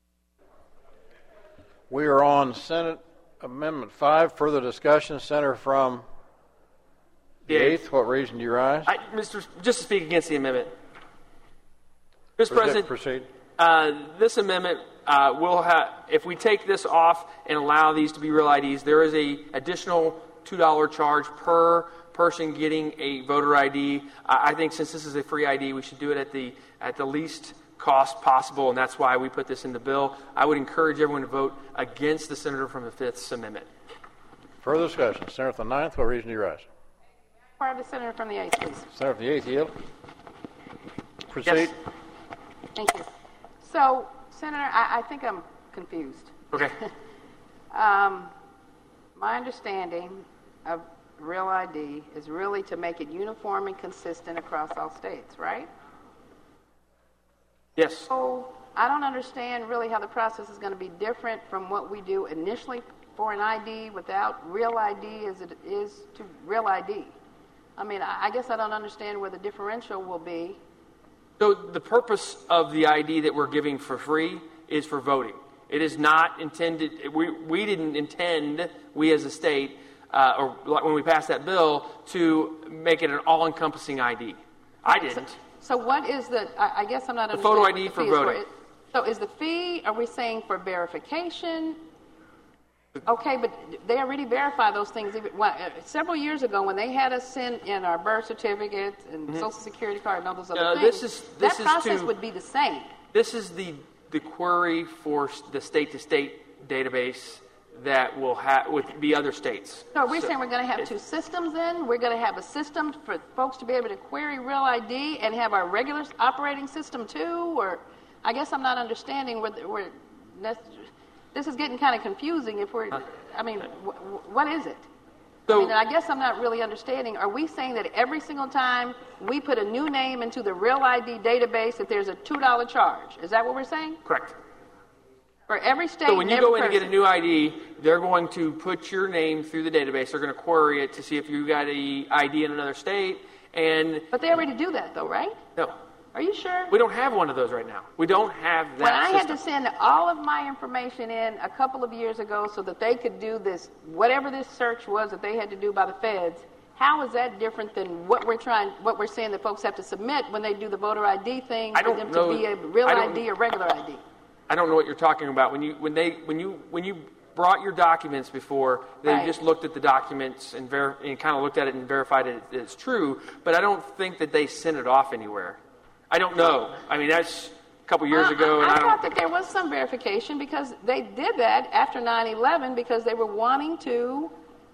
S1: We are on Senate Amendment five. Further discussion. Senator from the eighth. What reason do you rise?
S12: I, Mister Just to speak against the amendment. Mister President,
S1: proceed.
S12: Uh, this amendment uh, will have, if we take this off and allow these to be real I Ds, there is a additional two dollars charge per person getting a voter I D. I, I think since this is a free I D, we should do it at the at the least cost possible, and that's why we put this in the bill. I would encourage everyone to vote against the senator from the fifth amendment.
S1: Further discussion. Senator from the ninth. What reason do you rise?
S19: Part of the senator from the eighth, please.
S1: Senator from the eighth, yield. Proceed.
S12: Yes.
S19: Thank you. So, Senator, I, I think I'm confused.
S12: Okay.
S19: um, my understanding of Real I D is really to make it uniform and consistent across all states, right?
S12: Yes.
S19: So, I don't understand really how the process is going to be different from what we do initially for an I D without Real I D as it is to Real I D. I mean, I, I guess I don't understand where the differential will be.
S12: So the purpose of the I D that we're giving for free is for voting. It is not intended, we, we didn't intend, we as a state, uh, or when we passed that bill, to make it an all-encompassing I D. I didn't.
S19: So, so what is the, I, I guess I'm not
S12: The
S19: understanding.
S12: photo I D
S19: what the
S12: for
S19: fee is
S12: voting.
S19: It, so is the fee, are we saying for verification? Okay, but they already verify those things. Even, well, uh, several years ago, when they had us send in our birth certificate and
S12: Mhm.
S19: Social Security card and all those other
S12: Uh,
S19: things,
S12: this is- this
S19: that
S12: is
S19: process
S12: to-
S19: would be the same.
S12: This is the, the query for the state-to-state database that will have would be other states.
S19: So we're
S12: So-
S19: saying we're going to have two systems then? We're going to have a system for folks to be able to query Real I D and have our regular operating system too? Or I guess I'm not understanding where, where this is getting kind of confusing if we're, I mean, wh- what is it? I mean, I guess I'm not really understanding. Are we saying that every single time we put a new name into the Real I D database that there's a two dollars charge? Is that what we're saying?
S12: Correct.
S19: For every state
S12: So when you
S19: and every
S12: go in to get a
S19: person?
S12: new I D, they're going to put your name through the database. They're going to query it to see if you got a I D in another state. And
S19: But they already do that though, right?
S12: no,
S19: Are you sure?
S12: we don't have one of those right now. We don't have that
S19: When I had
S12: system.
S19: to send all of my information in a couple of years ago so that they could do this, whatever this search was that they had to do by the feds, how is that different than what we're trying, what we're saying that folks have to submit when they do the voter I D thing
S12: I
S19: for
S12: don't
S19: them
S12: know-
S19: to be a real
S12: I
S19: I
S12: don't-
S19: D or regular I D?
S12: I don't know what you're talking about. When you when they when you when you brought your documents before, they
S19: Right.
S12: just looked at the documents and, ver- and kind of looked at it and verified it it's true. But I don't think that they sent it off anywhere. I don't know. I mean, that's a couple years
S19: Well,
S12: ago,
S19: I,
S12: and
S19: I
S12: I
S19: thought
S12: don't.
S19: that there was some verification because they did that after nine eleven because they were wanting to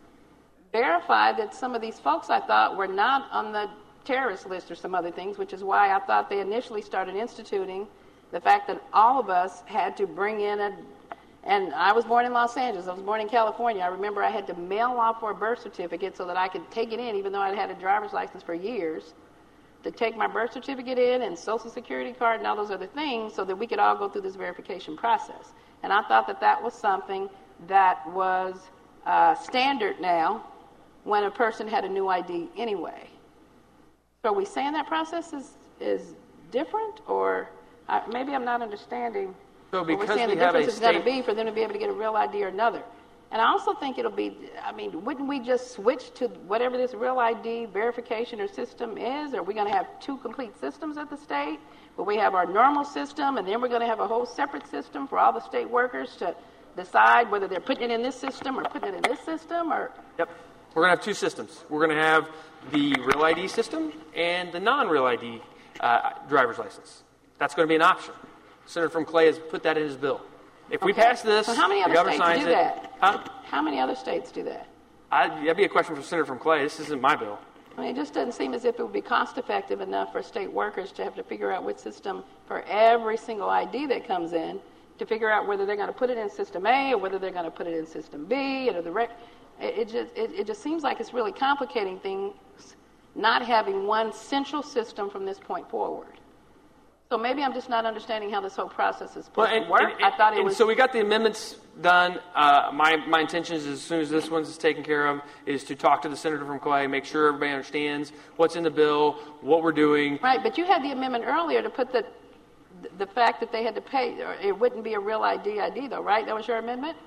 S19: verify that some of these folks I thought were not on the terrorist list or some other things, which is why I thought they initially started instituting the fact that all of us had to bring in a, and I was born in Los Angeles, I was born in California. I remember I had to mail off for a birth certificate so that I could take it in, even though I'd had a driver's license for years, to take my birth certificate in and Social Security card and all those other things so that we could all go through this verification process. And I thought that that was something that was uh, standard now when a person had a new I D anyway. So are we saying that process is, is different, or uh, maybe I'm not understanding
S12: So
S19: what we're
S12: because
S19: saying
S12: we
S19: the
S12: have a
S19: difference is going to
S12: state-
S19: be for them to be able to get a real I D or another. And I also think it'll be, I mean, wouldn't we just switch to whatever this Real I D verification or system is? Are we going to have two complete systems at the state? Where we have our normal system, and then we're going to have a whole separate system for all the state workers to decide whether they're putting it in this system or putting it in this system? Or
S12: Yep. We're going to have two systems. We're going to have the Real I D system and the non-Real I D uh, driver's license. That's going to be an option. Senator from Clay has put that in his bill. If we
S19: Okay.
S12: pass this,
S19: So how many
S12: the
S19: other
S12: governor
S19: states
S12: signs
S19: do
S12: it.
S19: that?
S12: Huh?
S19: How many other states do that?
S12: I, that'd be a question for Senator from Clay. This isn't my bill.
S19: I mean, it just doesn't seem as if it would be cost effective enough for state workers to have to figure out which system for every single I D that comes in to figure out whether they're going to put it in System A or whether they're going to put it in System B. Or the rec- it, it, just, it, it just seems like it's really complicating things, not having one central system from this point forward. So maybe I'm just not understanding how this whole process is supposed
S12: well, and,
S19: to work.
S12: And, and,
S19: I thought it
S12: and
S19: was.
S12: So we got the amendments done. Uh, my my intention is, as soon as this one's taken care of, is to talk to the senator from Clay, make sure everybody understands what's in the bill, what we're doing.
S19: Right, but you had the amendment earlier to put the the fact that they had to pay, or it wouldn't be a real I D I D though, right? That was your amendment?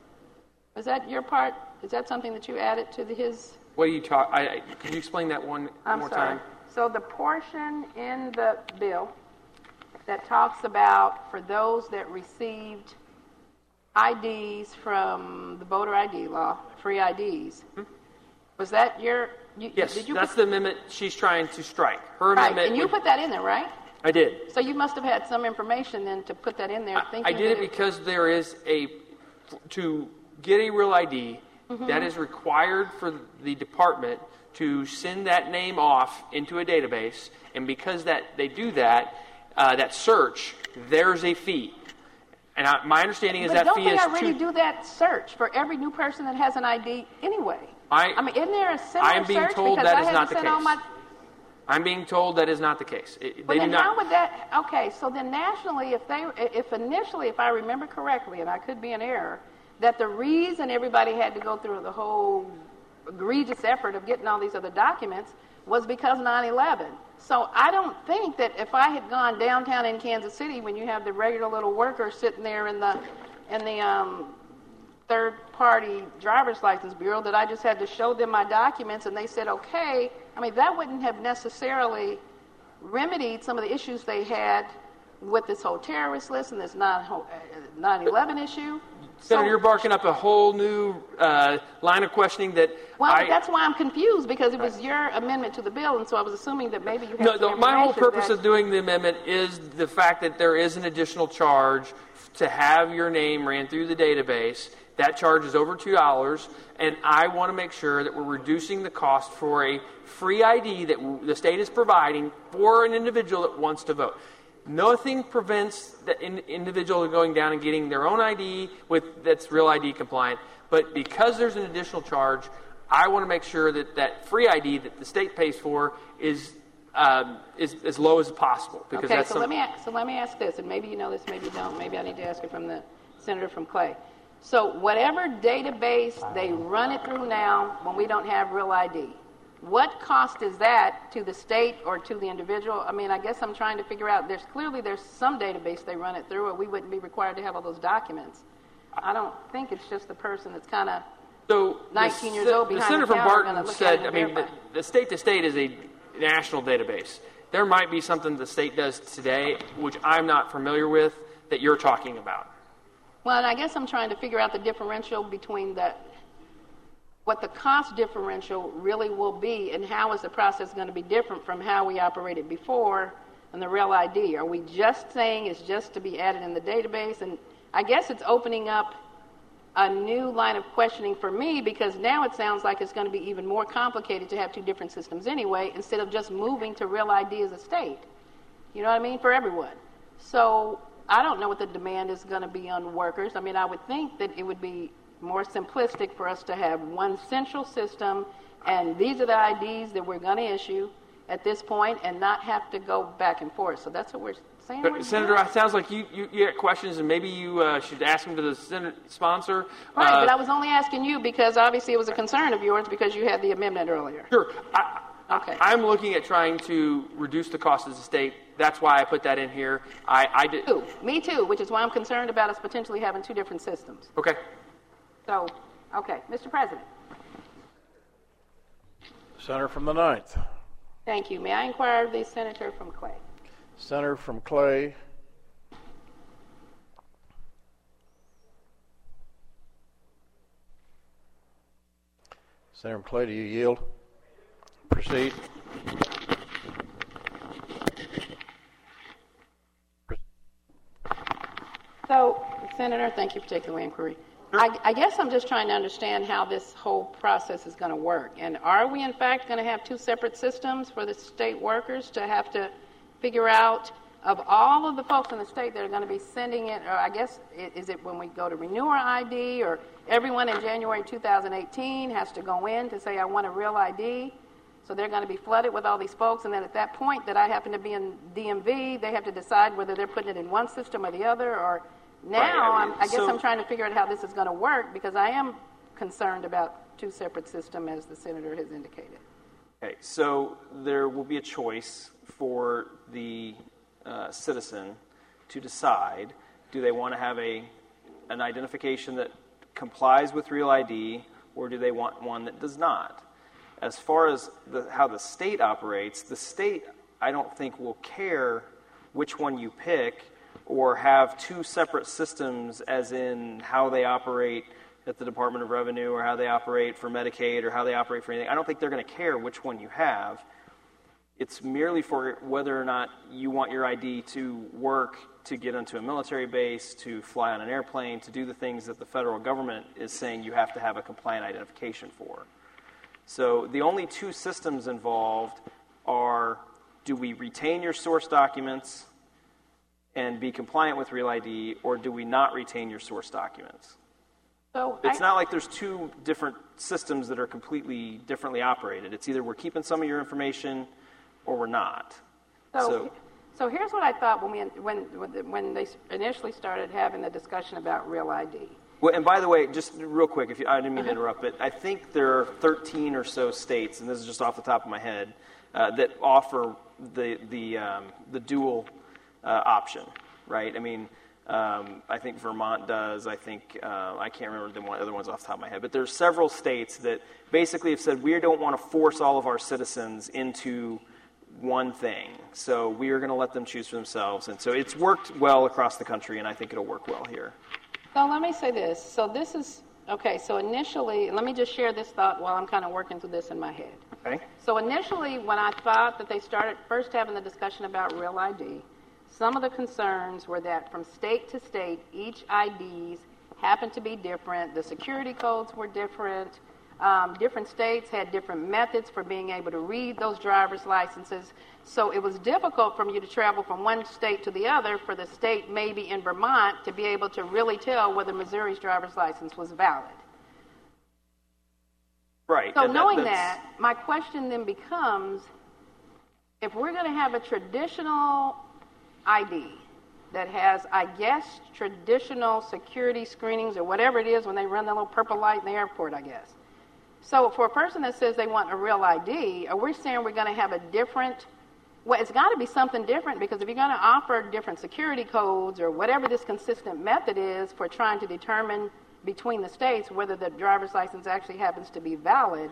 S19: Was that your part? Is that something that you added to the, his?
S12: What do you talk? I, I, could you explain that one
S19: I'm
S12: more
S19: sorry.
S12: time?
S19: So the portion in the bill that talks about for those that received I Ds from the voter I D law, free I Ds, hmm? was that your? You,
S12: yes,
S19: did you
S12: that's
S19: put,
S12: the amendment she's trying to strike. Her
S19: right,
S12: amendment.
S19: and you
S12: would,
S19: put that in there, right?
S12: I did.
S19: So you must have had some information then to put that in there.
S12: I, I did it because there is a, to get a real I D, mm-hmm. that is required for the department to send that name off into a database, and because that they do that, uh, that search, there's a fee. And I, my understanding is
S19: but
S12: that
S19: don't
S12: fee
S19: they
S12: is
S19: already
S12: two,
S19: do that search for every new person that has an I D anyway?
S12: I,
S19: I mean, isn't there a similar
S12: I am being
S19: search?
S12: told
S19: because
S12: that
S19: I
S12: is
S19: had
S12: not
S19: to
S12: the
S19: send
S12: case.
S19: all my
S12: I'm being told that is not the case. It,
S19: Well,
S12: they
S19: then
S12: do not.
S19: how would that? Okay, so then nationally, if they, if initially, if I remember correctly, and I could be in error, that the reason everybody had to go through the whole egregious effort of getting all these other documents was because nine eleven. So I don't think that if I had gone downtown in Kansas City, when you have the regular little worker sitting there in the in the um, third-party driver's license bureau, that I just had to show them my documents and they said okay. I mean, that wouldn't have necessarily remedied some of the issues they had with this whole terrorist list and this nine eleven issue.
S12: Senator,
S19: So,
S12: you're barking up a whole new uh, line of questioning that
S19: well,
S12: I...
S19: that's why I'm confused, because it was your amendment to the bill, and so I was assuming that maybe you had
S12: No,
S19: some
S12: no my whole
S19: information
S12: purpose
S19: that-
S12: of doing the amendment is the fact that there is an additional charge to have your name ran through the database. That charge is over two dollars, and I want to make sure that we're reducing the cost for a free I D that w- the state is providing for an individual that wants to vote. Nothing prevents the in- individual going down and getting their own I D with that's real I D compliant, but because there's an additional charge, I want to make sure that that free I D that the state pays for is um, is as low as possible. Because
S19: okay,
S12: that's
S19: so
S12: some-
S19: let me ask, so let me ask this, and maybe you know this, maybe you don't. Maybe I need to ask it from the senator from Clay. So whatever database they run it through now, when we don't have real I D, what cost is that to the state or to the individual? I mean, I guess I'm trying to figure out. There's clearly there's some database they run it through, or we wouldn't be required to have all those documents. I don't think it's just the person that's kind of
S12: So
S19: nineteen
S12: the,
S19: years old
S12: the
S19: behind
S12: Senator
S19: the
S12: from
S19: counter gonna
S12: Barton
S19: look
S12: said,
S19: at
S12: I
S19: it
S12: mean,
S19: and
S12: the,
S19: verify.
S12: the state to state is a national database. There might be something the state does today, which I'm not familiar with, that you're talking about.
S19: Well, and I guess I'm trying to figure out the differential between the, what the cost differential really will be, and how is the process going to be different from how we operated before and the real I D. Are we just saying it's just to be added in the database? And I guess it's opening up a new line of questioning for me, because now it sounds like it's going to be even more complicated to have two different systems anyway, instead of just moving to real I D as a state. You know what I mean? For everyone. So I don't know what the demand is going to be on workers. I mean, I would think that it would be more simplistic for us to have one central system, and these are the I Ds that we're going to issue at this point, and not have to go back and forth. So that's what we're saying.
S12: But
S19: we're
S12: Senator,
S19: doing.
S12: it sounds like you, you, you got questions, and maybe you uh, should ask them to the Senate sponsor.
S19: Right,
S12: uh,
S19: but I was only asking you because obviously it was a concern of yours because you had the amendment earlier.
S12: Sure. I,
S19: Okay.
S12: I'm looking at trying to reduce the cost of the state. That's why I put that in here. I, I did.
S19: Too. Me too, which is why I'm concerned about us potentially having two different systems.
S12: Okay.
S19: So, okay, Mister President.
S1: Senator from the ninth.
S19: Thank you. May I inquire of the senator from Clay?
S1: Senator from Clay. Senator from Clay, do you yield? Proceed.
S19: So, Senator, thank you for taking the inquiry. I, I guess I'm just trying to understand how this whole process is going to work. And are we, in fact, going to have two separate systems for the state workers to have to figure out of all of the folks in the state that are going to be sending it, or I guess, is it when we go to renew our I D, or everyone in January two thousand eighteen has to go in to say, I want a real I D? So they're going to be flooded with all these folks, and then at that point that I happen to be in D M V, they have to decide whether they're putting it in one system or the other, or now
S17: Right, I mean,
S19: I'm, I guess
S17: so-
S19: I'm trying to figure out how this is going to work, because I am concerned about two separate systems, as the senator has indicated.
S17: Okay, so there will be a choice for the uh, citizen to decide, do they want to have a an identification that complies with Real I D, or do they want one that does not? As far as the, how the state operates, the state, I don't think, will care which one you pick or have two separate systems, as in how they operate at the Department of Revenue or how they operate for Medicaid or how they operate for anything. I don't think they're going to care which one you have. It's merely for whether or not you want your I D to work, to get onto a military base, to fly on an airplane, to do the things that the federal government is saying you have to have a compliant identification for. So the only two systems involved are, do we retain your source documents and be compliant with Real I D, or do we not retain your source documents?
S19: So
S17: It's
S19: I,
S17: not like there's two different systems that are completely differently operated. It's either we're keeping some of your information or we're not.
S19: So, so here's what I thought when we when when they initially started having the discussion about Real I D.
S17: Well, and by the way, just real quick, if you, I didn't mean to interrupt, but I think there are thirteen or so states, and this is just off the top of my head, uh, that offer the the um, the dual uh, option, right? I mean, um, I think Vermont does. I think uh, I can't remember the one, other ones off the top of my head, but there's several states that basically have said we don't want to force all of our citizens into one thing, so we are going to let them choose for themselves, and so it's worked well across the country, and I think it'll work well here.
S19: So let me say this. So this is, okay, so initially, let me just share this thought while I'm kind of working through this in my head.
S17: Okay.
S19: So initially, when I thought that they started first having the discussion about Real I D, some of the concerns were that from state to state, each I Ds happened to be different. The security codes were different. Um, different states had different methods for being able to read those driver's licenses. So it was difficult for you to travel from one state to the other for the state, maybe in Vermont, to be able to really tell whether Missouri's driver's license was valid.
S17: Right.
S19: So
S17: and
S19: knowing
S17: that,
S19: that, my question then becomes, if we're going to have a traditional I D that has, I guess, traditional security screenings or whatever it is when they run the little purple light in the airport, I guess. So for a person that says they want a real I D, are we saying we're going to have a different, well, it's got to be something different, because if you're going to offer different security codes or whatever this consistent method is for trying to determine between the states whether the driver's license actually happens to be valid.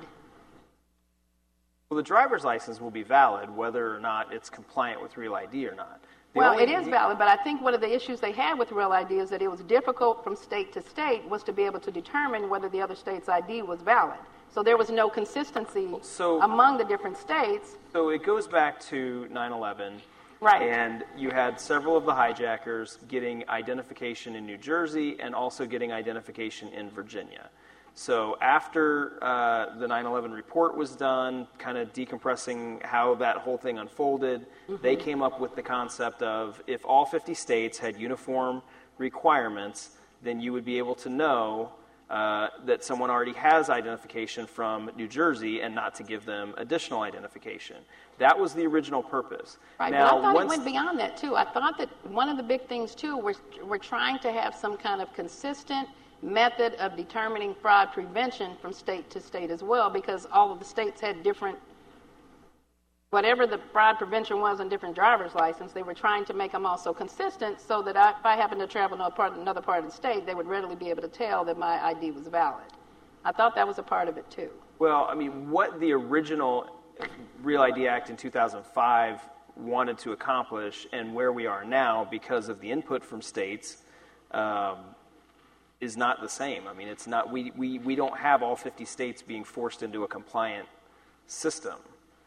S17: Well, the driver's license will be valid whether or not it's compliant with Real I D or not. The
S19: Well,
S17: only-
S19: it is valid, but I think one of the issues they had with Real I D is that it was difficult from state to state was to be able to determine whether the other state's I D was valid. So there was no consistency
S17: So-
S19: among the different states.
S17: So it goes back to nine eleven.
S19: Right.
S17: And you had several of the hijackers getting identification in New Jersey and also getting identification in Virginia. So after uh, the nine eleven report was done, kind of decompressing how that whole thing unfolded,
S19: Mm-hmm.
S17: they came up with the concept of if all fifty states had uniform requirements, then you would be able to know uh, that someone already has identification from New Jersey and not to give them additional identification. That was the original purpose.
S19: Right,
S17: now,
S19: but I thought
S17: once
S19: it went beyond that, too. I thought that one of the big things, too, was we're trying to have some kind of consistent method of determining fraud prevention from state to state as well, because all of the states had different, whatever the fraud prevention was in different driver's license, they were trying to make them also consistent so that I, if I happened to travel to a part, another part of the state, they would readily be able to tell that my I D was valid. I thought that was a part of it, too.
S17: Well, I mean, what the original Real I D Act in two thousand five wanted to accomplish and where we are now because of the input from states um, is not the same. I mean, it's not, we, we, we don't have all fifty states being forced into a compliant system.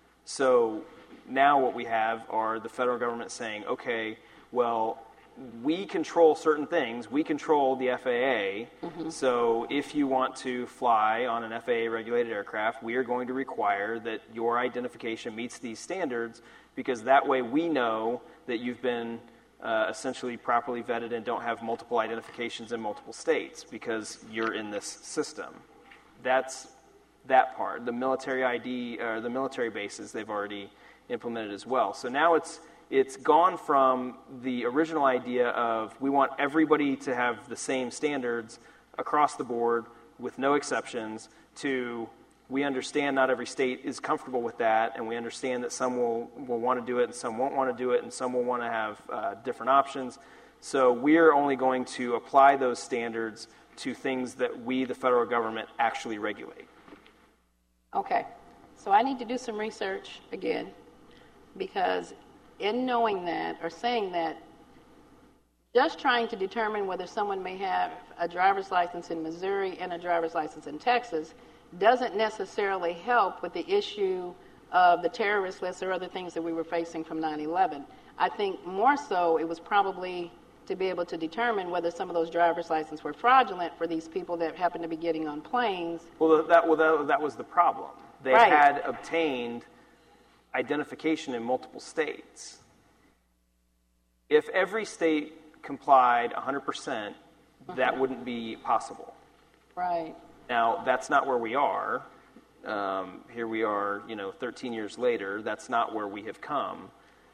S17: So now what we have are the federal government saying, okay, well, we control certain things. We control the F A A.
S19: Mm-hmm.
S17: So if you want to fly on an F A A-regulated aircraft, we are going to require that your identification meets these standards, because that way we know that you've been uh, essentially properly vetted and don't have multiple identifications in multiple states because you're in this system. That's that part. The military I D, or the military bases, they've already implemented as well. So now it's it's gone from the original idea of we want everybody to have the same standards across the board with no exceptions to we understand not every state is comfortable with that, and we understand that some will, will want to do it and some won't want to do it, and some will want to have uh, different options. So we're only going to apply those standards to things that we, the federal government, actually regulate.
S19: Okay. So I need to do some research again, because in knowing that or saying that, just trying to determine whether someone may have a driver's license in Missouri and a driver's license in Texas doesn't necessarily help with the issue of the terrorist list or other things that we were facing from nine eleven. I think more so it was probably to be able to determine whether some of those driver's licenses were fraudulent for these people that happened to be getting on planes.
S17: Well, that, well, that, that was the problem. They
S19: right.
S17: had obtained identification in multiple states. If every state complied one hundred percent, that mm-hmm. wouldn't be possible.
S19: Right.
S17: Now, that's not where we are. Um, here we are, you know, thirteen years later. That's not where we have come.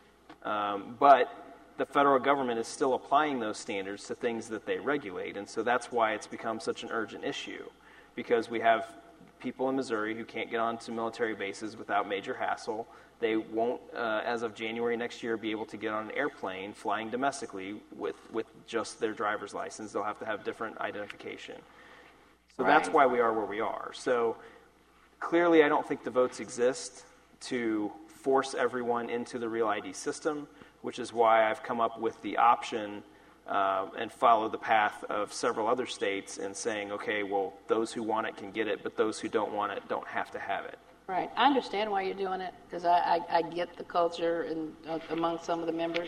S17: Um, but the federal government is still applying those standards to things that they regulate, and so that's why it's become such an urgent issue, because we have people in Missouri who can't get onto military bases without major hassle. They won't, uh, as of January next year, be able to get on an airplane flying domestically with, with just their driver's license. They'll have to have different identification. So right. that's why we are where we are. So clearly I don't think the votes exist to force everyone into the Real I D system, which is why I've come up with the option uh, and follow the path of several other states in saying, okay, well, those who want it can get it, but those who don't want it don't have to have it.
S19: Right. I understand why you're doing it, because I, I, I get the culture and uh, among some of the members.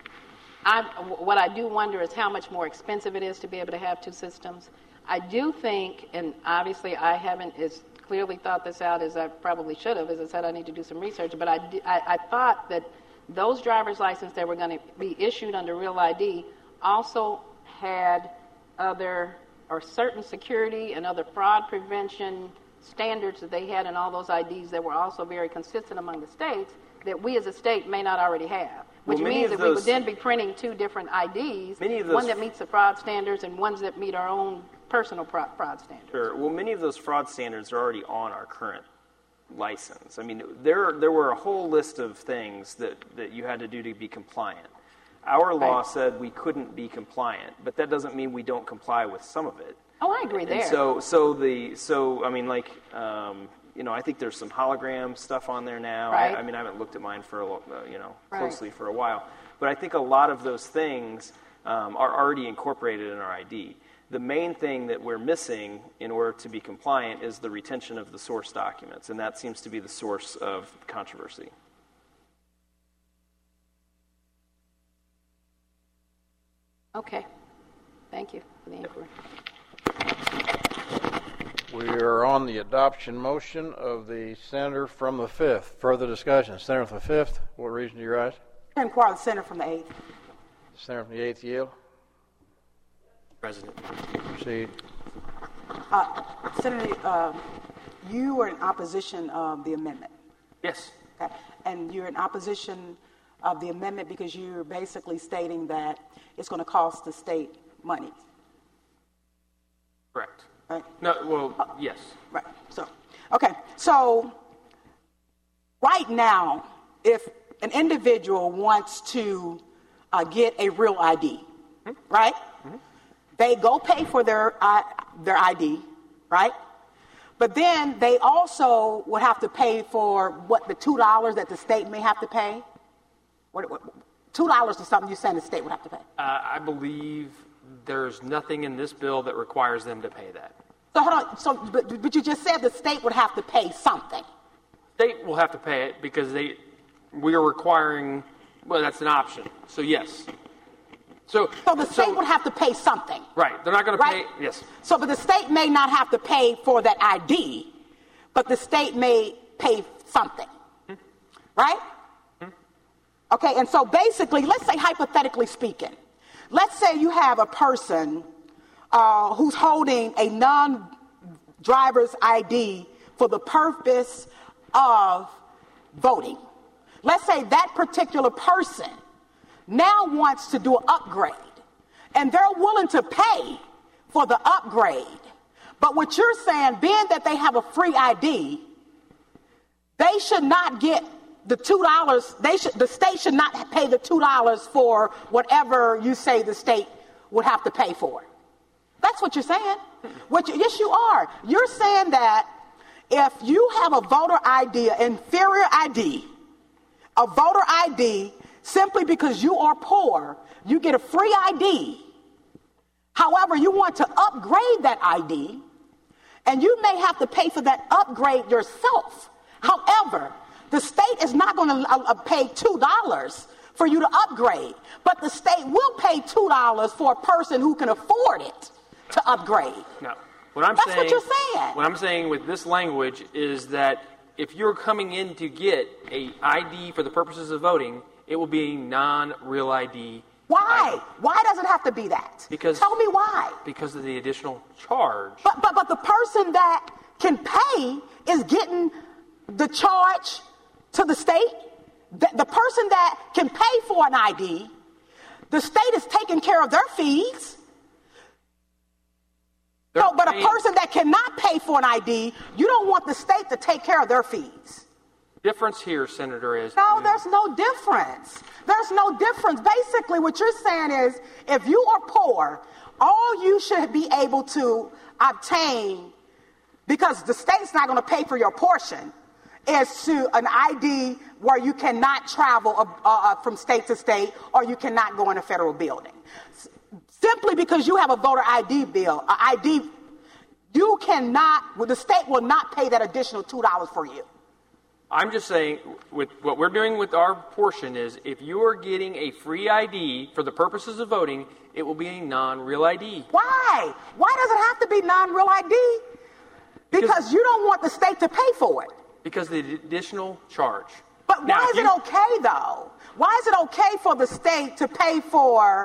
S19: I, what I do wonder is how much more expensive it is to be able to have two systems. I do think, and obviously I haven't as clearly thought this out as I probably should have, as I said I need to do some research, but I, I, I thought that those driver's licenses that were going to be issued under Real I D also had other or certain security and other fraud prevention standards that they had in all those I Ds that were also very consistent among the states that we as a state may not already have, which
S17: well,
S19: means that
S17: those,
S19: we would then be printing two different I Ds,
S17: those,
S19: one that meets the fraud standards and ones that meet our own personal fraud standards.
S17: Sure. Well, many of those fraud standards are already on our current license. I mean, there there were a whole list of things that, that you had to do to be compliant. Our law right. said we couldn't be compliant, but that doesn't mean we don't comply with some of it.
S19: Oh, I agree there.
S17: And so, so the so I mean, like, um, you know, I think there's some hologram stuff on there now.
S19: Right.
S17: I, I mean, I haven't looked at mine for a, uh, you know
S19: right.
S17: closely for a while, but I think a lot of those things um, are already incorporated in our I D. The main thing that we're missing in order to be compliant is the retention of the source documents, and that seems to be the source of controversy.
S19: Okay. Thank you for the inquiry.
S1: We are on the adoption motion of the senator from the fifth. Further discussion. Senator from the fifth, what reason do you rise?
S18: I inquire the senator from the eighth.
S1: Senator from the eighth yield.
S8: President.
S1: Proceed.
S18: Uh, Senator, uh, you are in opposition of the amendment.
S17: Yes.
S18: Okay. And you're in opposition of the amendment because you're basically stating that it's going to cost the state money.
S12: Correct.
S18: Right?
S12: No, well, uh, yes.
S18: Right. So, okay. So, right now, if an individual wants to uh, get a real I D, mm-hmm. right? Mm-hmm. They go pay for their uh, their I D, right? But then they also would have to pay for what the two dollars that the state may have to pay. What, what two dollars is something you're saying the state would have to pay?
S12: Uh, I believe there's nothing in this bill that requires them to pay that.
S18: So hold on. So, but, but you just said the state would have to pay something.
S12: State will have to pay it because they we are requiring. Well, that's an option. So yes. So,
S18: so the state
S12: so,
S18: would have to pay something.
S12: Right. They're not going
S18: right?
S12: to pay. Yes.
S18: So, but the state may not have to pay for that I D, but the state may pay something. Hmm. Right?
S12: Hmm.
S18: Okay, and so basically, let's say hypothetically speaking, let's say you have a person uh, who's holding a non-driver's I D for the purpose of voting. Let's say that particular person now wants to do an upgrade, and they're willing to pay for the upgrade. But what you're saying, being that they have a free I D, they should not get the two dollars. They should, the state should not pay the two dollars for whatever you say the state would have to pay for. That's what you're saying. What you, yes, you are. You're saying that if you have a voter I D, an inferior I D, a voter I D, simply because you are poor, you get a free I D. However, you want to upgrade that I D, and you may have to pay for that upgrade yourself. However, the state is not going to uh, pay two dollars for you to upgrade, but the state will pay two dollars for a person who can afford it to upgrade.
S17: No. What I'm
S18: That's
S17: saying,
S18: what you're saying.
S17: What I'm saying with this language is that if you're coming in to get a I D for the purposes of voting, it will be a non-real I D.
S18: Why? Why does it have to be that?
S17: Because
S18: Tell me why.
S17: Because of the additional charge.
S18: But but but the person that can pay is getting the charge to the state. The, the person that can pay for an I D, the state is taking care of their fees.
S17: They're
S18: so, but
S17: paying.
S18: A person that cannot pay for an I D, you don't want the state to take care of their fees.
S17: Difference here, Senator, is...
S18: No, there's no difference. There's no difference. Basically, what you're saying is, if you are poor, all you should be able to obtain, because the state's not going to pay for your portion, is to an I D where you cannot travel uh, uh, from state to state, or you cannot go in a federal building. S- simply because you have a voter I D bill, uh, I D, you cannot, well, the state will not pay that additional two dollars for you.
S17: I'm just saying, with what we're doing with our portion is, if you are getting a free I D for the purposes of voting, it will be a non-real I D.
S18: Why? Why does it have to be non-real I D? Because, because you don't want the state to pay for it.
S17: Because of the additional charge.
S18: But
S17: now,
S18: why is
S17: you,
S18: it okay, though? Why is it okay for the state to pay for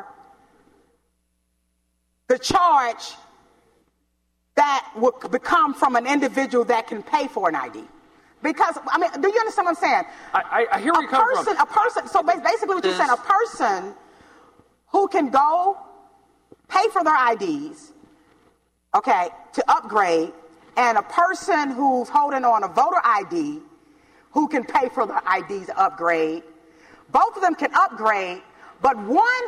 S18: the charge that would become from an individual that can pay for an I D? Because, I mean, do you understand what I'm saying?
S17: I, I, I hear where you're coming from.
S18: A person, so basically what you're saying, a person who can go pay for their I Ds, okay, to upgrade, and a person who's holding on a voter I D who can pay for the I Ds to upgrade, both of them can upgrade, but one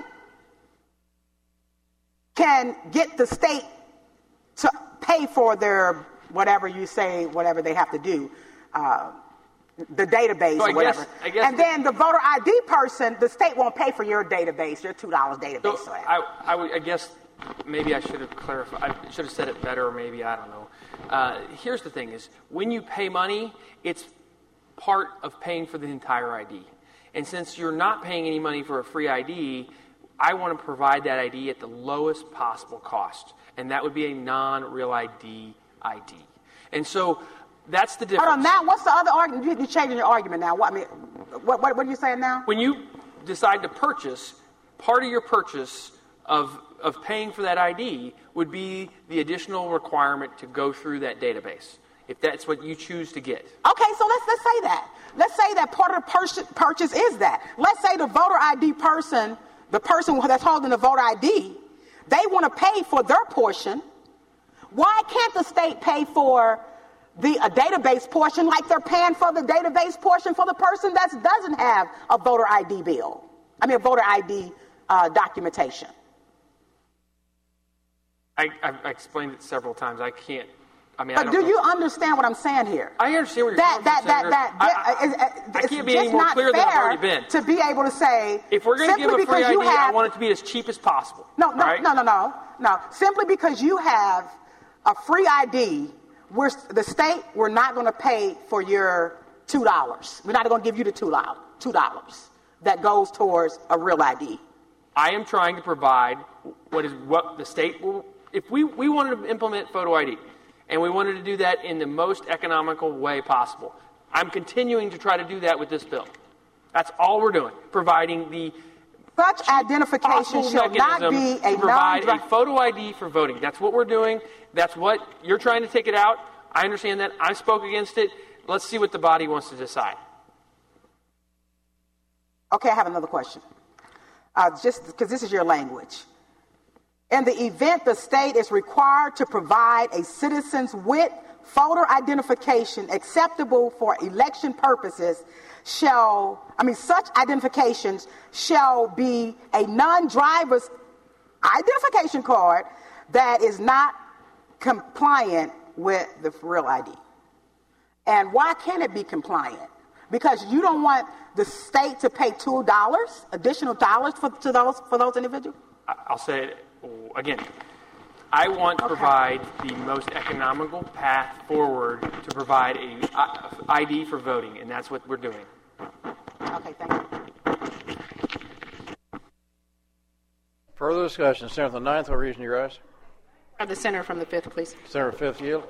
S18: can get the state to pay for their, whatever you say, whatever they have to do, uh, the database
S17: so
S18: or whatever.
S17: Guess, I guess
S18: and
S17: the,
S18: then the voter I D person, the state won't pay for your database, your two dollars database.
S17: So I, I, would, I guess maybe I should have clarified, I should have said it better, or maybe, I don't know. Uh, here's the thing is, when you pay money, it's part of paying for the entire I D. And since you're not paying any money for a free I D, I want to provide that I D at the lowest possible cost. And that would be a non-real I D I D. And so that's the difference.
S18: Hold on, now what's the other argument? You're changing your argument now. What, I mean, what, what, what are you saying now?
S17: When you decide to purchase, part of your purchase of of paying for that I D would be the additional requirement to go through that database, if that's what you choose to get.
S18: Okay, so let's let's say that. Let's say that part of the purchase, purchase is that. Let's say the voter I D person, the person that's holding the voter I D, they want to pay for their portion. Why can't the state pay for the a database portion like they're paying for the database portion for the person that doesn't have a voter I D bill? I mean, a voter I D uh, documentation.
S17: I, I've explained it several times. I can't. I mean,
S18: but
S17: I don't
S18: do
S17: know.
S18: you understand what I'm saying here?
S17: I understand what you're
S18: that,
S17: saying,
S18: that,
S17: Senator.
S18: that, that,
S17: I, I,
S18: that,
S17: I
S18: it's
S17: can't be
S18: just
S17: any more
S18: not
S17: clear than I've
S18: fair
S17: already been.
S18: To be able to say,
S17: if we're going to give a free I D,
S18: have,
S17: I want it to be as cheap as possible.
S18: No, no,
S17: right?
S18: no, no, no, no. Simply because you have a free I D, we're, the state, we're not going to pay for your two dollars. We're not going to give you the two dollars. Two dollars that goes towards a real I D.
S17: I am trying to provide what is what the state will. If we, we wanted to implement photo I D, and we wanted to do that in the most economical way possible, I'm continuing to try to do that with this bill.
S12: That's all we're doing, providing the
S18: such identification shall not be a
S12: to provide
S18: non-dri-
S12: a photo I D for voting. That's what we're doing. That's what you're trying to take it out. I understand that. I spoke against it. Let's see what the body wants to decide.
S18: Okay, I have another question. Uh, just because this is your language. In the event the state is required to provide a citizens with voter identification acceptable for election purposes, shall, I mean, such identifications shall be a non-driver's identification card that is not compliant with the real I D. And why can't it be compliant? Because you don't want the state to pay two dollars, additional dollars for, to those, for those individuals?
S12: I'll say it again. I want to okay. provide the most economical path forward to provide a I D for voting, and that's what we're doing.
S18: Okay, thank you.
S1: Further discussion. Senator from the ninth, what reason you rise?
S19: Or the senator from the fifth, please.
S1: Senator fifth, yield.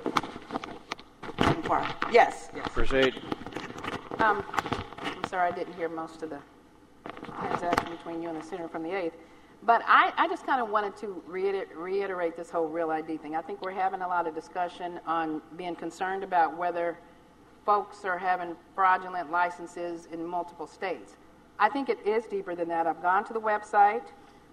S18: Yes. yes.
S1: Proceed.
S19: Um, I'm sorry, I didn't hear most of the transaction between you and the senator from the eighth. But I, I just kind of wanted to reiter- reiterate this whole real I D thing. I think we're having a lot of discussion on being concerned about whether folks are having fraudulent licenses in multiple states. I think it is deeper than that. I've gone to the website,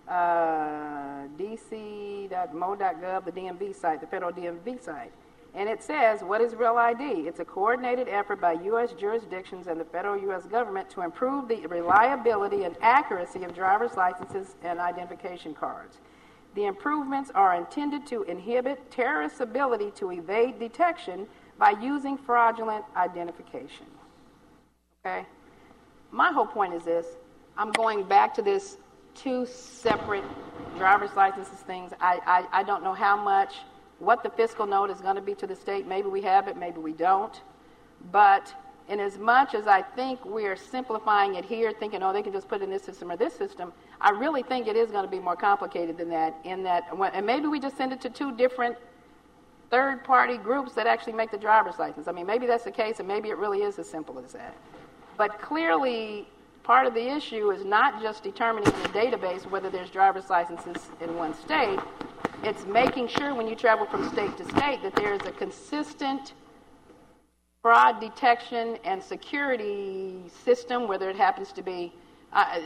S19: uh, d c dot m o dot gov, the D M V site, the federal D M V site. And it says, what is real I D? It's a coordinated effort by U S jurisdictions and the federal U S government to improve the reliability and accuracy of driver's licenses and identification cards. The improvements are intended to inhibit terrorists' ability to evade detection by using fraudulent identification. Okay? My whole point is this. I'm going back to this two separate driver's licenses things. I, I, I don't know how much what the fiscal note is going to be to the state. Maybe we have it, maybe we don't. But in as much as I think we're simplifying it here, thinking, oh, they can just put it in this system or this system, I really think it is going to be more complicated than that. In that, and maybe we just send it to two different third-party groups that actually make the driver's license. I mean, maybe that's the case, and maybe it really is as simple as that. But clearly, part of the issue is not just determining in the database whether there's driver's licenses in one state. It's making sure when you travel from state to state that there is a consistent fraud detection and security system, whether it happens to be uh,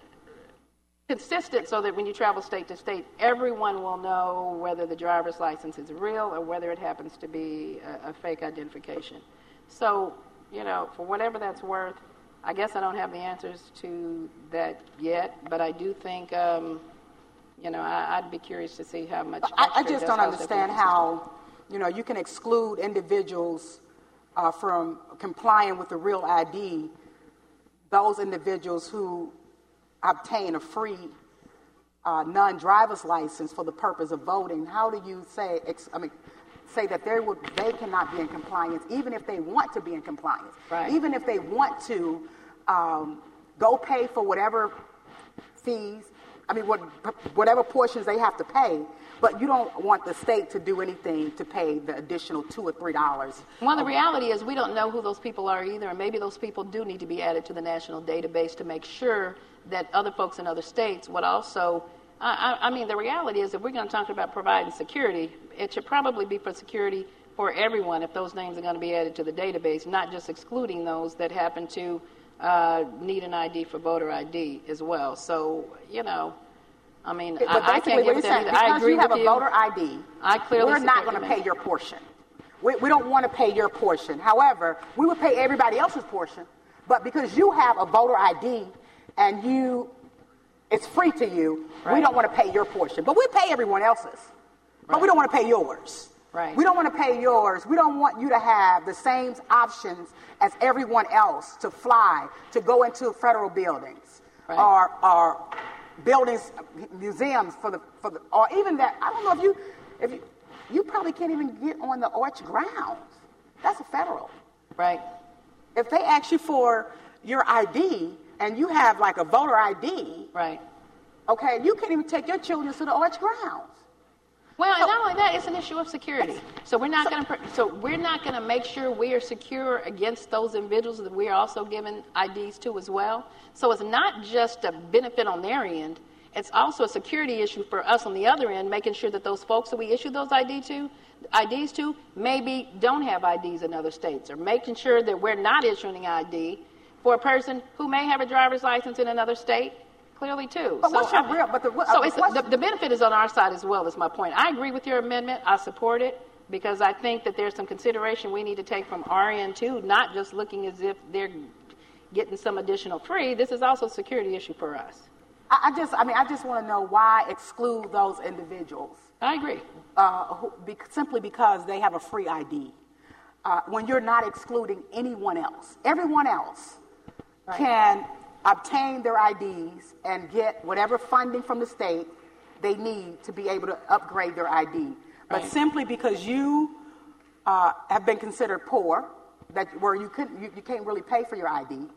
S19: consistent so that when you travel state to state, everyone will know whether the driver's license is real or whether it happens to be a, a fake identification. So, you know, for whatever that's worth, I guess I don't have the answers to that yet, but I do think... Um, You know, I, I'd be curious to see how much.
S18: I, I just don't understand how, you know, you can exclude individuals uh, from complying with the real I D, those individuals who obtain a free uh, non-driver's license for the purpose of voting. How do you say, ex- I mean, say that they would, they cannot be in compliance, even if they want to be in compliance,
S19: right.
S18: Even if they want to um, go pay for whatever fees. I mean, what, whatever portions they have to pay, but you don't want the state to do anything to pay the additional two or three dollars.
S19: Well, the reality is we don't know who those people are either, and maybe those people do need to be added to the national database to make sure that other folks in other states would also. I, I mean, the reality is if we're going to talk about providing security, it should probably be for security for everyone if those names are going to be added to the database, not just excluding those that happen to Uh, need an I D for voter I D as well. So, you know, I mean,
S18: but
S19: I, I can't give them either. I agree
S18: you have
S19: with
S18: a
S19: you.
S18: voter I D,
S19: I clearly
S18: we're not going to pay your portion. We, we don't want to pay your portion. However, we would pay everybody else's portion, but because you have a voter I D and you, it's free to you, right. We don't want to pay your portion. But we pay everyone else's, right. But we don't want to pay yours.
S19: Right.
S18: We don't want to pay yours. We don't want you to have the same options as everyone else to fly, to go into federal buildings, right. or, or buildings, museums for the for the, or even that. I don't know if you if you you probably can't even get on the Arch grounds. That's a federal,
S19: right?
S18: If they ask you for your I D and you have like a voter I D,
S19: right?
S18: Okay, you can't even take your children to the Arch grounds.
S19: Well, and not only that, it's an issue of security. So we're not going to. So we're not going to make sure we are secure against those individuals that we are also giving I Ds to as well. So it's not just a benefit on their end. It's also a security issue for us on the other end, making sure that those folks that we issue those I D to, I Ds to, maybe don't have I Ds in other states, or making sure that we're not issuing I D for a person who may have a driver's license in another state. Clearly, too.
S18: But
S19: so
S18: what's your
S19: I,
S18: real? But the,
S19: so
S18: uh,
S19: it's,
S18: what's,
S19: the, the benefit is on our side as well. Is my point. I agree with your amendment. I support it because I think that there's some consideration we need to take from our end too, not just looking as if they're getting some additional free. This is also a security issue for us.
S18: I, I just, I mean, I just want to know why exclude those individuals.
S19: I agree.
S18: Uh, who, be, simply because they have a free I D. Uh, when you're not excluding anyone else, everyone else right. can obtain their I Ds and get whatever funding from the state they need to be able to upgrade their I D. But
S19: right.
S18: simply because you uh, have been considered poor, that where you couldn't, you, you can't really pay for your I D,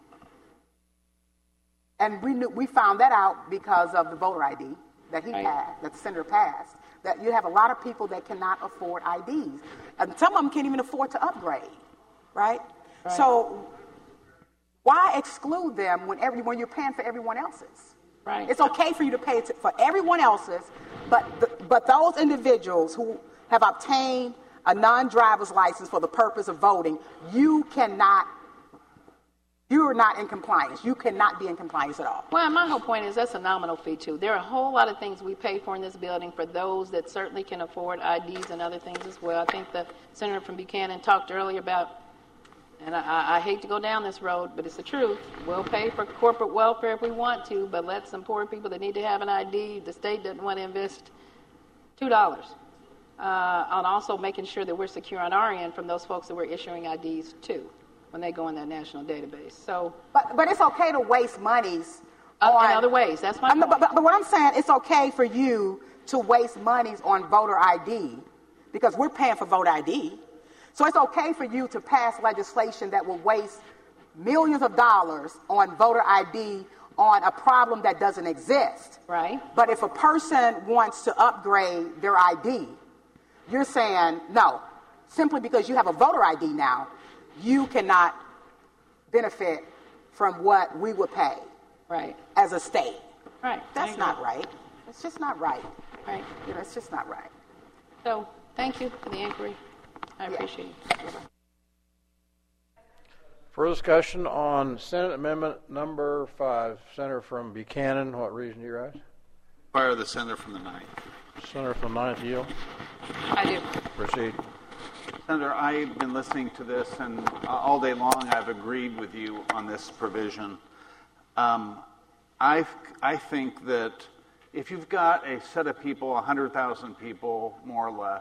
S18: and we knew we found that out because of the voter I D that he
S19: right.
S18: passed, that the senator passed. That you have a lot of people that cannot afford I Ds, and some of them can't even afford to upgrade, right?
S19: right.
S18: So. Why exclude them when, every, when you're paying for everyone else's?
S19: Right.
S18: It's okay for you to pay to, for everyone else's, but the, but those individuals who have obtained a non-driver's license for the purpose of voting, you cannot, you are not in compliance. You cannot be in compliance at all.
S19: Well, my whole point is that's a nominal fee, too. There are a whole lot of things we pay for in this building for those that certainly can afford I Ds and other things as well. I think the senator from Buchanan talked earlier about, and I, I hate to go down this road, but it's the truth. We'll pay for corporate welfare if we want to, but let some poor people that need to have an I D, the state doesn't want to invest two dollars uh, on also making sure that we're secure on our end from those folks that we're issuing I Ds to when they go in that national database. So,
S18: But, but it's okay to waste monies
S19: uh,
S18: on,
S19: in other ways. That's my
S18: I'm,
S19: point.
S18: but, but, but what I'm saying, it's okay for you to waste monies on voter I D because we're paying for voter I D. So it's okay for you to pass legislation that will waste millions of dollars on voter I D on a problem that doesn't exist.
S19: Right.
S18: But if a person wants to upgrade their I D, you're saying, no, simply because you have a voter I D now, you cannot benefit from what we would pay
S19: right.
S18: as a state.
S19: Right.
S18: That's not right. It's just not right.
S19: Right.
S18: You know, it's just not right.
S19: So thank you for the inquiry. I appreciate it.
S1: Further discussion on Senate Amendment Number Five. Senator from Buchanan, what reason do you rise?
S11: Fire the senator from the ninth.
S1: Senator from ninth, yield.
S19: I do.
S1: Proceed.
S6: Senator, I've been listening to this, and uh, all day long I've agreed with you on this provision. Um, I I think that if you've got a set of people, one hundred thousand people, more or less,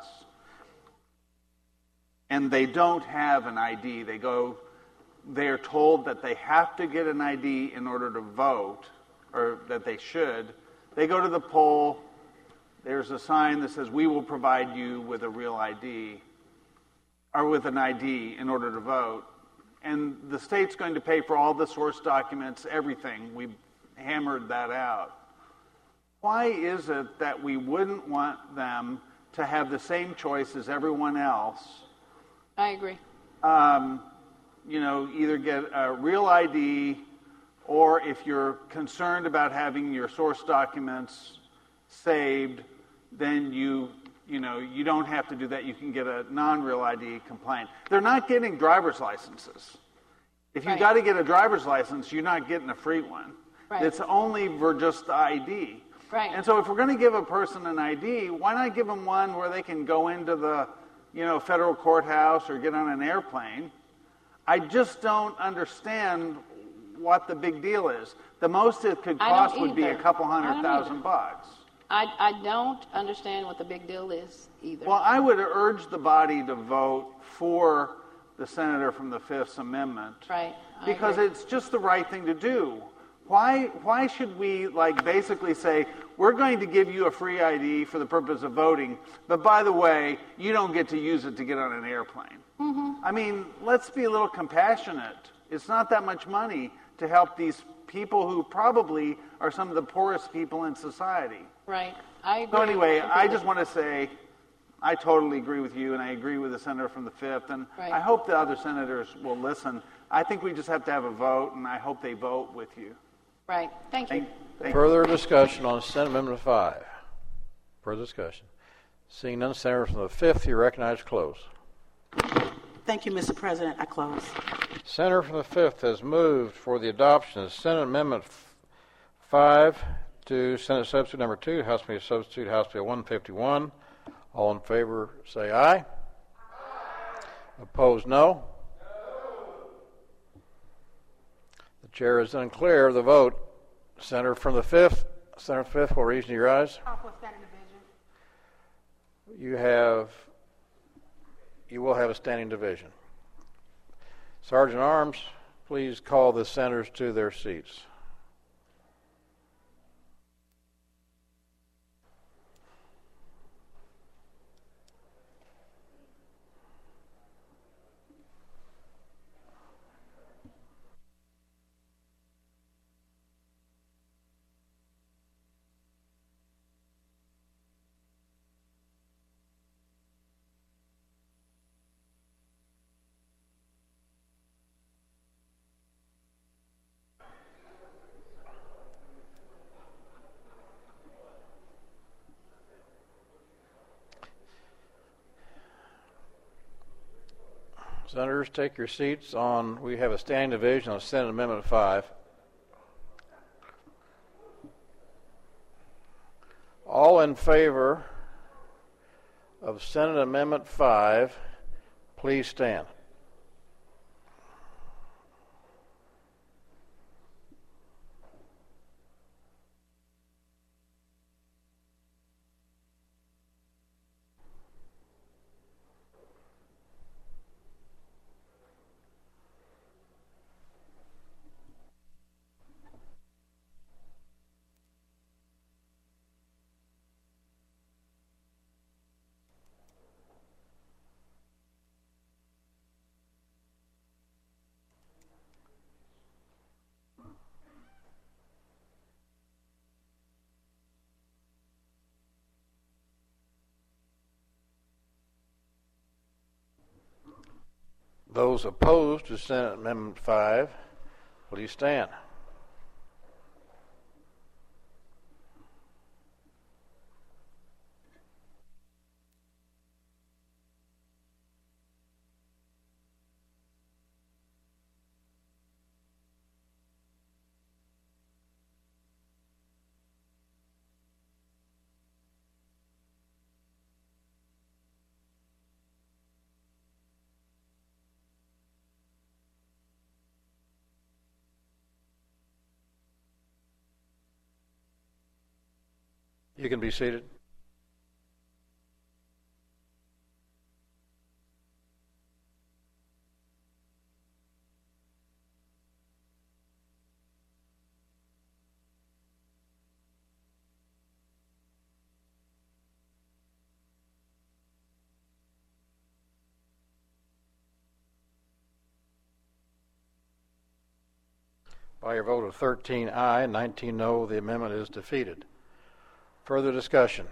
S6: and they don't have an I D, they go, they are told that they have to get an I D in order to vote, or that they should. They go to the poll, there's a sign that says, we will provide you with a real I D, or with an I D in order to vote. And the state's going to pay for all the source documents, everything. We hammered that out. Why is it that we wouldn't want them to have the same choice as everyone else?
S19: I agree.
S6: Um, you know, either get a real I D, or if you're concerned about having your source documents saved, then you, you know, you don't have to do that. You can get a non-real I D compliant. They're not getting driver's licenses. If you
S19: Right.
S6: got to get a driver's license, you're not getting a free one.
S19: Right.
S6: It's only for just the I D.
S19: Right.
S6: And so if we're going to give a person an I D, why not give them one where they can go into the, you know, federal courthouse or get on an airplane? I just don't understand what the big deal is. The most it could
S19: I don't
S6: cost would be a
S19: either.
S6: couple
S19: I
S6: hundred
S19: don't
S6: thousand
S19: either.
S6: bucks.
S19: I, I don't understand what the big deal is either.
S6: Well, I would urge the body to vote for the senator from the Fifth Amendment.
S19: Right. I
S6: Because
S19: agree.
S6: it's just the right thing to do. Why why should we like basically say, we're going to give you a free I D for the purpose of voting, but by the way, you don't get to use it to get on an airplane?
S19: Mm-hmm.
S6: I mean, let's be a little compassionate. It's not that much money to help these people who probably are some of the poorest people in society.
S19: Right. I agree.
S6: So anyway, I
S19: completely.
S6: just want to say, I totally agree with you, and I agree with the senator from the fifth, and
S19: Right.
S6: I hope the other senators will listen. I think we just have to have a vote, and I hope they vote with you.
S19: Right. Thank you.
S6: Thank, thank
S1: Further discussion on Senate Amendment five. Further discussion. Seeing none, Senator from the fifth, you recognize close.
S20: Thank you, Mister President. I close.
S1: Senator from the fifth has moved for the adoption of Senate Amendment five to Senate Substitute Number two, House Committee Substitute, House Bill one fifty-one. All in favor say aye. Aye. Opposed, no. No. The chair is unclear of the vote. Senator from the fifth. Senator from the fifth will reason your ayes. You have, you will have a standing division. Sergeant Arms, please call the senators to their seats. Senators, take your seats on, we have a standing division on Senate Amendment five. All in favor of Senate Amendment five, please stand. Those opposed to Senate Amendment five, please stand. You can be seated. By your vote of thirteen aye and nineteen no, the amendment is defeated. Further discussion.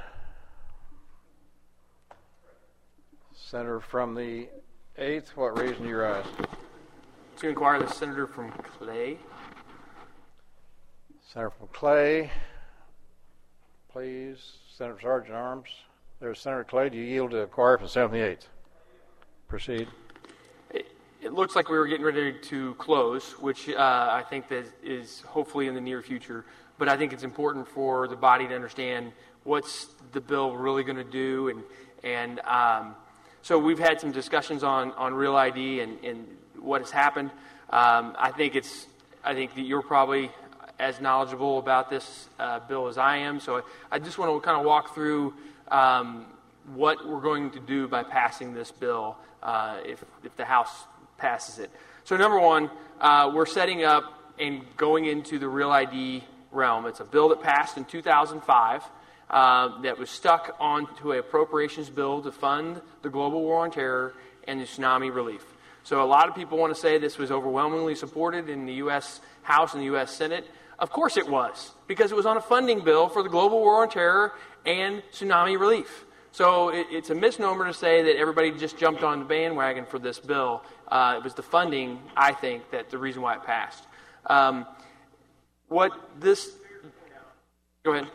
S1: Senator from the eighth, what reason your ayes?
S12: To inquire the senator from Clay.
S1: Senator from Clay, please. Senator Sergeant Arms. There's Senator Clay. Do you yield to inquire from the seventh and the eighth? Proceed.
S12: It, it looks like we were getting ready to close, which uh, I think that is hopefully in the near future. But I think it's important for the body to understand what's the bill really going to do. And, and um, so we've had some discussions on, on Real I D and, and what has happened. Um, I think it's I think that you're probably as knowledgeable about this uh, bill as I am. So I, I just want to kind of walk through um, what we're going to do by passing this bill uh, if, if the House passes it. So number one, uh, we're setting up and going into the Real I D realm. It's a bill that passed in two thousand five uh, that was stuck onto an appropriations bill to fund the global war on terror and the tsunami relief. So a lot of people want to say this was overwhelmingly supported in the U S House and the U S Senate. Of course it was, because it was on a funding bill for the global war on terror and tsunami relief. So it, it's a misnomer to say that everybody just jumped on the bandwagon for this bill. Uh, it was the funding, I think, that the reason why it passed. Um, what this... Go ahead.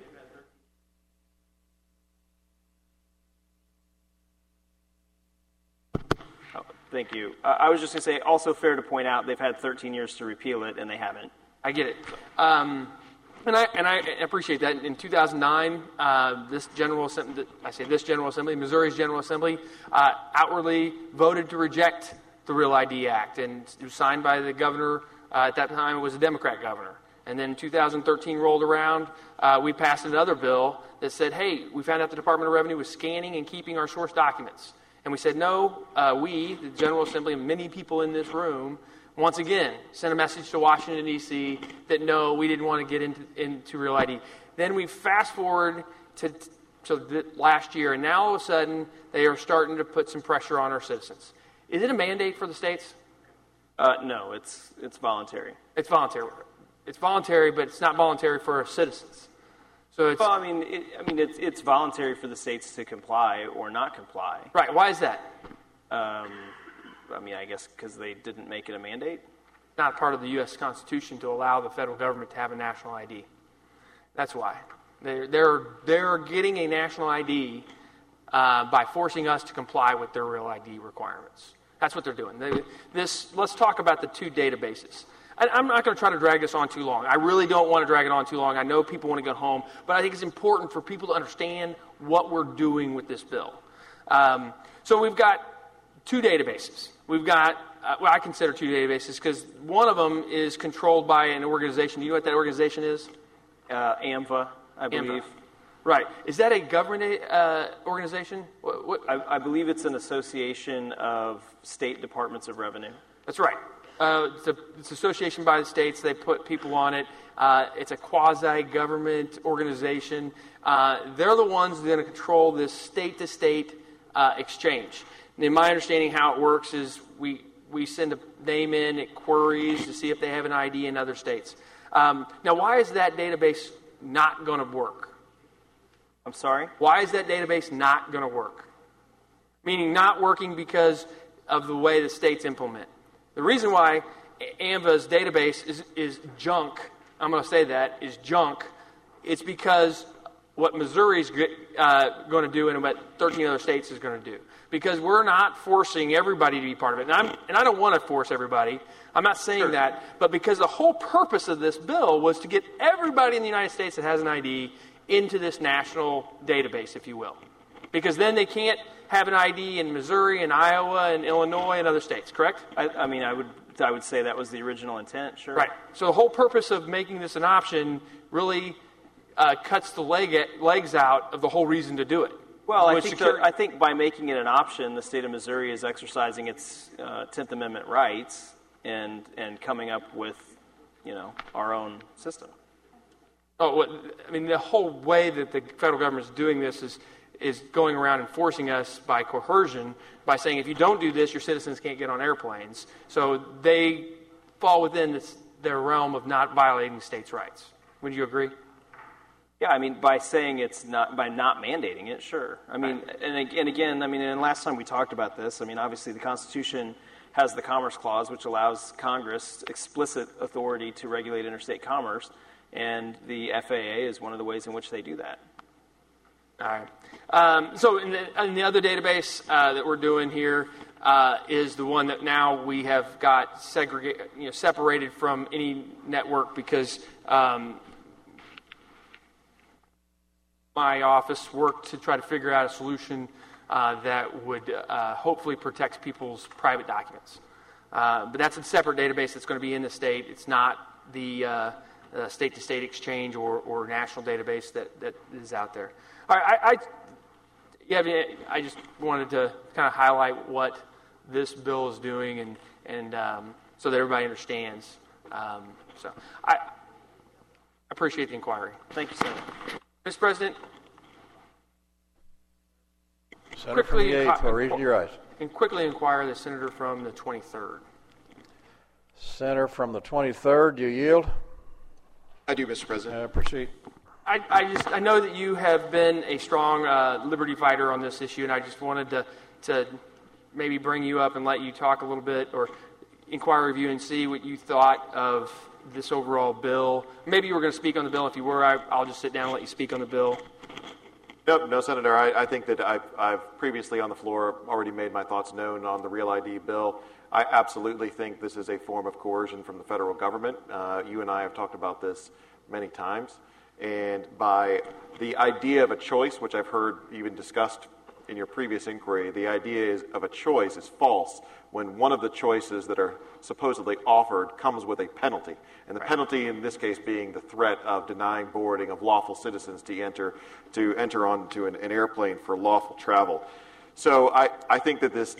S17: Oh, thank you. Uh, I was just going to say, also fair to point out, they've had thirteen years to repeal it, and they haven't.
S12: I get it. Um, and I and I appreciate that. In two thousand nine, uh, this General Assembly, I say this General Assembly, Missouri's General Assembly, uh, outwardly voted to reject the Real I D Act, and it was signed by the governor. Uh, at that time, it was a Democrat governor. And then two thousand thirteen rolled around, uh, we passed another bill that said, hey, we found out the Department of Revenue was scanning and keeping our source documents. And we said, no, uh, we, the General Assembly, and many people in this room, once again, sent a message to Washington, D C that no, we didn't want to get into, into Real I D. Then we fast forward to, to the last year, and now all of a sudden, they are starting to put some pressure on our citizens. Is it a mandate for the states?
S17: Uh, no, it's it's voluntary.
S12: It's voluntary. It's voluntary, but it's not voluntary for our citizens. So it's,
S17: well, I mean, it, I mean, it's it's voluntary for the states to comply or not comply.
S12: Right. Why is that?
S17: Um, I mean, I guess because they didn't make it a mandate.
S12: Not part of the U S Constitution to allow the federal government to have a national I D. That's why they're they're they're getting a national I D uh, by forcing us to comply with their Real I D requirements. That's what they're doing. They, this. Let's talk about the two databases. I, I'm not going to try to drag this on too long. I really don't want to drag it on too long. I know people want to get home, but I think it's important for people to understand what we're doing with this bill. Um, so we've got two databases. We've got, uh, well, I consider two databases because one of them is controlled by an organization. Do you know what that organization is?
S17: Uh, AMVA, I believe.
S12: AMVA. Right. Is that a government uh, organization? What, what?
S17: I, I believe it's an association of state departments of revenue.
S12: That's right. Uh, it's, a, it's an association by the states. They put people on it. Uh, it's a quasi-government organization. Uh, they're the ones that are going to control this state-to-state uh, exchange. And in my understanding, how it works is we we send a name in, it queries to see if they have an I D in other states. Um, now, why is that database not going to work?
S17: I'm sorry?
S12: Why is that database not going to work? Meaning not working because of the way the states implement. The reason why AMVA's database is, is junk, I'm going to say that, is junk, it's because what Missouri's uh, going to do and what thirteen other states is going to do. Because we're not forcing everybody to be part of it. And, I'm, and I don't want to force everybody. I'm not saying sure. that. But because the whole purpose of this bill was to get everybody in the United States that has an I D into this national database, if you will. Because then they can't have an I D in Missouri and Iowa and Illinois and other states, correct?
S17: I, I mean, I would I would say that was the original intent, sure.
S12: Right. So the whole purpose of making this an option really uh, cuts the leg legs out of the whole reason to do it.
S17: Well, I think, the, I think by making it an option, the state of Missouri is exercising its uh, tenth Amendment rights and and coming up with, you know, our own system.
S12: Oh, well, I mean, the whole way that the federal government is doing this is is going around and forcing us by coercion by saying if you don't do this, your citizens can't get on airplanes. So they fall within this, their realm of not violating states' rights. Would you agree?
S17: Yeah, I mean, by saying it's not, by not mandating it, sure. I mean, right. and, and again, I mean, and last time we talked about this, I mean, obviously the Constitution has the Commerce Clause, which allows Congress explicit authority to regulate interstate commerce, and the F A A is one of the ways in which they do that.
S12: All right. Um, so in the, in the other database uh, that we're doing here uh, is the one that now we have got segregated, you know, separated from any network because um, my office worked to try to figure out a solution uh, that would uh, hopefully protect people's private documents. Uh, but that's a separate database that's going to be in the state. It's not the uh, uh, state-to-state exchange or, or national database that, that is out there. All right, I, I, yeah, I just wanted to kind of highlight what this bill is doing, and and um, so that everybody understands. Um, so I appreciate the inquiry.
S17: Thank you, Senator.
S12: Mister President,
S1: Senator from the eighth, for raising your eyes.
S12: And quickly inquire the senator from the twenty-third.
S1: Senator from the twenty-third, do you yield?
S11: I do, Mister President.
S1: Uh, proceed.
S12: I, I just I know that you have been a strong uh, liberty fighter on this issue, and I just wanted to to maybe bring you up and let you talk a little bit, or inquire of you and see what you thought of this overall bill. Maybe you were going to speak on the bill. If you were, I, I'll just sit down and let you speak on the bill.
S2: No, no, Senator. I, I think that I've, I've previously on the floor already made my thoughts known on the Real I D bill. I absolutely think this is a form of coercion from the federal government. Uh, you and I have talked about this many times. And by the idea of a choice, which I've heard even discussed in your previous inquiry, the idea is, of a choice is false when one of the choices that are supposedly offered comes with a penalty. And the penalty in this case being the threat of denying boarding of lawful citizens to enter to enter onto an, an airplane for lawful travel. So I, I think that this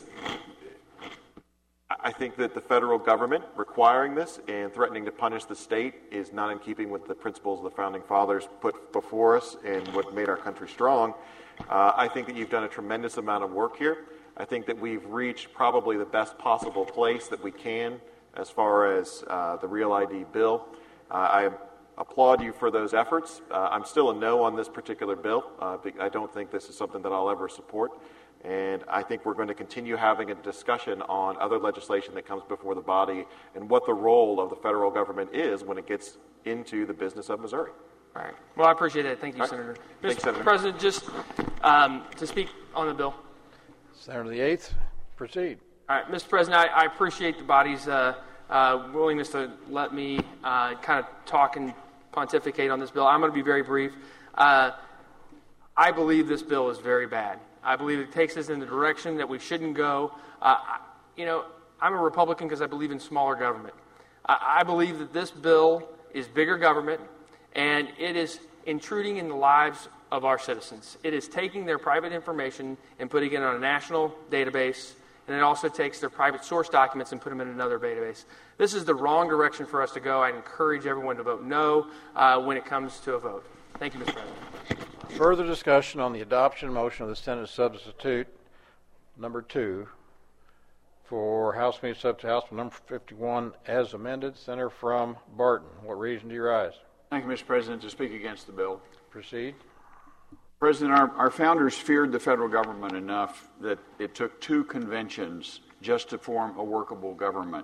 S2: I think that the federal government requiring this and threatening to punish the state is not in keeping with the principles the Founding Fathers put before us and what made our country strong. Uh, I think that you've done a tremendous amount of work here. I think that we've reached probably the best possible place that we can as far as uh, the Real I D bill. Uh, I applaud you for those efforts. Uh, I'm still a no on this particular bill. Uh, I don't think this is something that I'll ever support. And I think we're going to continue having a discussion on other legislation that comes before the body and what the role of the federal government is when it gets into the business of Missouri.
S12: All right. Well, I appreciate that. Thank you,
S2: right.
S12: Senator.
S2: Thanks,
S12: Mister
S2: Senator.
S12: President, just um, to speak on the bill.
S1: Senator the eighth, proceed.
S12: All right, Mister President, I, I appreciate the body's uh, uh, willingness to let me uh, kind of talk and pontificate on this bill. I'm going to be very brief. Uh, I believe this bill is very bad. I believe it takes us in the direction that we shouldn't go. Uh, you know, I'm a Republican because I believe in smaller government. I, I believe that this bill is bigger government, and it is intruding in the lives of our citizens. It is taking their private information and putting it on a national database, and it also takes their private source documents and put them in another database. This is the wrong direction for us to go. I encourage everyone to vote no uh, when it comes to a vote. Thank you, Mister President.
S1: Further discussion on the adoption motion of the Senate substitute number two for House Committee Substitute House Bill number fifty-one as amended. Senator from Barton, what reason do you rise?
S11: Thank you, Mister President. To speak against the bill.
S1: Proceed.
S11: President, our, our founders feared the federal government enough that it took two conventions just to form a workable government.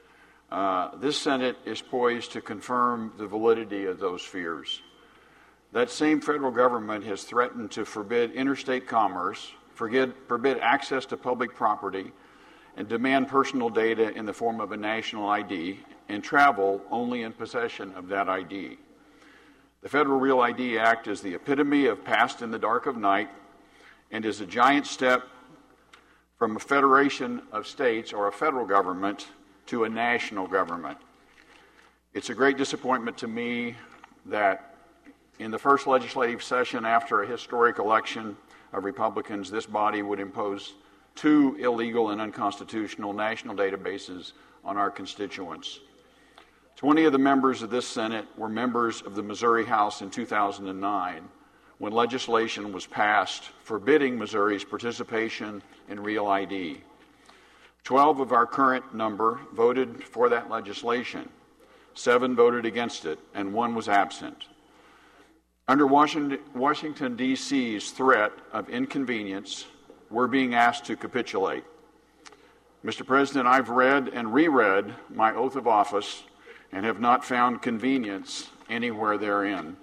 S11: Uh, this Senate is poised to confirm the validity of those fears. That same federal government has threatened to forbid interstate commerce, forbid, forbid access to public property, and demand personal data in the form of a national I D, and travel only in possession of that I D. The Federal Real I D Act is the epitome of past in the dark of night and is a giant step from a federation of states or a federal government to a national government. It's a great disappointment to me that in the first legislative session after a historic election of Republicans, this body would impose two illegal and unconstitutional national databases on our constituents. Twenty of the members of this Senate were members of the Missouri House in two thousand nine when legislation was passed forbidding Missouri's participation in Real I D. Twelve of our current number voted for that legislation. Seven voted against it, and one was absent. Under Washington, Washington D C's threat of inconvenience, we're being asked to capitulate. Mister President, I've read and reread my oath of office and have not found convenience anywhere therein.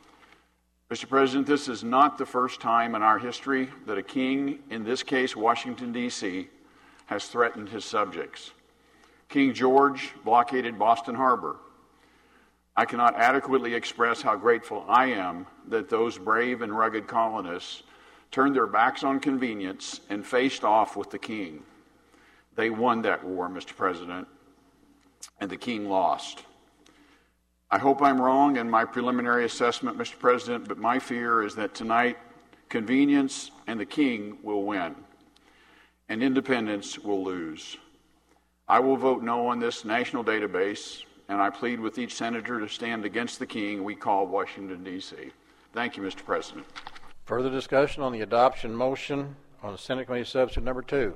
S11: Mister President, this is not the first time in our history that a king, in this case Washington, D C, has threatened his subjects. King George blockaded Boston Harbor. I cannot adequately express how grateful I am that those brave and rugged colonists turned their backs on convenience and faced off with the king. They won that war, Mister President, and the king lost. I hope I'm wrong in my preliminary assessment, Mister President, but my fear is that tonight convenience and the king will win, and independence will lose. I will vote no on this national database, and I plead with each senator to stand against the king we call Washington, D C. Thank you, Mister President.
S1: Further discussion on the adoption motion on the Senate Committee Substitute number two.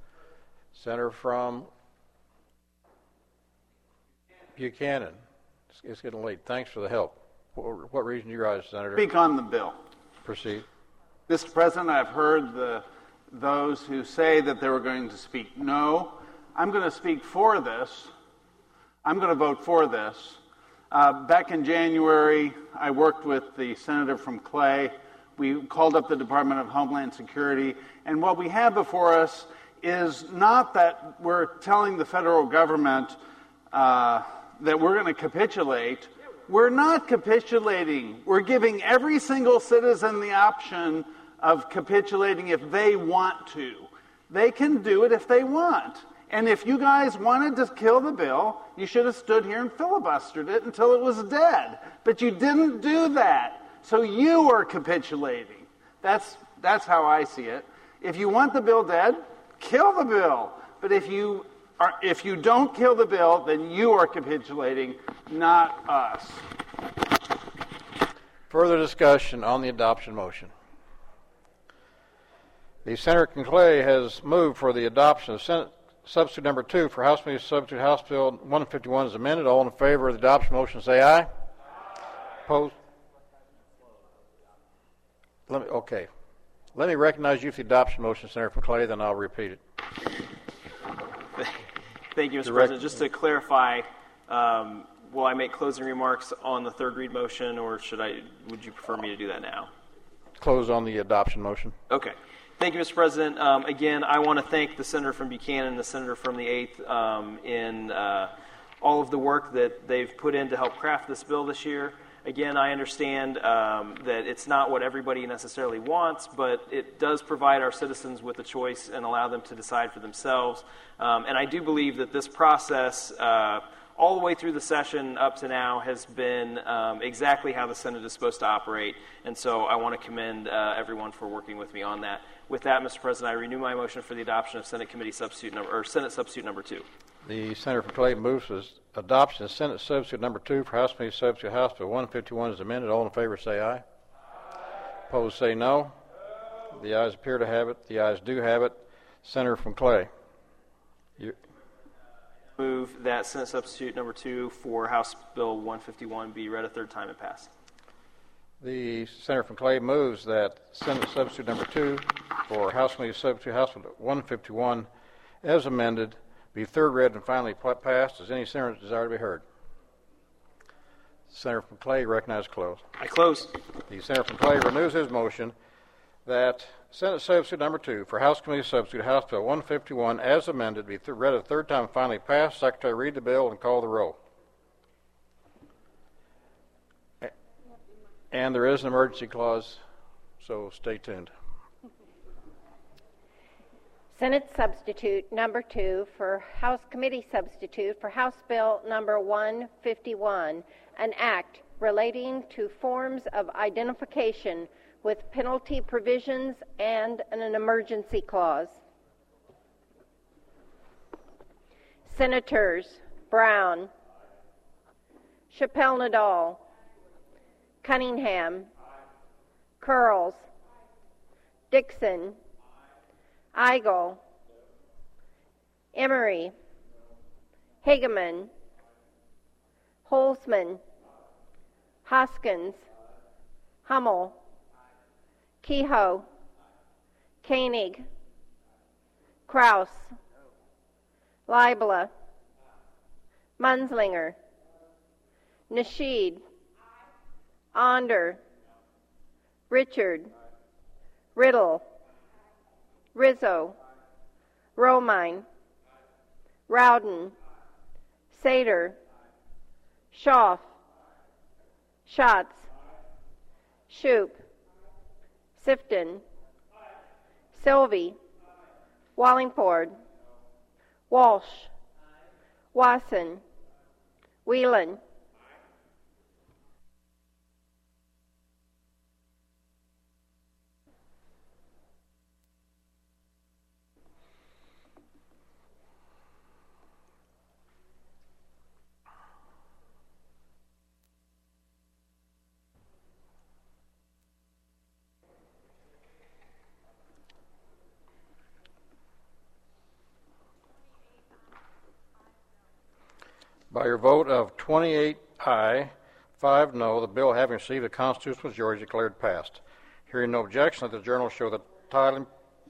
S1: Senator from Buchanan. It's, it's getting late. Thanks for the help. For what reason do you rise, Senator?
S6: Speak on the bill.
S1: Proceed.
S6: Mister President, I've heard the, those who say that they were going to speak no. I'm going to speak for this. I'm going to vote for this. Uh, back in January, I worked with the senator from Clay. We called up the Department of Homeland Security, and what we have before us is not that we're telling the federal government uh, that we're going to capitulate. We're not capitulating. We're giving every single citizen the option of capitulating if they want to. They can do it if they want. And if you guys wanted to kill the bill, you should have stood here and filibustered it until it was dead. But you didn't do that. So you are capitulating. That's, that's how I see it. If you want the bill dead, kill the bill. But if you are, if you don't kill the bill, then you are capitulating, not us.
S1: Further discussion on the adoption motion. The Senator from Clay has moved for the adoption of Senate Substitute number two for House Committee Substitute House Bill one fifty-one is amended. All in favor of the adoption motion say aye. Aye. Opposed? Let me, okay. Let me recognize you for the adoption motion, Senator from Clay, then I'll repeat it.
S17: Thank you, Mister President. Just to clarify, um, will I make closing remarks on the third read motion, or should I? Would you prefer me to do that now?
S1: Close on the adoption motion.
S17: Okay. Thank you, Mister President. Um, again, I want to thank the Senator from Buchanan and the Senator from the eighth um, in uh, all of the work that they've put in to help craft this bill this year. Again, I understand um, that it's not what everybody necessarily wants, but it does provide our citizens with a choice and allow them to decide for themselves. Um, and I do believe that this process, uh, all the way through the session up to now, has been um, exactly how the Senate is supposed to operate. And so I want to commend uh, everyone for working with me on that. With that, Mister President, I renew my motion for the adoption of Senate Committee Substitute number or Senate Substitute number two.
S1: The Senator from Clay moves for adoption of Senate Substitute number two for House Committee Substitute House Bill one fifty-one is amended. All in favor say aye. Aye. Opposed say no. The ayes appear to have it. The ayes do have it. Senator from Clay. You.
S17: Move that Senate Substitute number two for House Bill one fifty-one be read a third time and passed.
S1: The Senator from Clay moves that Senate Substitute number two for House Committee Substitute House Bill one fifty-one as amended be third read and finally passed. Does any senator desire to be heard? Senator from Clay recognized closed.
S17: I close.
S1: The Senator from Clay renews his motion that Senate Substitute number two for House Committee Substitute House Bill one fifty-one as amended be th- read a third time and finally passed. Secretary, read the bill and call the roll. And there is an emergency clause, so stay tuned.
S3: Senate Substitute number two for House Committee Substitute for House Bill number one fifty-one, an act relating to forms of identification with penalty provisions and an emergency clause. Senators Brown, Chappelle-Nadal, Cunningham, Curls, Dixon, Eigel, Emery, Hageman, Holzman, Hoskins, Hummel, Kehoe, Koenig, Kraus, Leibler, Munzlinger, Nasheed, Onder, Richard, Riddle, Rizzo, Romine, Rowden, Sater, Schaaf, Schatz, Shoup, Sifton, Sylvie, Wallingford, Walsh, Wasson, Whelan,
S1: By your vote of twenty-eight aye, five no, the bill having received a constitutional majority is declared passed. Hearing no objection, let the journal show the title.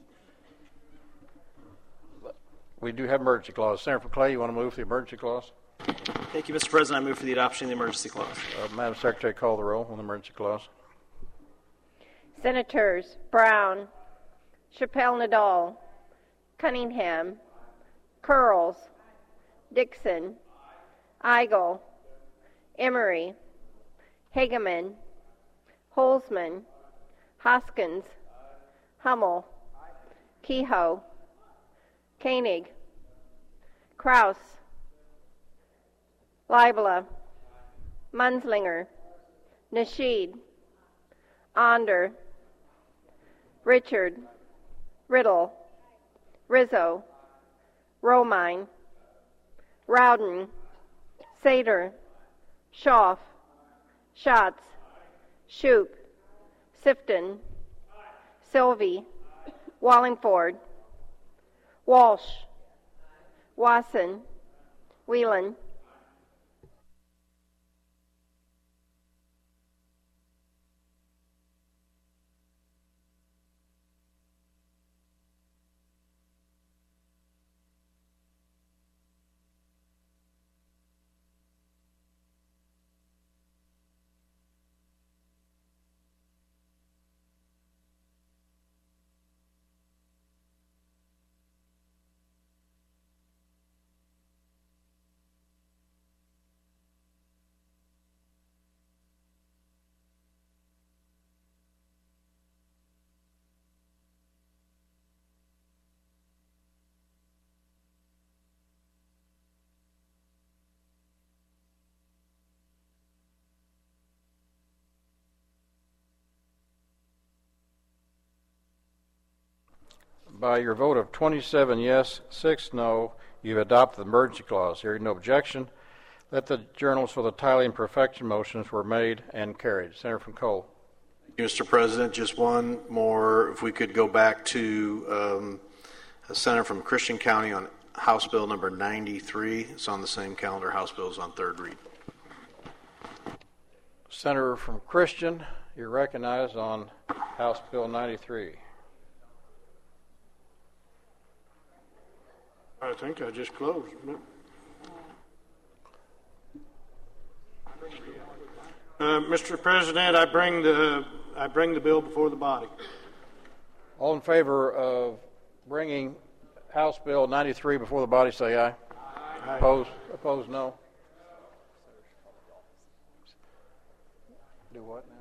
S1: We do have emergency clause. Senator Clay, you want to move the emergency clause?
S17: Thank you, Mister President. I move for the adoption of the emergency clause.
S1: Uh, Madam Secretary, call the roll on the emergency clause.
S3: Senators Brown, Chappelle Nadal, Cunningham, Curls, Dixon, Eigel, Emery, Hageman, Holzman, Hoskins, Hummel, Kehoe, Koenig, Kraus, Leibler, Munslinger, Nasheed, Onder, Richard, Riddle, Rizzo, Romine, Rowden, Sater, Schaaf, Schatz, Shoup, Sifton, Sylvie, Wallingford, Walsh, Wasson, Whelan.
S1: By your vote of twenty-seven yes, six no, you've adopted the emergency clause. Hearing no objection, let the journals for the tally and perfection motions were made and carried. Senator from Cole.
S15: Thank you, Mister President. Just one more, if we could go back to um, a senator from Christian County on House Bill number ninety-three. It's on the same calendar. House Bill is on third read.
S1: Senator from Christian, you're recognized on House Bill ninety-three.
S15: I think I just closed. Uh, Mister President, I bring the I bring the bill before the body.
S1: All in favor of bringing House Bill ninety-three before the body, say aye.
S15: Aye.
S1: Opposed? Opposed, no. Do what now?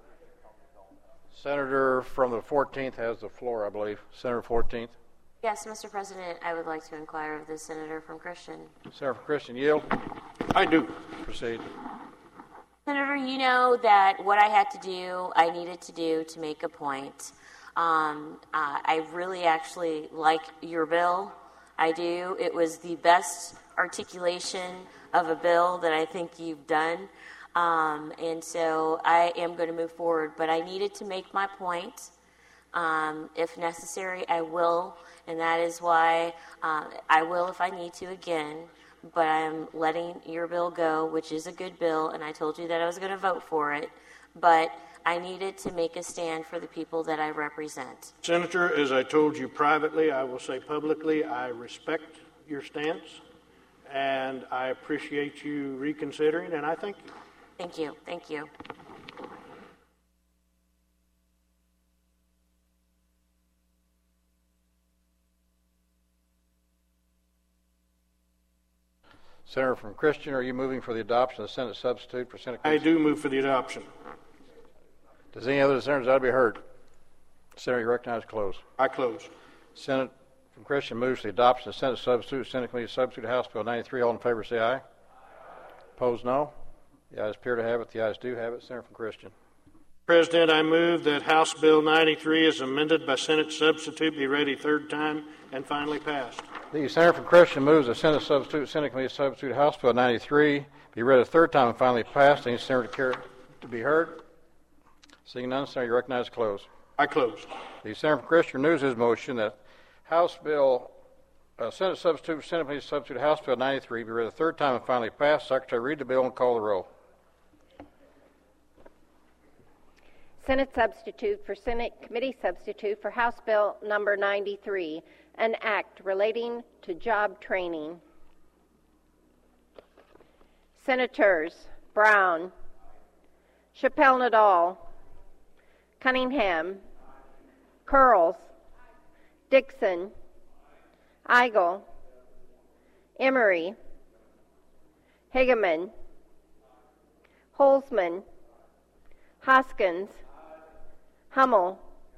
S1: Senator from the fourteenth has the floor, I believe. Senator fourteenth.
S9: Yes, Mister President, I would like to inquire of the senator from Christian.
S1: Senator from Christian, yield.
S15: I do.
S1: Proceed.
S9: Senator, you know that what I had to do, I needed to do to make a point. Um, uh, I really actually like your bill. I do. It was the best articulation of a bill that I think you've done. Um, and so I am going to move forward. But I needed to make my point. Um, if necessary, I will. And that is why uh, I will if I need to again. But I'm letting your bill go, which is a good bill, and I told you that I was going to vote for it. But I needed to make a stand for the people that I represent.
S15: Senator, as I told you privately, I will say publicly, I respect your stance, and I appreciate you reconsidering, and I thank you.
S9: Thank you. Thank you.
S1: Senator from Christian, are you moving for the adoption of the Senate substitute for Senate?
S15: I do move for the adoption.
S1: Does any other senators ought to be heard? Senator, you recognize close.
S15: I close.
S1: Senate from Christian moves for the adoption of the Senate substitute, Senate Committee substitute, House Bill ninety-three. All in favor say aye. Aye. Opposed, no. The ayes appear to have it. The ayes do have it. Senator from Christian.
S15: President, I move that House Bill ninety-three, as amended by Senate substitute, be read a third time and finally passed.
S1: The Senator from Christian moves the Senate substitute, Senate Committee substitute, House Bill ninety-three be read a third time and finally passed. Any senator care to be heard? Seeing none, Senator, you recognize close.
S15: I close.
S1: The Senator from Christian renews his motion that House Bill, uh, Senate substitute, Senate Committee substitute, House Bill ninety-three be read a third time and finally passed. Secretary, read the bill and call the roll.
S3: Senate substitute for Senate Committee substitute for House Bill number ninety-three, an act relating to job training. Senators Brown, Chappelle Nadal, Cunningham, Curls, Dixon, Eigel, Emery, Hageman, Holzman, Hoskins, Hummel,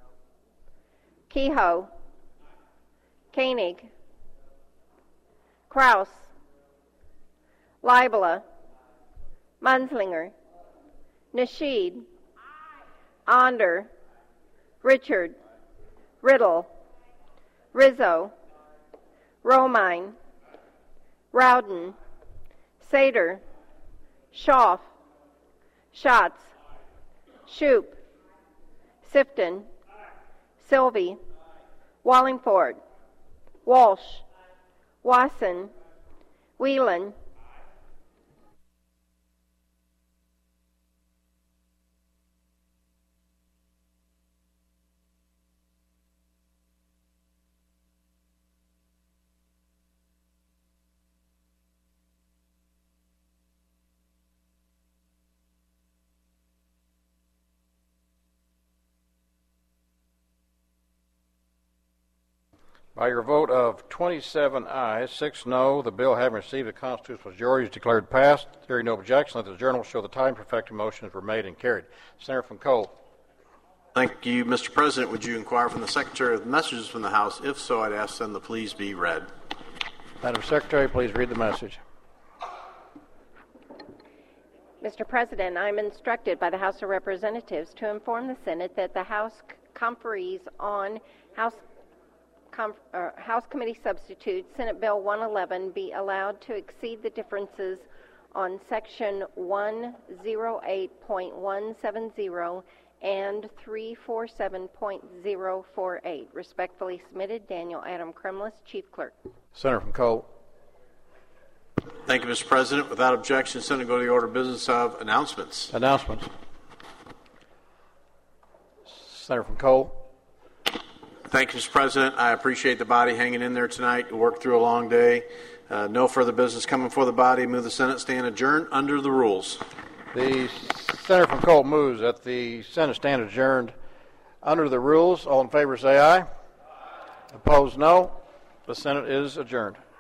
S3: Kehoe, Koenig, Kraus, Leibler, Munslinger, Nasheed, Onder, Richard, Riddle, Rizzo, Romine, Rowden, Sater, Schaaf, Schatz, Shoup, Sifton, Sylvie, Wallingford, Walsh, Wasson, Whelan,
S1: By your vote of twenty-seven ayes, six no, the bill having received a constitutional majority is declared passed. Hearing no objection, let the journal show the time perfecting motions were made and carried. Senator from Cole.
S2: Thank you, Mister President. Would you inquire from the Secretary of the messages from the House? If so, I'd ask them to please be read.
S1: Madam Secretary, please read the message.
S3: Mister President, I'm instructed by the House of Representatives to inform the Senate that the House conferees on House Com- uh, House Committee Substitute, Senate Bill one eleven, be allowed to exceed the differences on Section one oh eight point one seven zero and three forty-seven point zero four eight. Respectfully submitted, Daniel Adam Kremlis, Chief Clerk.
S1: Senator from Cole.
S2: Thank you, Mister President. Without objection, Senate go to the order of business of announcements.
S1: Announcements. Senator from Cole.
S2: Thank you, Mister President. I appreciate the body hanging in there tonight to work through a long day. Uh, no further business coming before the body. Move the Senate stand adjourned under the rules.
S1: The Senator from Cole moves that the Senate stand adjourned under the rules. All in favor say aye. Aye. Opposed, no. The Senate is adjourned.